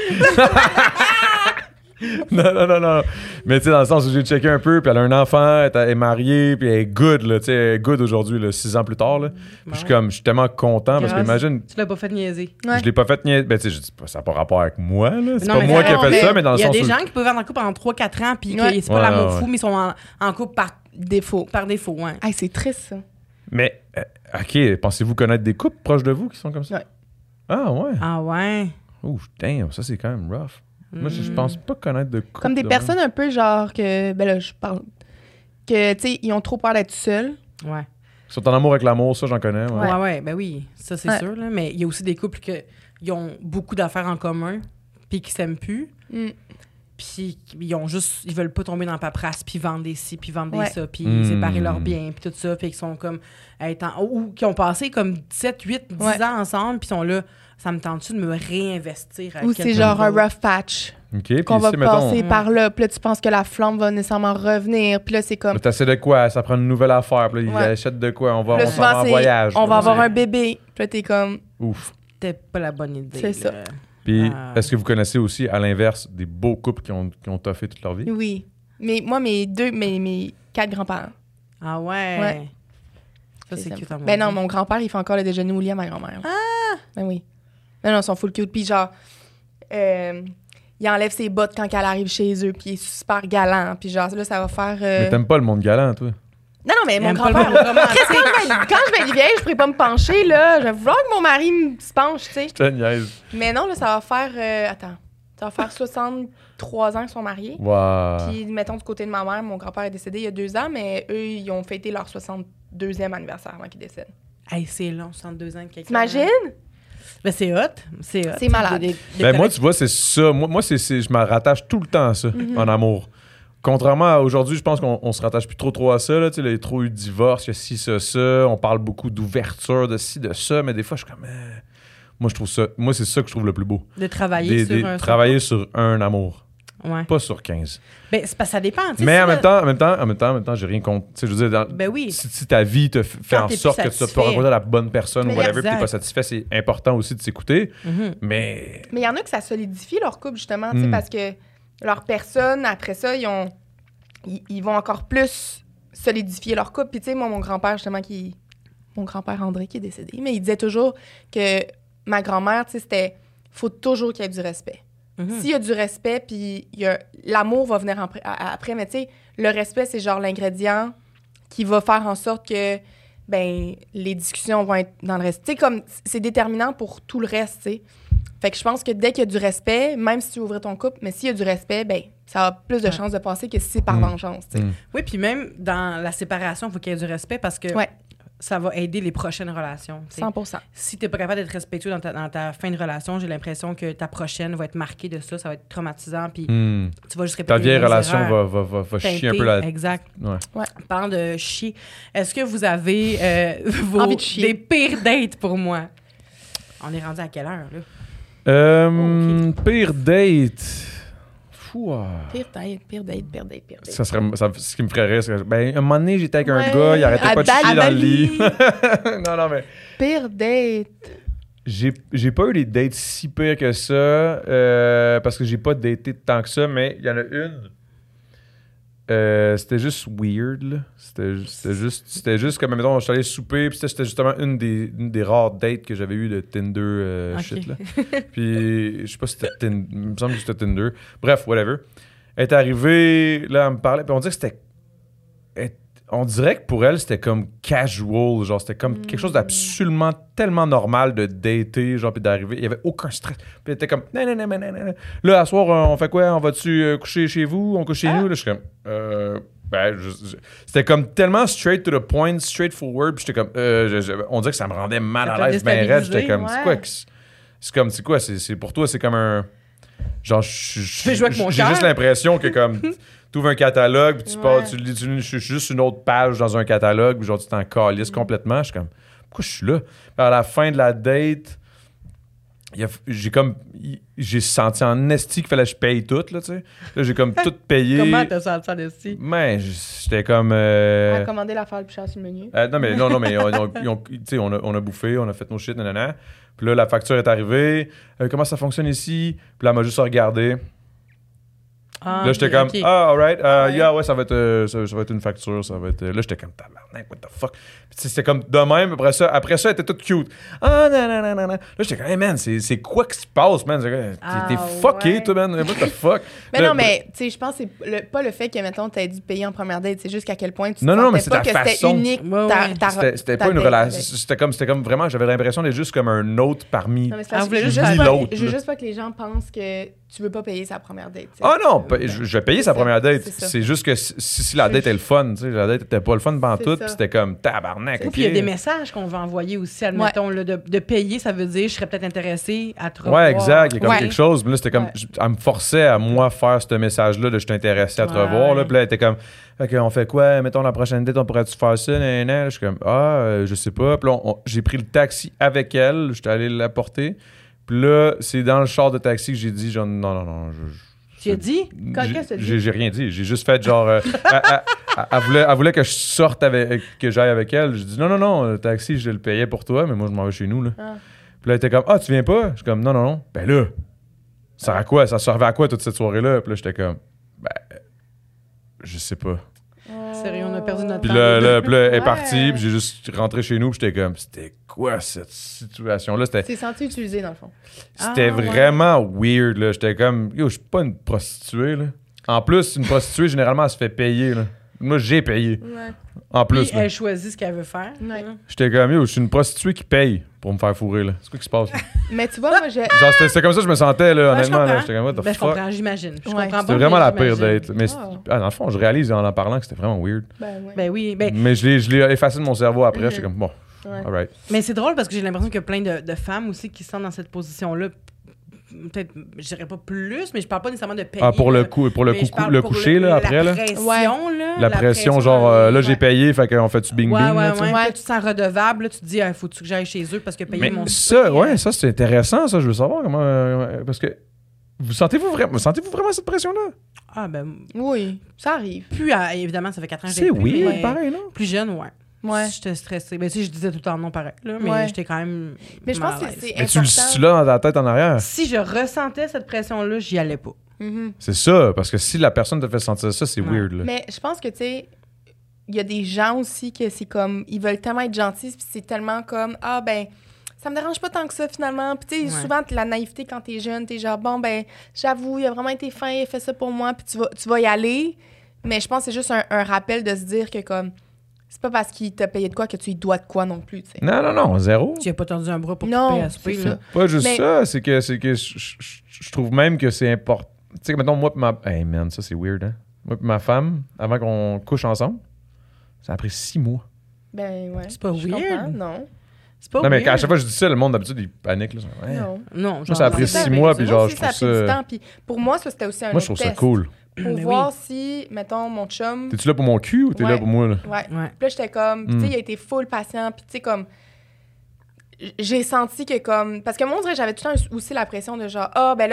Non, non, non, non. Mais tu sais, dans le sens où j'ai checké un peu, puis elle a un enfant, elle est mariée, puis elle est good, là, tu sais, elle est good aujourd'hui, là, six ans plus tard, là. Puis je suis comme, je suis tellement content, parce que Grâce. imagine, Tu l'as pas fait niaiser. Ouais. je l'ai pas fait niaiser. Ben, tu sais, je dis pas, ça n'a pas rapport avec moi, là. C'est Non, pas mais moi qui ai non, fait mais ça, mais dans le Il y a sens des où. gens qui peuvent être en couple pendant trois quatre ans, puis Ouais. que c'est pas Ouais, l'amour ouais, fou, ouais. mais ils sont en, en couple par Défaut. par défaut. Ouais. Hey, c'est triste, ça. Mais, euh, OK, pensez-vous connaître des couples proches de vous qui sont comme ça? Ouais. Ah, ouais. Ah ouais. Ouh, damn, ça, c'est quand même rough. Moi, je, je Mm. pense pas connaître de couple. Comme des de personnes un peu genre que... Ben là, je parle... Que, tu sais, ils ont trop peur d'être seuls. Ouais. Ils sont en amour avec l'amour, ça, j'en connais. Ouais. Ouais, ouais, ben oui, ça c'est Ouais. sûr. Là. Mais il y a aussi des couples qui ont beaucoup d'affaires en commun, puis qui s'aiment plus, Mm. puis ils ont juste, ils veulent pas tomber dans la paperasse, puis vendre des ci, puis vendre Ouais. des ça, puis Mm. séparer leurs biens, puis tout ça, puis qu'ils sont comme, être en- ou qui ont passé comme sept, huit, dix Ouais. ans ensemble, puis sont là, ça me tente-tu de me réinvestir avec Ou c'est quelqu'un genre un d'autre? rough patch. OK, puis Qu'on va ici, mettons, passer par là. Puis là, tu penses que la flamme va nécessairement revenir. Puis là, c'est comme... là, t'essaies de quoi? Ça prend une nouvelle affaire. Puis là, Ouais. ils achètent de quoi? On va, Là, on s'en souvent, va en c'est, voyage. on va là. avoir un bébé. Puis là, t'es comme... Ouf. C'était pas la bonne idée. C'est ça. là. Puis, Ah. est-ce que vous connaissez aussi, à l'inverse, des beaux couples qui ont, qui ont toffé toute leur vie? Oui. Mais moi, mes deux... Mes, mes quatre grands-parents. Ah ouais. Ouais. Ça, c'est Ça me cute. fait- à mon Ben non, Dieu. mon grand-père, il fait encore le déjeuner au lit à ma grand-mère. Ah! Ben oui. Non, non, ils sont full cute. Puis genre... euh, il enlève ses bottes quand elle arrive chez eux. Puis il est super galant. Puis genre, là, ça va faire... euh, Mais t'aimes pas le monde galant, toi? Non, non, mais mon Aime pas le grand-père... monde romantique. Quand je vais- quand je vais être vieille, je pourrais pas me pencher, là. Je vais vouloir que mon mari me se penche, tu sais. Je te niaise. Mais non, là, ça va faire... euh, attends. Ça va faire soixante-trois ans qu'ils sont mariés. Wow. Puis, mettons, du côté de ma mère, mon grand-père est décédé il y a deux ans, mais eux, ils ont fêté leur soixante-deuxième anniversaire avant qu'ils décèdent. Hey, c'est long, soixante-deux ans. que quelqu'un- T'imagines? Ben, c'est hot. C'est hot. C'est malade. De- de- de Ben, moi, connaître- tu vois, c'est ça. Moi, moi c'est, c'est- je me rattache tout le temps à ça, Mm-hmm. en amour. Contrairement à aujourd'hui, je pense qu'on on se rattache plus trop trop à ça. Là, tu sais, il y a trop eu de divorce, il y a ci, ça, ça. On parle beaucoup d'ouverture, de ci, de ça, mais des fois, je suis comme... euh, Moi, je trouve ça... Moi, c'est ça que je trouve le plus beau. de travailler Des- sur des- un... travailler sur un amour, Ouais. pas sur quinze. Ben, c'est parce que ça dépend. tu sais, Mais si en là- même temps, en même temps, en même temps, en même temps, j'ai rien contre. Tu sais, je veux dire, dans- Ben oui. si, si ta vie te f- fait Quand en t'es sorte plus que tu vas pas satisfait. rencontrer la bonne personne Mais ou whatever, puis exact. t'es pas satisfait, c'est important aussi de s'écouter. Mhm. Mais Mais il y en a que ça solidifie leur couple, justement, tu sais, Mm. parce que leur personne, après ça, ils ont... Ils, ils vont encore plus solidifier leur couple. Puis, tu sais, moi, mon grand-père, justement, qui... Mon grand-père André, qui est décédé, mais il disait toujours que ma grand-mère, tu sais, c'était... Faut toujours qu'il y ait du respect. Mhm. S'il y a du respect, puis il y a... l'amour va venir en pr- à- à- après, mais tu sais, le respect, c'est genre l'ingrédient qui va faire en sorte que, ben, les discussions vont être dans le reste. Tu sais, comme, c'est déterminant pour tout le reste, tu sais. Fait que je pense que dès qu'il y a du respect, même si tu ouvres ton couple, mais s'il y a du respect, ben, ça a plus de Ouais. chances de passer que si c'est par Mm. vengeance, tu sais. Mm. Oui, puis même dans la séparation, il faut qu'il y ait du respect parce que Ouais. ça va aider les prochaines relations. tu sais. cent pour cent. Si tu n'es pas capable d'être respectueux dans ta, dans ta fin de relation, j'ai l'impression que ta prochaine va être marquée de ça. Ça va être traumatisant, puis hmm, tu vas juste répéter ta les vieille mêmes relation erreurs. va, va, va, va chier un Teinter, peu la... Exact. Ouais. Parlant de chier, est-ce que vous avez euh, vos, Envie de chier. des pires dates pour moi? On est rendu à quelle heure, là? Euh, Pire date. Pouah. Pire date, pire date, pire date, pire date. Ça serait, ça, ce qui me ferait rire, c'est que, ben, un moment donné, j'étais avec un Ouais, gars, il arrêtait à pas de chier dans le Bali. lit. non, non, mais... Pire date. J'ai, j'ai pas eu des dates si pires que ça, euh, parce que j'ai pas daté tant que ça, mais il y en a une. Euh, c'était juste weird, là. C'était, c'était, juste, c'était juste comme, mettons, je suis allé souper, puis c'était, c'était justement une des, une des rares dates que j'avais eues de Tinder euh, Ok. shit, là. Puis, je sais pas si c'était Tinder, il me semble que c'était Tinder. Bref, whatever. Elle est arrivée, là, elle me parlait, puis on dirait que c'était... elle- on dirait que pour elle, c'était comme casual, genre, c'était comme quelque chose d'absolument tellement normal de dater, genre, puis d'arriver. Il y avait aucun stress. Puis elle était comme, non, non, non, non, non, non. Là, à soir, on fait quoi? On va-tu euh, coucher chez vous? On couche chez nous? Là, je suis comme, euh, ben, je- je- c'était comme tellement straight to the point, straightforward, puis j'étais comme, euh, je- je- on dirait que ça me rendait mal Ça à t'a l'aise, ben raide. J'étais déstabilisé, comme, ouais. c'est quoi? que c'est c'est comme, c'est quoi? C'est, c'est pour toi, c'est comme un. Genre, je- je- fais jouer avec mon j'ai cœur. juste l'impression que comme. Tu ouvres un catalogue, puis tu Ouais. pars, tu lis, tu lis- je suis juste une autre page dans un catalogue, puis genre, tu t'en calisses complètement. Je suis comme, pourquoi je suis là? Puis à la fin de la date, il y a- j'ai comme, il- j'ai senti en esti qu'il fallait que je paye tout, là, tu sais. Là, j'ai comme tout payé. Comment t'as senti ça dessus? Mais j'étais comme. euh, Elle a commandé l'affaire le plus cher sur le menu. euh, non, mais non, non, mais on, on- ils ont- tu sais, on, a, on a bouffé, on a fait nos shit, nanana. Puis là, la facture est arrivée. Euh, comment ça fonctionne ici? Puis là, elle m'a juste regardé. Ah, Là, j'étais ok, comme, ok. ah, alright, euh, Ouais. yeah, ouais, ça va, être, euh, ça, ça va être une facture, ça va être. euh, Là, j'étais comme, tabarnak, what the fuck. Puis tu sais, c'était comme de même, après ça, après ça, elle était toute cute. Ah, non, non, non, non, non. Là, j'étais comme, hey, man, c'est, c'est quoi qui se passe, man? T'es, Ah, t'es fucké, ouais. toi, man, what the fuck? Mais Là, non, mais tu sais, je pense que c'est le- pas le fait que, mettons, t'aies dû payer en première date, c'est juste qu'à quel point tu Non, te non, sentais mais c'est pas ta que façon. c'était unique. Ouais, ta- ouais. ta- C'était, c'était ta pas une date relation. avec. C'était comme, c'était comme vraiment, j'avais l'impression d'être juste comme un autre parmi. Non, mais c'est Ah, parce vous que voulez je veux juste juste dire pas- l'autre, je veux là. juste pas que les gens pensent que tu veux pas payer sa première date. tu sais. Ah non, pa- je, je vais payer sa C'est première ça, date. c'est ça. C'est juste que si, si la date est le fun, tu sais, la date était pas le fun pendant C'est tout, ça. puis c'était comme tabarnak. Oui, ok. puis il y a des messages qu'on va envoyer aussi, admettons, là, de, de payer, ça veut dire je serais peut-être intéressé à te revoir. Ouais, exact. Il y a comme Ouais. quelque chose. Mais là, c'était comme. Ouais. je- Elle me forçait à moi faire ce message-là de je t'intéressais à te Ouais. revoir. Là. Puis là, elle était comme. OK, on fait quoi? Mettons la prochaine date, on pourrait-tu faire ça? Nan, nan, nan. Je suis comme. Ah, euh, je sais pas. Puis là, on- j'ai pris le taxi avec elle. J'étais allé la porter. Puis là, c'est dans le char de taxi que j'ai dit genre, non, non, non. Je, je- Tu as dit? Quand- j'ai- qu'est-ce que t'as dit? j'ai, j'ai rien dit. J'ai juste fait genre. euh, elle, elle- elle- elle voulait, elle voulait que je sorte avec. Que j'aille avec elle. J'ai dit non, non, non. Le taxi, je le payais pour toi, mais moi, je m'en vais chez nous. Là. Ah. Puis là, elle était comme, ah, tu viens pas? Je suis comme, non, non, non. Ben là, ça sert à quoi? Ça servait à quoi toute cette soirée-là? Puis là, j'étais comme, ben, je sais pas. Sérieux, on a perdu notre Puis temps. là, là, puis là, elle est Ouais. partie, puis j'ai juste rentré chez nous, puis j'étais comme, c'était quoi cette situation-là? C'était, C'est senti utilisé, dans le fond. c'était Ah, ouais. vraiment weird, là. J'étais comme, yo, je suis pas une prostituée, là. En plus, une prostituée, généralement, elle se fait payer, là. Moi, j'ai payé. Ouais. En Puis plus, là. elle choisit ce qu'elle veut faire. Ouais. J'étais comme, yo, je suis une prostituée qui paye pour me faire fourrer, là. C'est quoi qui se passe, là? Mais tu vois, moi, j'ai. Genre, c'était, c'était comme ça que je me sentais, là, Ouais, je honnêtement, là. comprends. J'étais comme, what the Ben, je fuck? comprends, j'imagine. Je Ouais. comprends C'était pas, vraiment mais la pire j'imagine. date. Mais c'est- Oh. ah, dans le fond, je réalise en en parlant que c'était vraiment weird. Ben, ouais. Ben oui, ben, Mais je l'ai, je l'ai effacé de mon cerveau après. Mhm. J'étais comme, bon, Ouais. alright. mais c'est drôle parce que j'ai l'impression qu'il y a plein de, de femmes aussi qui sont dans cette position-là. Peut-être, je dirais pas plus, mais je parle pas nécessairement de payer. Ah, pour le, là. coup, pour le, Mais coup, je parle le pour coucher, là, après, la là. pression, Ouais. là. La, pression, genre, en euh, là, ligne, j'ai ouais. payé, fait qu'on fait du bing Ouais, bing. ouais, là, tu sais. ouais. Ouais. Là, tu te sens redevable, là, tu te dis, il faut-tu que j'aille chez eux parce que payer Mais mon ça, souper, ouais, euh, ça, c'est intéressant, ça, je veux savoir comment. euh, parce que. Vous sentez-vous vraiment, sentez-vous vraiment cette pression-là? Ah, ben, Oui, ça arrive. plus, à- évidemment, ça fait quatre ans que C'est j'ai plus, weird, mais pareil, non? Plus jeune, ouais. Ouais. J'étais stressée. Ben, tu sais, je disais tout le temps non pareil, là, mais Ouais. j'étais quand même. Mais je mal pense à que l'aise. c'est Mais tu le important. situes là dans ta tête en arrière. Si je ressentais cette pression-là, j'y allais pas. Mhm. C'est ça, parce que si la personne te fait sentir ça, c'est Ouais. weird, là. Mais je pense que, tu sais, il y a des gens aussi que c'est comme, ils veulent tellement être gentils, puis c'est tellement comme, ah ben, ça me dérange pas tant que ça finalement. Puis tu sais, Ouais. souvent, la naïveté quand t'es jeune, t'es genre, bon ben, j'avoue, il a vraiment été fin, il a fait ça pour moi, puis tu vas, tu vas y aller. Mais je pense que c'est juste un, un rappel de se dire que, comme, c'est pas parce qu'il t'a payé de quoi que tu lui dois de quoi non plus, tu sais. Non, non, non, zéro. Tu n'as pas tendu un bras pour Non, te payer à souper, c'est là. ça. Pas juste Mais- ça, c'est que, c'est que je, je- je- je trouve même que c'est important. Tu sais, mettons, moi pis ma... Hey, man, ça, c'est weird, hein? Moi pis ma femme, avant qu'on couche ensemble, ça a pris six mois. Ben ouais. C'est pas Je weird. comprends, non. C'est pas non, mais weird. à chaque fois que je dis ça, le monde, d'habitude, il panique, là. Ouais. Non. Non, ça a genre, pris c'est six ça. mois, puis genre, Moi aussi, je trouve ça a pris du ça- temps, puis pour moi, ça, c'était aussi un Moi, je autre trouve ça test. cool. Pour Mais voir si, mettons, mon chum... T'es-tu là pour mon cul ou t'es Ouais. là pour moi, là? Ouais. Ouais. Puis là, j'étais comme, puis tu Mm. sais, il a été full patient, puis tu sais, comme, j'ai senti que comme, parce que moi, on dirait que j'avais tout le temps aussi la pression de genre, ah, ben là,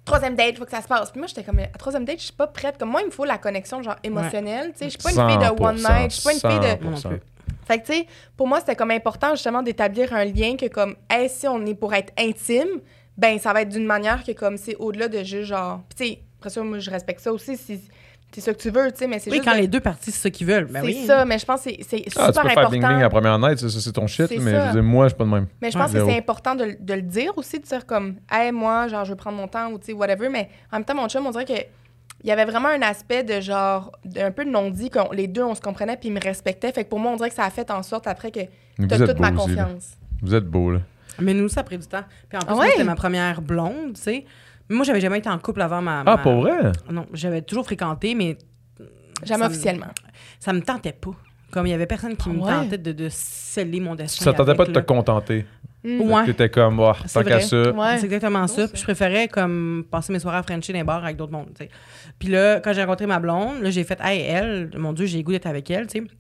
troisième date, il faut que ça se passe. Puis moi, j'étais comme, à troisième date, je suis pas prête. Comme moi, il me faut la connexion, genre, émotionnelle. Tu sais, je suis pas une fille de one night. Je suis pas une fille de. cent pour cent. Fait que, tu sais, pour moi, c'était comme important, justement, d'établir un lien que, comme, hey, si on est pour être intime, ben, ça va être d'une manière que, comme, c'est au-delà de juste, genre. Puis, tu sais, après ça, moi, je respecte ça aussi. Si c'est ça que tu veux, tu sais, mais c'est Oui, juste. quand de... les deux parties, c'est ça qu'ils veulent. Ben c'est oui. ça, mais je pense que c'est, c'est Ah, super tu peux important. faire bling-bling à la première night, ça, ça, c'est ton shit, C'est mais ça. je veux dire, moi, je suis pas de même. Mais je Ouais. pense que Zéro. c'est important de, de le dire aussi, de dire comme, hey, moi, genre, je veux prendre mon temps ou, tu sais, whatever. Mais en même temps, mon chum, on dirait que il y avait vraiment un aspect de genre, un peu de non-dit, que les deux, on se comprenait puis ils me respectaient. Fait que pour moi, on dirait que ça a fait en sorte après que Mais t'as vous êtes toute ma beau aussi, là. confiance. Vous êtes beau, là. Mais nous, ça a pris du temps. Puis en plus, Ah moi, ouais? c'était ma première blonde, tu sais. Moi, j'avais jamais été en couple avant ma. Ah, ma- pour vrai? Non, j'avais toujours fréquenté, mais. Jamais ça me- officiellement. Ça me tentait pas. Comme il y avait personne qui Ah me ouais? tentait de, de sceller mon destin. Ça tentait pas de avec, te là. contenter. Mm. Ouais. T'étais comme, oh, C'est tant qu'à vrai. ça. Ouais. C'est exactement ça. ça. Puis je préférais comme passer mes soirées à Frenchie dans les bars avec d'autres mondes, tu sais. Puis là, quand j'ai rencontré ma blonde, là, j'ai fait, hey, elle, mon Dieu, j'ai le goût d'être avec elle, tu sais.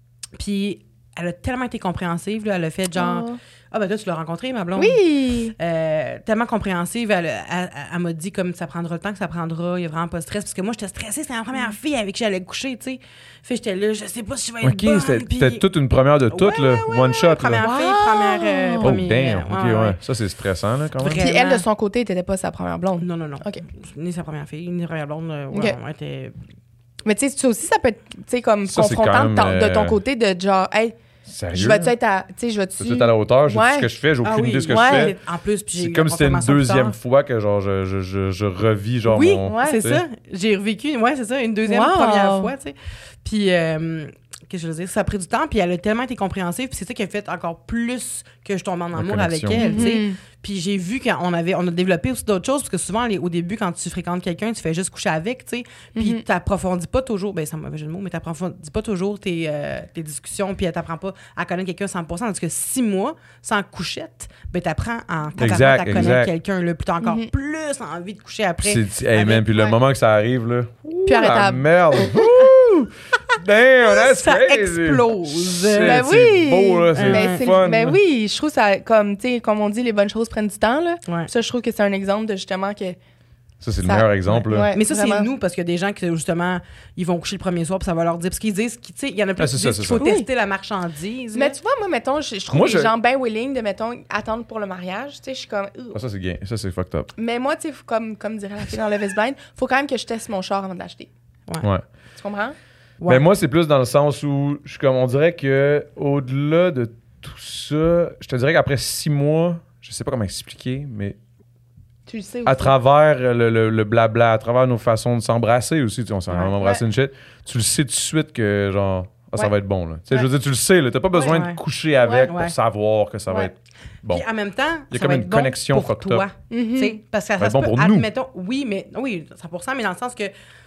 Puis elle a tellement été compréhensive, là, elle a fait genre, Oh. ah ben toi, tu l'as rencontrée, ma blonde. Oui! Euh, tellement compréhensive, elle, elle- elle- elle m'a dit comme ça prendra le temps que ça prendra, il y a vraiment pas de stress, parce que moi j'étais stressée, c'était la première fille avec qui j'allais coucher, tu sais. Fait que j'étais là, je sais pas si je vais être Ok, bonne. c'était puis- c'était toute une première de toutes, Ouais, là. ouais, One shot, Première là. fille, Wow! première. euh, Oh, premier, damn. euh, Ok, ouais, ouais. ouais. Ça, c'est stressant, là, quand même. Vrai. Puis elle, Vraiment. de son côté, t'étais pas sa première blonde. Non, non, non. OK. Ni sa première fille, ni sa première blonde. euh, ouais, Ok. on était... Mais tu sais, ça aussi, ça peut être, tu sais, comme Ça, c'est confrontant quand de, ton- même, de ton euh, côté, de genre, hey, Sérieux? je vais-tu être à, tu sais, je vais-tu... Je suis à la hauteur, je sais Ouais. ce que je fais, j'ai aucune Ah oui, idée de ce que ouais. je fais. En plus, puis j'ai C'est eu comme la si c'était une confirmation plus deuxième tard. fois que genre je, je, je, je revis genre Oui, mon... Ouais. c'est tu sais. ça. J'ai revécu, ouais, c'est ça, une deuxième, Wow. première fois, tu sais. Puis, euh, qu'est-ce que je veux dire, ça a pris du temps, puis elle a tellement été compréhensive, puis c'est ça qui a fait encore plus que je tombe en amour avec connexion. elle, tu sais. Mhm. Puis j'ai vu qu'on avait, on a développé aussi d'autres choses, parce que souvent, les- au début, quand tu fréquentes quelqu'un, tu fais juste coucher avec, tu sais. Puis Mhm. t'approfondis pas toujours, ben c'est un mauvais jeu de mots, mais t'approfondis pas toujours tes, euh, tes discussions, puis t'apprends pas à connaître quelqu'un cent pour cent. Tandis que six mois sans couchette, ben t'apprends en tabarnak Exact, à connaître exact. quelqu'un, là. Puis t'as encore Mhm. plus envie de coucher après. C'est, hey, avec- man, puis le ouais. moment que ça arrive, là... ouh, Plus la arrêtable. merde! Ouh! Damn, that's Ça crazy! explose. Shit, Ben c'est oui! beau, là, c'est Ben, c'est- fun. ben là. oui, je trouve ça, comme, tu sais, comme on dit, les bonnes choses prennent du temps, là. Ouais. Ça, je trouve que c'est un exemple de, justement, que... Ça, c'est le Ça- meilleur exemple, là. Ouais, Mais ça, c'est vraiment. nous, parce qu'il y a des gens qui, justement, ils vont coucher le premier soir, puis ça va leur dire. Parce qu'ils disent, qu'ils- tu sais, il y en a Ah, plus c'est qui ça, disent c'est qu'il faut ça. tester la marchandise. Mais là. tu vois, moi, mettons, je, je trouve Moi, les je- gens bien willing de, mettons, attendre pour le mariage, tu sais, je suis comme... Ugh. Ah, ça, c'est gay. Ça, c'est fucked up. Mais moi, tu sais, faut comme, comme dirait la fille dans Love is Blind, faut quand même que je teste mon char avant de l'acheter. Ouais. Tu comprends? Ouais. Mais moi, c'est plus dans le sens où je suis comme, on dirait que au-delà de tout ça, je te dirais qu'après six mois, je sais pas comment expliquer, mais Tu le sais aussi. à travers le, le- le blabla, à travers nos façons de s'embrasser aussi, tu sais, on s'est Ouais. vraiment embrassé Ouais. une shit, tu le sais tout de suite que genre, ah, ça Ouais. va être bon, là. Tu sais, je Ouais. veux dire, tu le sais, là, t'as pas besoin Ouais. de coucher avec Ouais. pour savoir que ça va Ouais. être bon. Puis en même temps, Il y a ça comme va une être bon connexion pour fucked toi. up. Mhm. Tu sais, parce que ça, va être se bon peut, pour nous. admettons, oui, mais oui, cent pour cent, mais dans le sens que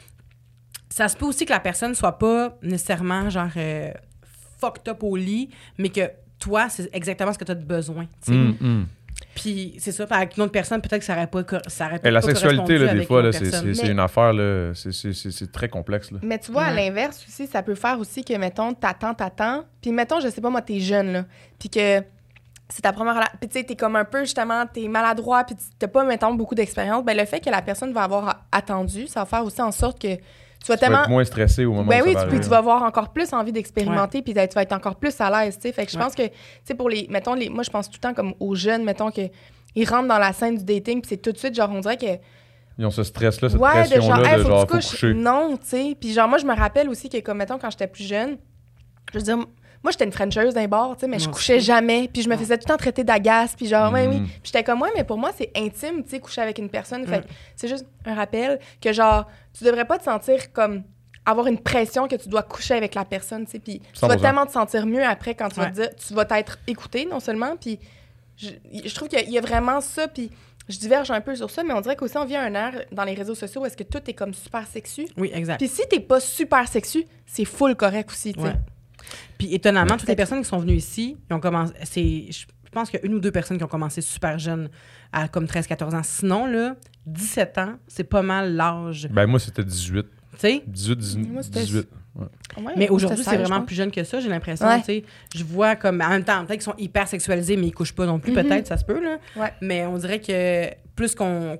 ça se peut aussi que la personne soit pas nécessairement genre euh, fucked up au lit, mais que toi, c'est exactement ce que tu as besoin. tu sais. Hum, hum. Puis c'est ça, puis avec une autre personne, peut-être que ça aurait pas, cor- ça aurait Et la pas sexualité, correspondu là, des avec fois, une là, autre c'est, personne. c'est, c'est Mais- une affaire, là, c'est, c'est, c'est, c'est très complexe, là. Mais tu vois, à Ouais. l'inverse aussi, ça peut faire aussi que, mettons, t'attends, t'attends, puis mettons, je sais pas, moi, t'es jeune, là, puis que c'est ta première... rela- Puis tu sais, t'es comme un peu, justement, t'es maladroit, puis t'as pas, mettons, beaucoup d'expérience, ben le fait que la personne va avoir a- attendu, ça va faire aussi en sorte que tu vas Tu vas tellement... être moins stressé au moment Ben où oui, ça va tu, puis arriver. tu vas avoir encore plus envie d'expérimenter, puis d'être- tu vas être encore plus à l'aise, tu sais. Fait que je Ouais. pense que, tu sais, pour les... Mettons, les, moi, je pense tout le temps comme aux jeunes, mettons, que ils rentrent dans la scène du dating, puis c'est tout de suite, genre, on dirait que... Ils ont ce stress-là, cette Ouais, de genre, pression-là hey, de faut genre, que faut tu couches. coucher. Non, tu sais. Puis genre, moi, je me rappelle aussi que, comme, mettons, quand j'étais plus jeune, je veux dire, moi, j'étais une Frencheuse d'un bar, tu sais, mais je Moi couchais aussi. jamais. Puis je me faisais tout le temps traiter d'agace. Puis genre, ouais, Mm. oui. Puis j'étais comme, ouais, mais pour moi, c'est intime, tu sais, coucher avec une personne. Fait Mm. que c'est juste un rappel que, genre, tu devrais pas te sentir comme avoir une pression que tu dois coucher avec la personne, tu sais. Puis tu cent vas pour cent. tellement te sentir mieux après quand tu vas Ouais. te dire, tu vas t'être écouté, non seulement. Puis je, je trouve qu'il y a vraiment ça. Puis je diverge un peu sur ça, mais on dirait qu'aussi, on vit un air dans les réseaux sociaux où est-ce que tout est comme super sexu. Oui, exact. Puis si t'es pas super sexu, c'est full correct aussi, tu sais. Ouais. Puis étonnamment, toutes les Fait- personnes qui sont venues ici, ils ont commencé. C'est, je pense qu'il y a une ou deux personnes qui ont commencé super jeunes, à comme treize quatorze ans. Sinon, là, dix-sept ans, c'est pas mal l'âge. Ben, moi, c'était dix-huit. Tu sais? dix-huit, dix-neuf, Moi, c'était- dix-huit. Ouais. Ouais, Mais moi, aujourd'hui, c'était c'est seize, vraiment je plus jeune que ça, j'ai l'impression. Ouais. tu sais. Je vois comme. En même temps, peut-être qu'ils sont hyper sexualisés, mais ils couchent pas non plus. Mhm. Peut-être, ça se peut, là. Ouais. Mais on dirait que plus qu'on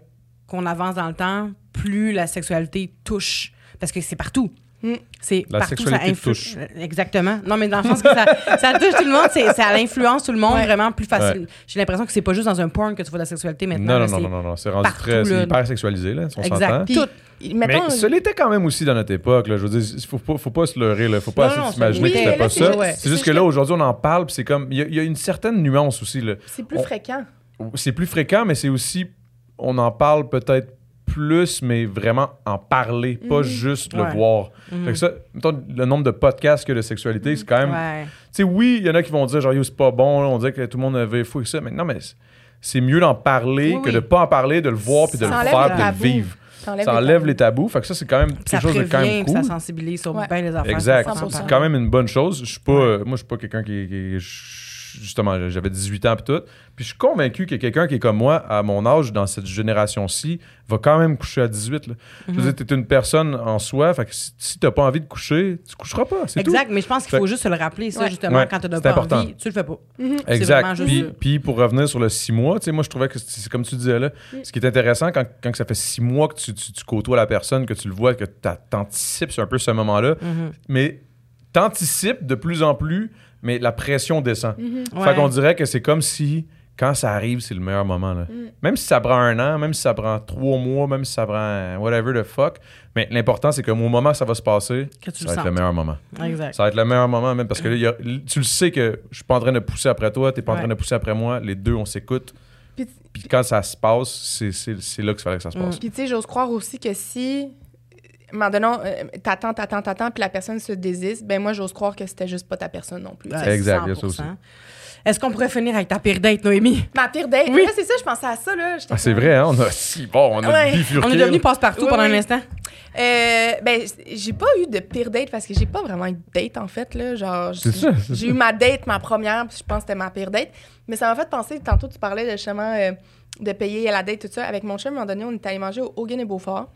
qu'on avance dans le temps, plus la sexualité touche. Parce que c'est partout. Mm. C'est La partout, sexualité ça influ- touche. Exactement. Non, mais dans le sens que ça, ça touche tout le monde, c'est, ça l'influence tout le monde Ouais. vraiment plus facile. Ouais. J'ai l'impression que c'est pas juste dans un porn que tu vois de la sexualité maintenant. Non, là, non, non, c'est non, non, non, c'est rendu partout, très... C'est là. hyper sexualisé, là, on Exact. s'entend. Puis, Tout. Mais mettons, ça l'était quand même aussi dans notre époque. Là. Je veux dire, il faut pas, faut pas se leurrer. Il faut pas Non, essayer non, de s'imaginer c'est- que oui, c'était là, pas c'est ça. juste- ouais. C'est c'est juste que juste là, que- aujourd'hui, on en parle, puis c'est comme... Il y, a- il y a une certaine nuance aussi. Là. c'est plus on- fréquent. C'est plus fréquent, mais c'est aussi... On en parle peut-être plus, mais vraiment en parler, pas Mhm. juste le Ouais. voir. Mhm. Fait que ça, mettons, le nombre de podcasts que de sexualité, c'est quand même... Ouais. Tu sais, oui, il y en a qui vont dire, genre, yo, c'est pas bon, là, on dirait que tout le monde avait fou avec ça, mais non, mais c'est- c'est mieux d'en parler Oui, que oui. de pas en parler, de le voir, puis de Ça le enlève faire, le puis de le tabou. vivre. T'enlèves Ça les enlève tabous. les tabous, fait que ça, c'est quand même Puis ça quelque chose de quand prévient, même puis cool. ça sensibilise sur Ouais. bien les affaires. Exact. cent Puis pour cent. c'est quand même une bonne chose. Je suis pas, euh, moi, je suis pas quelqu'un qui, qui- je- justement, j'avais dix-huit ans puis tout. Puis je suis convaincu que quelqu'un qui est comme moi, à mon âge, dans cette génération-ci, va quand même coucher à dix-huit. Là. Je veux dire, t'es une personne en soi, fait que si, si t'as pas envie de coucher, tu coucheras pas, c'est Exact, tout. mais je pense qu'il Fait- faut juste se le rappeler, ça, Ouais. justement, Ouais, quand tu n'as c'est pas important. envie, tu le fais pas. Mhm. C'est Exact. vraiment juste Puis, ça. puis pour revenir sur le six mois, tu sais, moi, je trouvais que c'est c'est comme tu disais là, ce qui est intéressant quand, quand ça fait six mois que tu, tu, tu côtoies la personne, que tu le vois, que t'a- t'anticipes sur un peu ce moment-là, Mhm. mais t'anticipes de plus en plus, mais la pression descend. Mhm. Fait Ouais. qu'on dirait que c'est comme si, quand ça arrive, c'est le meilleur moment. Là. Mm. Même si ça prend un an, même si ça prend trois mois, même si ça prend whatever the fuck, mais l'important, c'est qu'au moment que ça va se passer, Que tu ça le va être sens. le meilleur moment. Exact. Ça va être le meilleur moment, même parce que là, il y a- tu le sais que je suis pas en train de pousser après toi, t'es pas en Ouais. train de pousser après moi, les deux, on s'écoute. Puis, Puis quand ça se passe, c'est, c'est, c'est là qu'il fallait que ça se passe. puis tu sais, j'ose croire aussi que si, à un moment donné, euh, t'attends, t'attends, t'attends, puis la personne se désiste, ben moi, j'ose croire que c'était juste pas ta personne non plus. tu sais. Ouais, Exact, il y a ça cent pour cent. aussi. Est-ce qu'on pourrait finir avec ta pire date, Noémie? Ma pire date. Oui. Là, c'est ça, je pensais à ça, là. J'étais Ah, c'est comme- vrai, hein? On a si bon, on a Ouais. bifurqué. On est devenu là. passe-partout Oui, pendant oui. un instant. Euh, ben, j'ai pas eu de pire date parce que j'ai pas vraiment eu de date, en fait, là. Genre, C'est j'ai- ça, c'est j'ai ça. eu ma date, ma première, puis je pense que c'était ma pire date. Mais ça m'a fait penser, tantôt, tu parlais de justement euh, de payer à la date, tout ça. Avec mon chum, à un moment donné, on était allé manger au Hogan et Beaufort.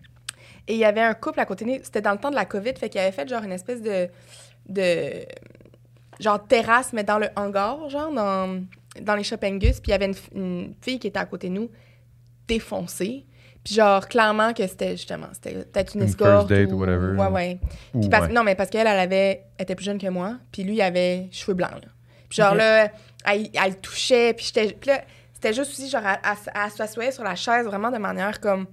Et il y avait un couple à côté de nous. C'était dans le temps de la COVID, fait qu'il avait fait genre une espèce de. de genre terrasse, mais dans le hangar, genre, dans, dans les Shoppingus. Puis il y avait une, f- une fille qui était à côté de nous, défoncée. Puis genre, clairement que c'était justement, c'était peut-être une, Une escorte. first date ou, ou whatever. Ouais, ouais. Ou, Puis parce- ouais. Non, mais parce qu'elle, elle avait, elle était plus jeune que moi. Puis lui, il avait cheveux blancs, là. Puis genre Ok. là, elle, elle le touchait. Puis j'étais. Puis là, c'était juste aussi, genre, elle, elle, elle s'assoyait sur la chaise vraiment de manière comme.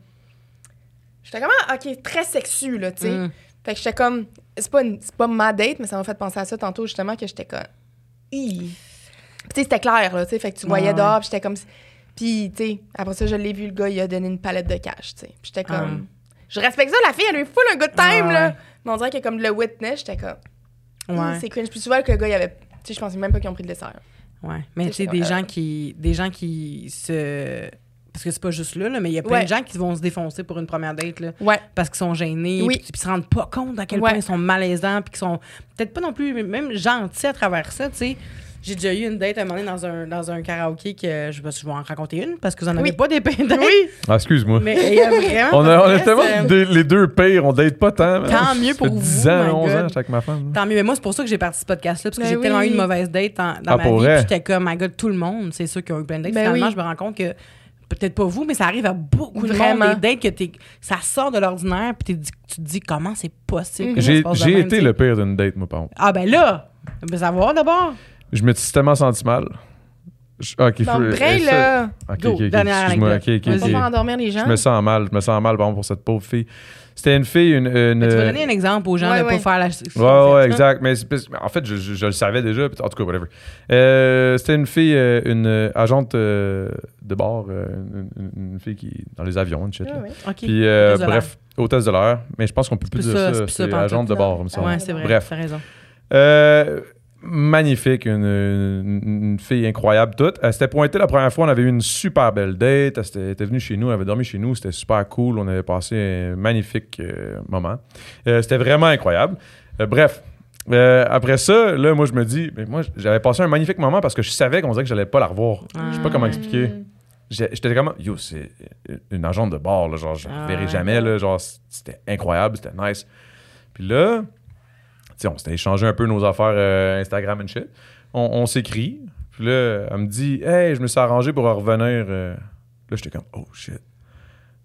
J'étais comme, ah, OK, très sexu, là, tu sais. Mm. Fait que j'étais comme. C'est pas, une- c'est pas ma date, mais ça m'a fait penser à ça tantôt, justement, que j'étais comme. Hi. Puis, tu sais, c'était clair, là, tu sais. Fait que tu voyais Ouais, dehors, ouais. puis j'étais comme. Puis, tu sais, après ça, je l'ai vu, le gars, il a donné une palette de cash, tu sais. Puis j'étais comme. Je respecte ça, la fille, elle a eu full un good time, Ouais, là. ouais. Mais on dirait que comme le witness, j'étais comme. Ouais. Hi, c'est cringe. Puis souvent que le gars, il avait. Tu sais, je pensais même pas qu'ils ont pris le dessert. Ouais. Mais tu sais, C'est des ça. gens qui. Des gens qui se. Parce que c'est pas juste là, là, mais il y a plein Ouais. de gens qui vont se défoncer pour une première date, là. Ouais. Parce qu'ils sont gênés, Oui. puis ils se rendent pas compte à quel Ouais. point ils sont malaisants, puis qu'ils sont peut-être pas non plus même gentils à travers ça, tu sais. J'ai déjà eu une date à un moment donné dans un, dans un karaoké que je sais pas si je vais en raconter une, parce que vous en avez Oui. pas des pires dates. Oui. Ah, excuse-moi. Mais il y a vraiment. On a, on a parce que tellement c'est- des- les deux pires, on date pas tant. Tant mieux Ça pour fait vous, dix ans, my onze ans, God. j'étais avec ma femme. Tant mieux. Mais moi, c'est pour ça que j'ai parti ce podcast-là, parce que Ben j'ai tellement oui. eu une mauvaise date en- dans Ah, ma pour vie. vrai? Puis j'étais comme, my God, tout le monde, c'est sûr qu'ils ont eu plein de dates. Ben Finalement, oui. je me rends compte que, peut-être pas vous, mais ça arrive à beaucoup de Vraiment. monde, des dates que t'es, ça sort de l'ordinaire, puis t'es dit- tu te dis, comment c'est possible? Mhm. que ça se J'ai passe de j'ai même, été tu sais? le pire d'une date, moi, par contre. Ah, ben là, ben savoir d'abord. Je me suis tellement senti mal. Je- ah, ok, Dans faut- le brain, ça- là. Ok, Go, ok, ok, dernière excuse-moi. Ok, anecdote. ok, Vas-y. On ok. va pas endormir les gens. Je me sens mal, je me sens mal, bon, pour cette pauvre fille. C'était une fille, une. une Mais tu vas euh, donner un exemple aux gens Ouais, de ouais. pas faire la. Ouais, ouais, exact. Mais c'est parce- en fait, je, je- je le savais déjà. puis En tout cas, whatever. Euh, c'était une fille, euh, une euh, agente euh, de bord, euh, une, une- une fille qui est dans les avions, une shit. Ah là. ouais. OK. Puis, euh, Hôtesse de bref, hôtesse de l'air. Mais je pense qu'on peut plus C'est dire ça, ça. c'est plus ça, C'est pantoute, agente de là. bord, il me semble. Ouais, c'est vrai. Bref. T'as raison. Euh, magnifique, une, une- une fille incroyable toute. Elle s'était pointée la première fois, on avait eu une super belle date. Elle, s'était- elle était venue chez nous, elle avait dormi chez nous, c'était super cool. On avait passé un magnifique euh, moment. Euh, c'était vraiment incroyable. Euh, bref, euh, après ça, là, moi, je me dis, mais moi, j'avais passé un magnifique moment parce que je savais qu'on dirait que j'allais pas la revoir. Je sais pas comment expliquer. Mm. J'ai- J'étais comme, yo, c'est une agente de bord, là, genre, je ne Ah, verrai ouais. jamais, là, genre, c'était incroyable, c'était nice. Puis là, tu sais, on s'était échangé un peu nos affaires euh, Instagram and shit. On, on s'écrit, puis là, elle me dit, hey, je me suis arrangé pour revenir. euh. Là, j'étais comme, oh shit.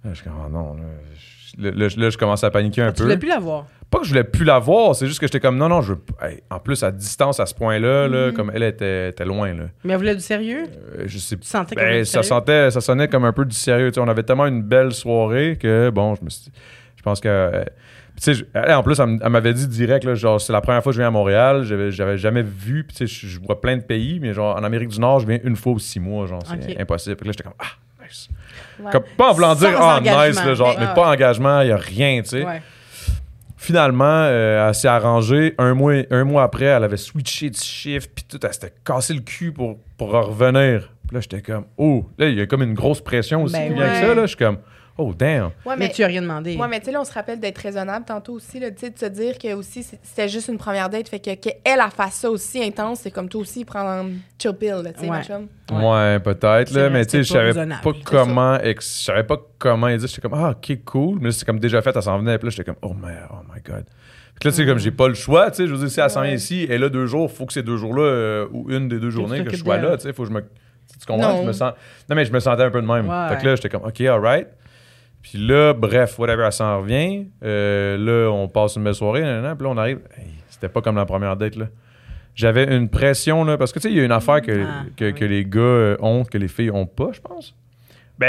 Là, je suis comme, oh non, là, je, là, là, là, je commence à paniquer un Ah, tu peu. voulais plus la voir. Pas que je voulais plus la voir, c'est juste que j'étais comme, non, non, je veux. Hey, en plus, à distance, à ce point-là, là, Mm-hmm. comme elle était, était loin, là. Mais elle voulait du sérieux? Euh, je sais Tu sentais ben, qu'elle voulait du ça sérieux? sentait, ça sonnait comme un peu du sérieux. Tu sais, on avait tellement une belle soirée que, bon, je me suis je pense que. euh, tu sais, je- elle, en plus, elle, m- elle m'avait dit direct, là, genre, c'est la première fois que je viens à Montréal. J'avais, j'avais jamais vu. Puis, tu sais, je, je vois plein de pays, mais genre, en Amérique du Nord, je viens une fois ou six mois. Genre, c'est Ok. impossible. Fait que là, j'étais comme, ah, nice. Ouais. Comme, pas en voulant Sans dire, ah, engagement. nice, là, genre, Ouais, mais ouais. pas engagement, il n'y a rien, tu sais. Ouais. Finalement, euh, elle s'est arrangée. Un mois, un mois après, elle avait switché de chiffre, puis tout, elle s'était cassé le cul pour, pour revenir. Puis là, j'étais comme, oh, là, il y a comme une grosse pression aussi Ben qui vient avec ouais. ça, là. Je suis comme, oh, damn. Ouais, Mais mais, tu as rien demandé. ouais, mais tu sais, là, on se rappelle d'être raisonnable tantôt aussi, là, tu sais, de se dire que aussi, c'est- c'était juste une première date, fait que qu'elle, elle fasse ça aussi intense, c'est comme toi aussi, prendre un chill pill, là, tu sais, Ouais. ma chum. Ouais. Ouais, peut-être, C'est là, vrai, mais tu sais, je c'était pas savais raisonnable. pas C'est comment, ex- je savais pas comment il dit. J'étais comme, ah, ok, cool. Mais là, c'est comme déjà fait, elle s'en venait. Puis là, j'étais comme, oh, my, oh my God. Puis là, tu sais, comme j'ai pas le choix, tu sais, je veux dire, si elle s'en vient Ouais. ici, et là, deux jours, faut que ces deux jours-là, euh, ou une des deux journées, que je t'occupes sois d'elle. là, tu sais, faut que je me. Tu comprends? Non. Je me sens. Non, mais je me sentais un peu de même. Ouais. Fait que là, j'étais comme, ok, alright. Puis là, bref, whatever, elle s'en revient. Euh, là, on passe une belle soirée, nanana, puis là, on arrive. Hey, c'était pas comme la première date, là. J'avais une pression, là, parce que, tu sais, il y a une affaire que, Ah, que, oui. que les gars euh, ont, que les filles ont pas, je pense. Ben,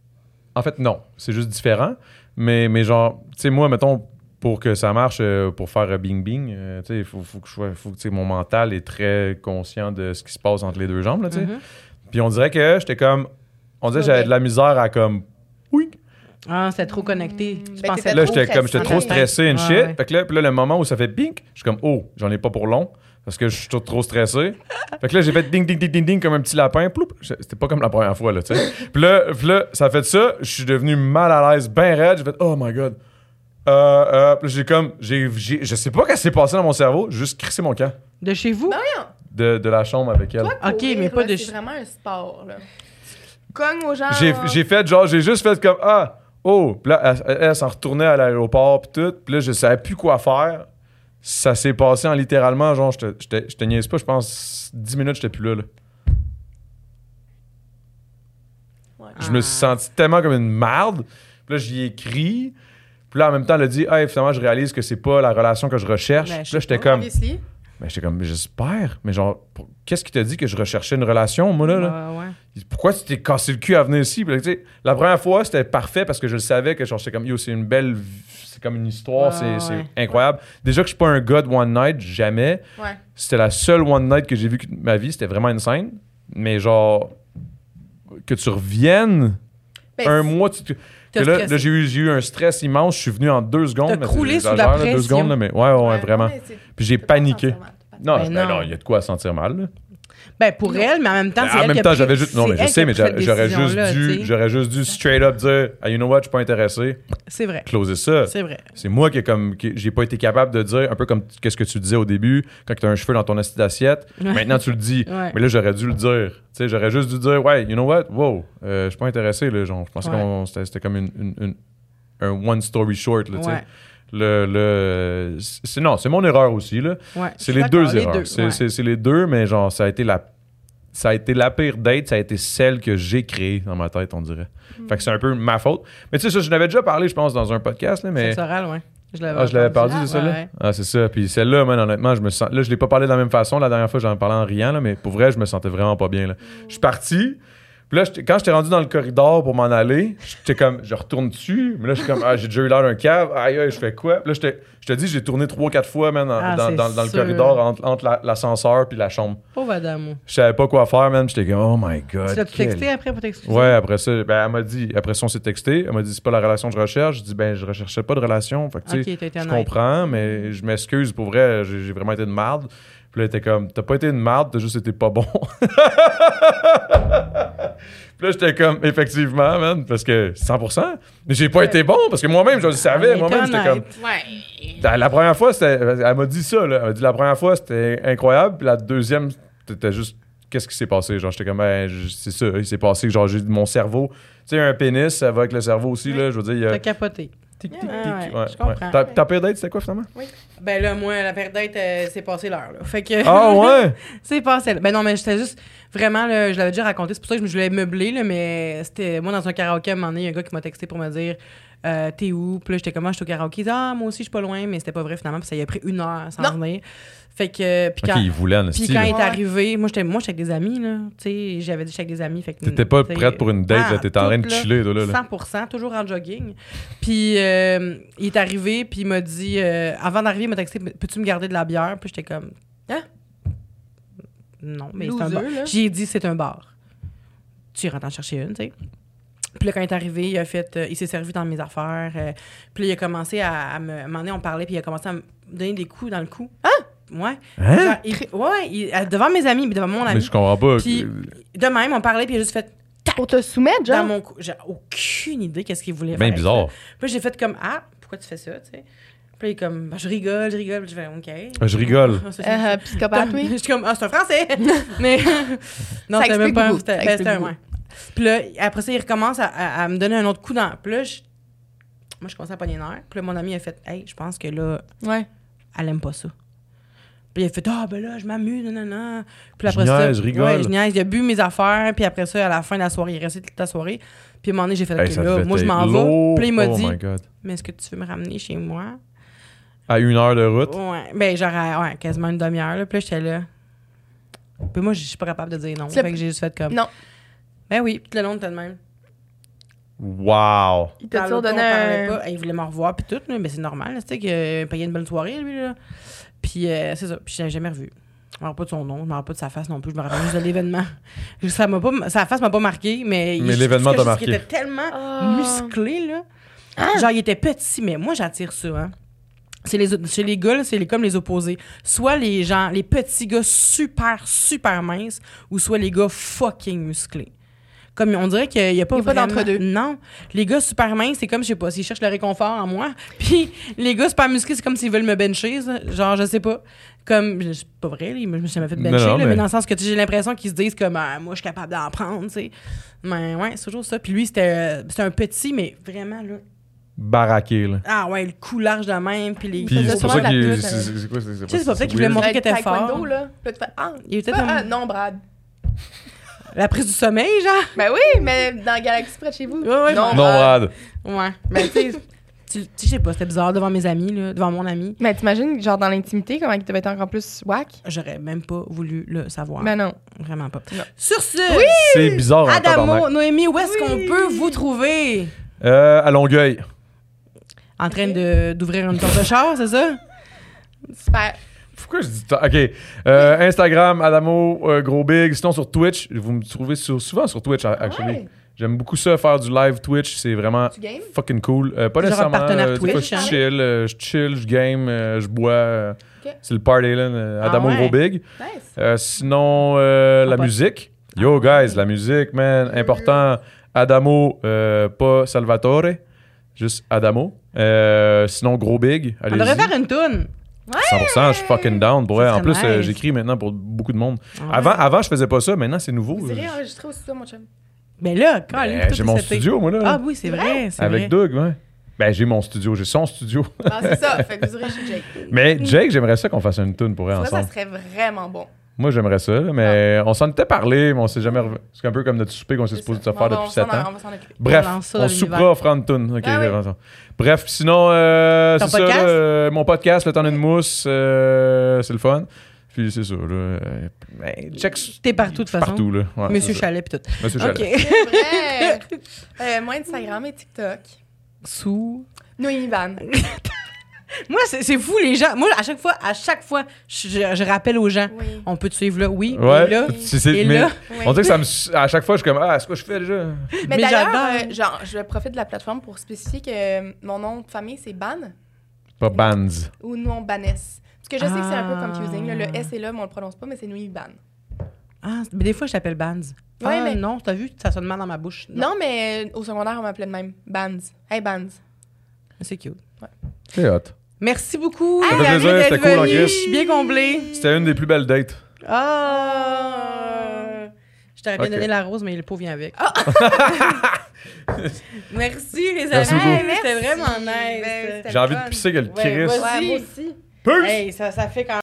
en fait, non. C'est juste différent. Mais, mais genre, tu sais, moi, mettons, pour que ça marche, euh, pour faire euh, bing-bing, euh, tu sais, il faut, faut que je sois- faut que, tu sais, mon mental est très conscient de ce qui se passe entre les deux jambes, là, tu sais. Mhm. Puis on dirait que j'étais comme... On dirait que j'avais de la misère à comme... Oui. Ah, c'était trop connecté. Mm, Tu ben, pensais t'étais Là, trop j'étais comme, j'étais trop stressé. stressé, une Ouais, shit. ouais. Fait que là, puis là, le moment où ça fait bing, je suis comme, oh, j'en ai pas pour long. Parce que je suis trop, trop stressé. Fait que là, j'ai fait ding, ding, ding, ding, ding, comme un petit lapin. Ploup. Je- C'était pas comme la première fois, là, tu sais. Puis là, puis là, ça a fait ça. Je suis devenu mal à l'aise, ben raide. J'ai fait, oh my God. Euh, euh, puis là, j'ai comme, j'ai, j'ai, je sais pas qu'est-ce qui s'est passé dans mon cerveau. J'ai juste crissé mon camp De chez vous? de, de la chambre avec elle. Toi, Ok, courir, mais pas là, de C'est ch- vraiment un sport, là. Cogne aux gens. J'ai, là. j'ai fait, genre, j'ai juste fait comme, ah, oh. Puis là, elle, elle, elle s'en retournait à l'aéroport, puis tout. Puis là, je savais plus quoi faire. Ça s'est passé en littéralement, genre, je te, je te, je te niaise pas, je pense dix minutes, j'étais plus là, là. Ouais. Je me suis senti tellement comme une merde. Puis là, j'y ai écrit. Puis là, en même temps, elle a dit, hey, finalement, je réalise que c'est pas la relation que je recherche. Ben, Puis je là, sais j'étais pas, comme, Obviously. ben, j'étais comme, mais j'espère. Mais genre, pour- qu'est-ce qui t'a dit que je recherchais une relation, moi, là? là? Ouais, ouais. Pourquoi tu t'es cassé le cul à venir ici? Puis là, tu sais, la première fois, c'était parfait parce que je le savais que genre, j'étais comme, yo, c'est une belle, v- c'est comme une histoire, Ouais, c'est, ouais. c'est incroyable. Déjà que je suis pas un gars de one night, jamais. Ouais. C'était la seule one night que j'ai vue de ma vie, c'était vraiment insane. Mais genre, que tu reviennes Ben, un c'est- mois, tu te- T'as que là, stressé. là, j'ai, eu, j'ai eu un stress immense, je suis venu en deux secondes. T'as mais croulé c'est- sous la j'exagère, là, Deux pression. secondes, là, mais ouais, ouais, Ouais, vraiment. non, mais c'est- Puis j'ai tu peux pas paniqué. t'en sortir mal, t'as pas de- Non, Ben ben non. non, il y a de quoi sentir mal, là. Ben, pour elle, mais en même temps, Ben, c'est en elle même qui a temps, pris- j'avais juste. Non, c'est mais je elle sais, qui a mais pris cette j'aurais juste décision-là, tu dû. sais. J'aurais juste dû straight up dire, ah, you know what, je suis pas intéressé. C'est vrai. Closer ça. C'est vrai. C'est moi qui, ai comme, qui j'ai pas été capable de dire, un peu comme qu'est-ce que tu disais au début, quand tu as un cheveu dans ton assiette d'assiette. Ouais. Maintenant, tu le dis. Ouais. Mais là, j'aurais dû le dire. Tu sais, j'aurais juste dû dire, ouais, you know what, wow, euh, je suis pas intéressé. Là, genre, je pensais Ouais. que c'était, c'était comme une, une- une- un one story short. Là, tu sais. Ouais. Le, le, c'est, non, c'est mon erreur aussi. Là. Ouais. C'est Je les suis deux d'accord, les erreurs. deux, c'est, ouais. c'est- c'est les deux, mais genre, ça a été la. Ça a été la pire date, ça a été celle que j'ai créée dans ma tête, on dirait. Fait que c'est un peu ma faute. Mais tu sais, ça, je l'avais déjà parlé, je pense, dans un podcast, là, mais. Sexe oral, ouais. Je l'avais Ah, je l'avais entendu. perdu, c'est ça, Ouais, là? ouais. Ah, c'est ça. Puis celle-là, man, honnêtement, je me sens. Là, je l'ai pas parlé de la même façon. La dernière fois, j'en parlais en riant, là, mais pour vrai, je me sentais vraiment pas bien, là. Je suis parti. Puis là, j'étais- quand j'étais rendu dans le corridor pour m'en aller, j'étais comme, je retourne dessus. Mais là, je suis comme, ah, j'ai déjà eu l'air d'un cave. Aïe, aïe, je fais quoi? Puis là, j'étais- je te dis, j'ai tourné trois, quatre fois, man, dans, Ah, dans, c'est dans- dans le sûr. corridor entre, entre la- l'ascenseur puis la chambre. Pauvre Adamo. Je savais pas quoi faire, man. J'étais comme, oh my god. Tu l'as-tu quel- texté après pour t'excuser? Ouais, après ça, ben, elle m'a dit, après ça, on s'est texté. Elle m'a dit, c'est pas la relation que je recherche. Je dis, ben, je recherchais pas de relation. Fait que, tu sais, Ok, t'as été je honnête. comprends, mais je m'excuse pour vrai, j'ai j'ai vraiment été une marde. Puis là, elle était comme, t'as pas été une marde, t'as juste été pas bon. Puis là, j'étais comme, effectivement, man, parce que cent pour cent. Mais j'ai pas été bon, parce que moi-même, je le savais. Elle Moi-même, était j'étais comme. honnête. Ouais. La, la première fois, c'était. Elle m'a dit ça, là. Elle m'a dit la première fois, c'était incroyable. Puis la deuxième, c'était juste. Qu'est-ce qui s'est passé? Genre, j'étais comme, ben, je- c'est ça. Il s'est passé que, genre, j'ai mon cerveau. Tu sais, un pénis, ça va avec le cerveau aussi, là. Je veux dire, il y a. T'as capoté. Tic, tic, Ah tic. ouais, Ouais, je comprends. ouais. Ta, ta pire date, c'était quoi, finalement? Ben là, moi, la période date, euh, c'est passé l'heure, là. Fait que... Ah ouais? c'est passé. Ben non, mais j'étais juste... Vraiment, là, je l'avais déjà raconté. C'est pour ça que je voulais meubler, là, mais c'était... Moi, dans un karaoké, à un moment donné, il y a un gars qui m'a texté pour me dire euh, « T'es où? » Puis là, j'étais comme « Ah, je suis au karaoké. » Il dit « Ah, moi aussi, je suis pas loin. » Mais c'était pas vrai, finalement, parce que ça y a pris une heure sans Non. venir. Fait que... Puis Ok, quand... il voulait en Puis esti, quand là. il est Ouais. arrivé, moi j'étais moi j'étais avec des amis là, tu sais, j'avais dit j'étais avec des amis, fait que T'étais pas t'sais, prête pour une date, ah, là, t'étais en train de tout, là, chiller, toi, là. là. cent pour cent, toujours en jogging. Puis euh, il est arrivé, puis il m'a dit euh, avant d'arriver, il m'a texté peux-tu me garder de la bière? Puis j'étais comme Hein? Non, mais c'est Loser, un bar. là. J'ai dit c'est un bar. Tu rentres en chercher une, tu sais. Puis là, quand il est arrivé, il a fait, euh, il s'est servi dans mes affaires. euh, puis là, il a commencé à, à me, à un moment donné, on parlait, puis il a commencé à me donner des coups dans le cou. Ah! Ouais. Hein? Genre, il- ouais, il- euh, devant mes amis, puis devant mon Mais ami. je comprends pas. Puis de même, on parlait, puis il a juste fait Pour te soumettre, dans genre. mon cou. J'ai aucune idée qu'est-ce qu'il voulait Bien faire. avec bizarre. ça. Puis là, j'ai fait comme ah, pourquoi tu fais ça, tu sais? Puis là, il est comme, ben, je rigole, je rigole. Puis je fais OK. Ah, je rigole. Ah, ça, c'est- Euh, psychopathe, je oui. suis comme, ah, c'est un français! Mais. non, Ça c'était même explique pas. beaucoup, C'était ça ben, explique c'était un beaucoup. ouais. Puis là, après ça, il recommence à, à- à me donner un autre coup dans. Puis là, je- moi, je commence à pogner les nerfs. Puis là, mon ami a fait, hey, je pense que là, Ouais. elle aime pas ça. Puis il a fait, ah, ben là, je m'amuse, non, non, non. Puis Je après ça. niaise, je rigole. Ouais, je niaise. Il a bu mes affaires. Puis après ça, à la fin de la soirée, il est resté toute la soirée. Puis à un moment donné, j'ai fait, Hey, OK, ça là, devait moi, je être m'en lourd. vais. Puis là, il m'a Oh dit, my God. mais est-ce que tu veux me ramener chez moi? À une heure de route. Ouais. Ben, genre, à- ouais, quasiment une demi-heure, là. Puis là, j'étais là. Puis moi, je suis pas capable de dire non. C'est- Fait que j'ai juste fait comme. Non. Ben oui, puis le long, t'as de même. Wow. Il Dans t'a toujours l'auto, donné on parlait un. pas. Il voulait me revoir, puis tout, là, mais c'est normal, là, tu sais, qu'il payait une bonne soirée, lui, là. Puis euh, c'est ça. Puis je l'ai jamais revu. Je me rappelle pas de son nom, je me rappelle pas de sa face non plus, je me rappelle juste de l'événement. Ça m'a pas, sa face m'a pas marqué, mais... il- Mais je l'événement trouve t'a que juste qu'il marqué. était tellement Ah. musclé, là. Genre, il était petit, mais moi, j'attire ça, hein. C'est les, autres- chez les gars, là, c'est les, comme les opposés. Soit les gens, les petits gars super, super minces, ou soit les gars fucking musclés. Comme on dirait qu'il n'y a pas, Il y a pas vraiment- d'entre-deux. Non. Les gars super minces, c'est comme, je sais pas, s'ils cherchent le réconfort en moi. Puis les gars super musclés, c'est comme s'ils veulent me bencher, ça. Genre, je sais pas. Comme, c'est pas vrai, là, je me suis jamais fait bencher, Non, non, là, mais... mais- dans le sens que tu sais, j'ai l'impression qu'ils se disent comme, ah, moi, je suis capable d'en prendre, tu sais. Mais ouais, c'est toujours ça. Puis lui, c'était c'était un petit, mais vraiment, là. Baraqué, là. Ah ouais, le cou large de même, puis les... Puis faisait c'est pour sûrement ça de la qu'il. pute, c'est- euh. c'est- C'est quoi? c'est- Tu sais, c'est pas peut-être qu'il voulait weird. montrer qu'il était Taekwondo, fort. là. Puis là, tu fais, ah, Il était ah, comme- ah, non, Brad. La prise du sommeil, genre? Ben oui, mais dans la galaxie près de chez vous. Ouais, ouais, non, Non, Brad. Brad. Ouais. Mais tu sais, tu tu sais, je sais pas, c'était bizarre devant mes amis, là, devant mon ami. Mais t'imagines, genre, dans l'intimité, comment il devait être encore plus whack? J'aurais même pas voulu le savoir. Ben non. Vraiment pas. Non. Sur ce, C'est bizarre, en tabarnak. Adamo, Noémie, où est-ce qu'on peut vous trouver? Euh, à Longueuil. En train de- d'ouvrir une porte de char, c'est ça? Super. Pourquoi je dis ça? OK. Euh, Instagram, Adamo, euh, Gros Big. Sinon, sur Twitch, vous me trouvez sur- souvent sur Twitch, actually. Ouais. J'aime beaucoup ça, faire du live Twitch. C'est vraiment Tu games? fucking cool. Euh, pas Genre nécessairement. partenaire euh, des fois, Twitch, je hein? chill, euh, je chill, je game, euh, je bois. euh, Ok. C'est le party, là. euh, Ah Adamo, ouais? Gros Big. Nice. Euh, sinon, euh, Ah, la pas- musique. Yo, guys, la musique, man. Important. Adamo, euh, pas Salvatore. Juste Adamo. Euh, sinon, Gros Big. On devrait Allez-y. faire une toune. cent pour cent, je suis fucking down. Pour Ça vrai. En serait plus, euh, nice. j'écris maintenant pour beaucoup de monde. Ah Avant, ouais. avant, je faisais pas ça. Maintenant, c'est nouveau. Vous irez enregistrer au studio, mon chum. Ben là, quand Ben, lui, j'ai mon studio, moi, là. Ah oui, c'est vrai, c'est Avec vrai. Doug, ouais. Ben, j'ai mon studio. J'ai son studio. Ah, c'est ça. Fait que vous irez chez Jake. Mais Jake, j'aimerais ça qu'on fasse une tune pour elle Ça, ça ensemble. serait vraiment bon. Moi, j'aimerais ça, là, mais on s'en était parlé, mais on s'est jamais revu. C'est un peu comme notre souper qu'on s'est C'est supposé ça. se faire On va- depuis on sept s'en- ans. On va s'en occuper. Bref, On lance ça on dans soupera l'univers. offrant une toune. Ok, Ah oui. raison. Bref, sinon, euh, Ton c'est ça, podcast? là, euh, mon podcast, Le temps d'une mousse, euh, c'est le fun. Puis c'est ça, là. euh, ben, check. T'es partout, de toute façon. Partout, là. Ouais, Monsieur c'est ça. Chalet, puis tout. Monsieur OK. Chalet. C'est vrai. Euh, moi, Instagram et TikTok. Sous... Noémie Van. Moi, c'est c'est fou, les gens. Moi, à chaque fois, à chaque fois, je, je rappelle aux gens, Oui. on peut te suivre là, oui, Ouais, et là, c'est- c'est- et mais là. Oui. on dirait que ça me. su- À chaque fois, je suis comme, ah, c'est quoi je fais déjà? Mais, Mais d'ailleurs, j'adore. euh, genre, je profite de la plateforme pour spécifier que euh, mon nom de famille, c'est Ban Pas Bands. ou non Banès. Parce que je sais que c'est un peu Ah. confusing. là. Le S est là, mais on le prononce pas, mais c'est Noémie Ban. Ah, mais des fois, je t'appelle Bands. Ouais, ah, mais- non, t'as vu, ça sonne mal dans ma bouche. Non, mais euh, au secondaire, on m'appelait de même. Bands. Hey, Bands. C'est cute. C'est hot. Merci beaucoup. Ça fait David, plaisir, d'être c'était cool en venu. Christ. Je suis bien comblée. C'était une des plus belles dates. Ah! Je t'aurais bien Ok. donné la rose, mais le pot vient avec. Merci, les amis. Merci beaucoup. C'était vraiment nice. Ben, c'était J'ai envie fun. de pisser que le Ouais, Chris. vas-y. Ouais, moi aussi. Peace! Hey, ça, ça fait quand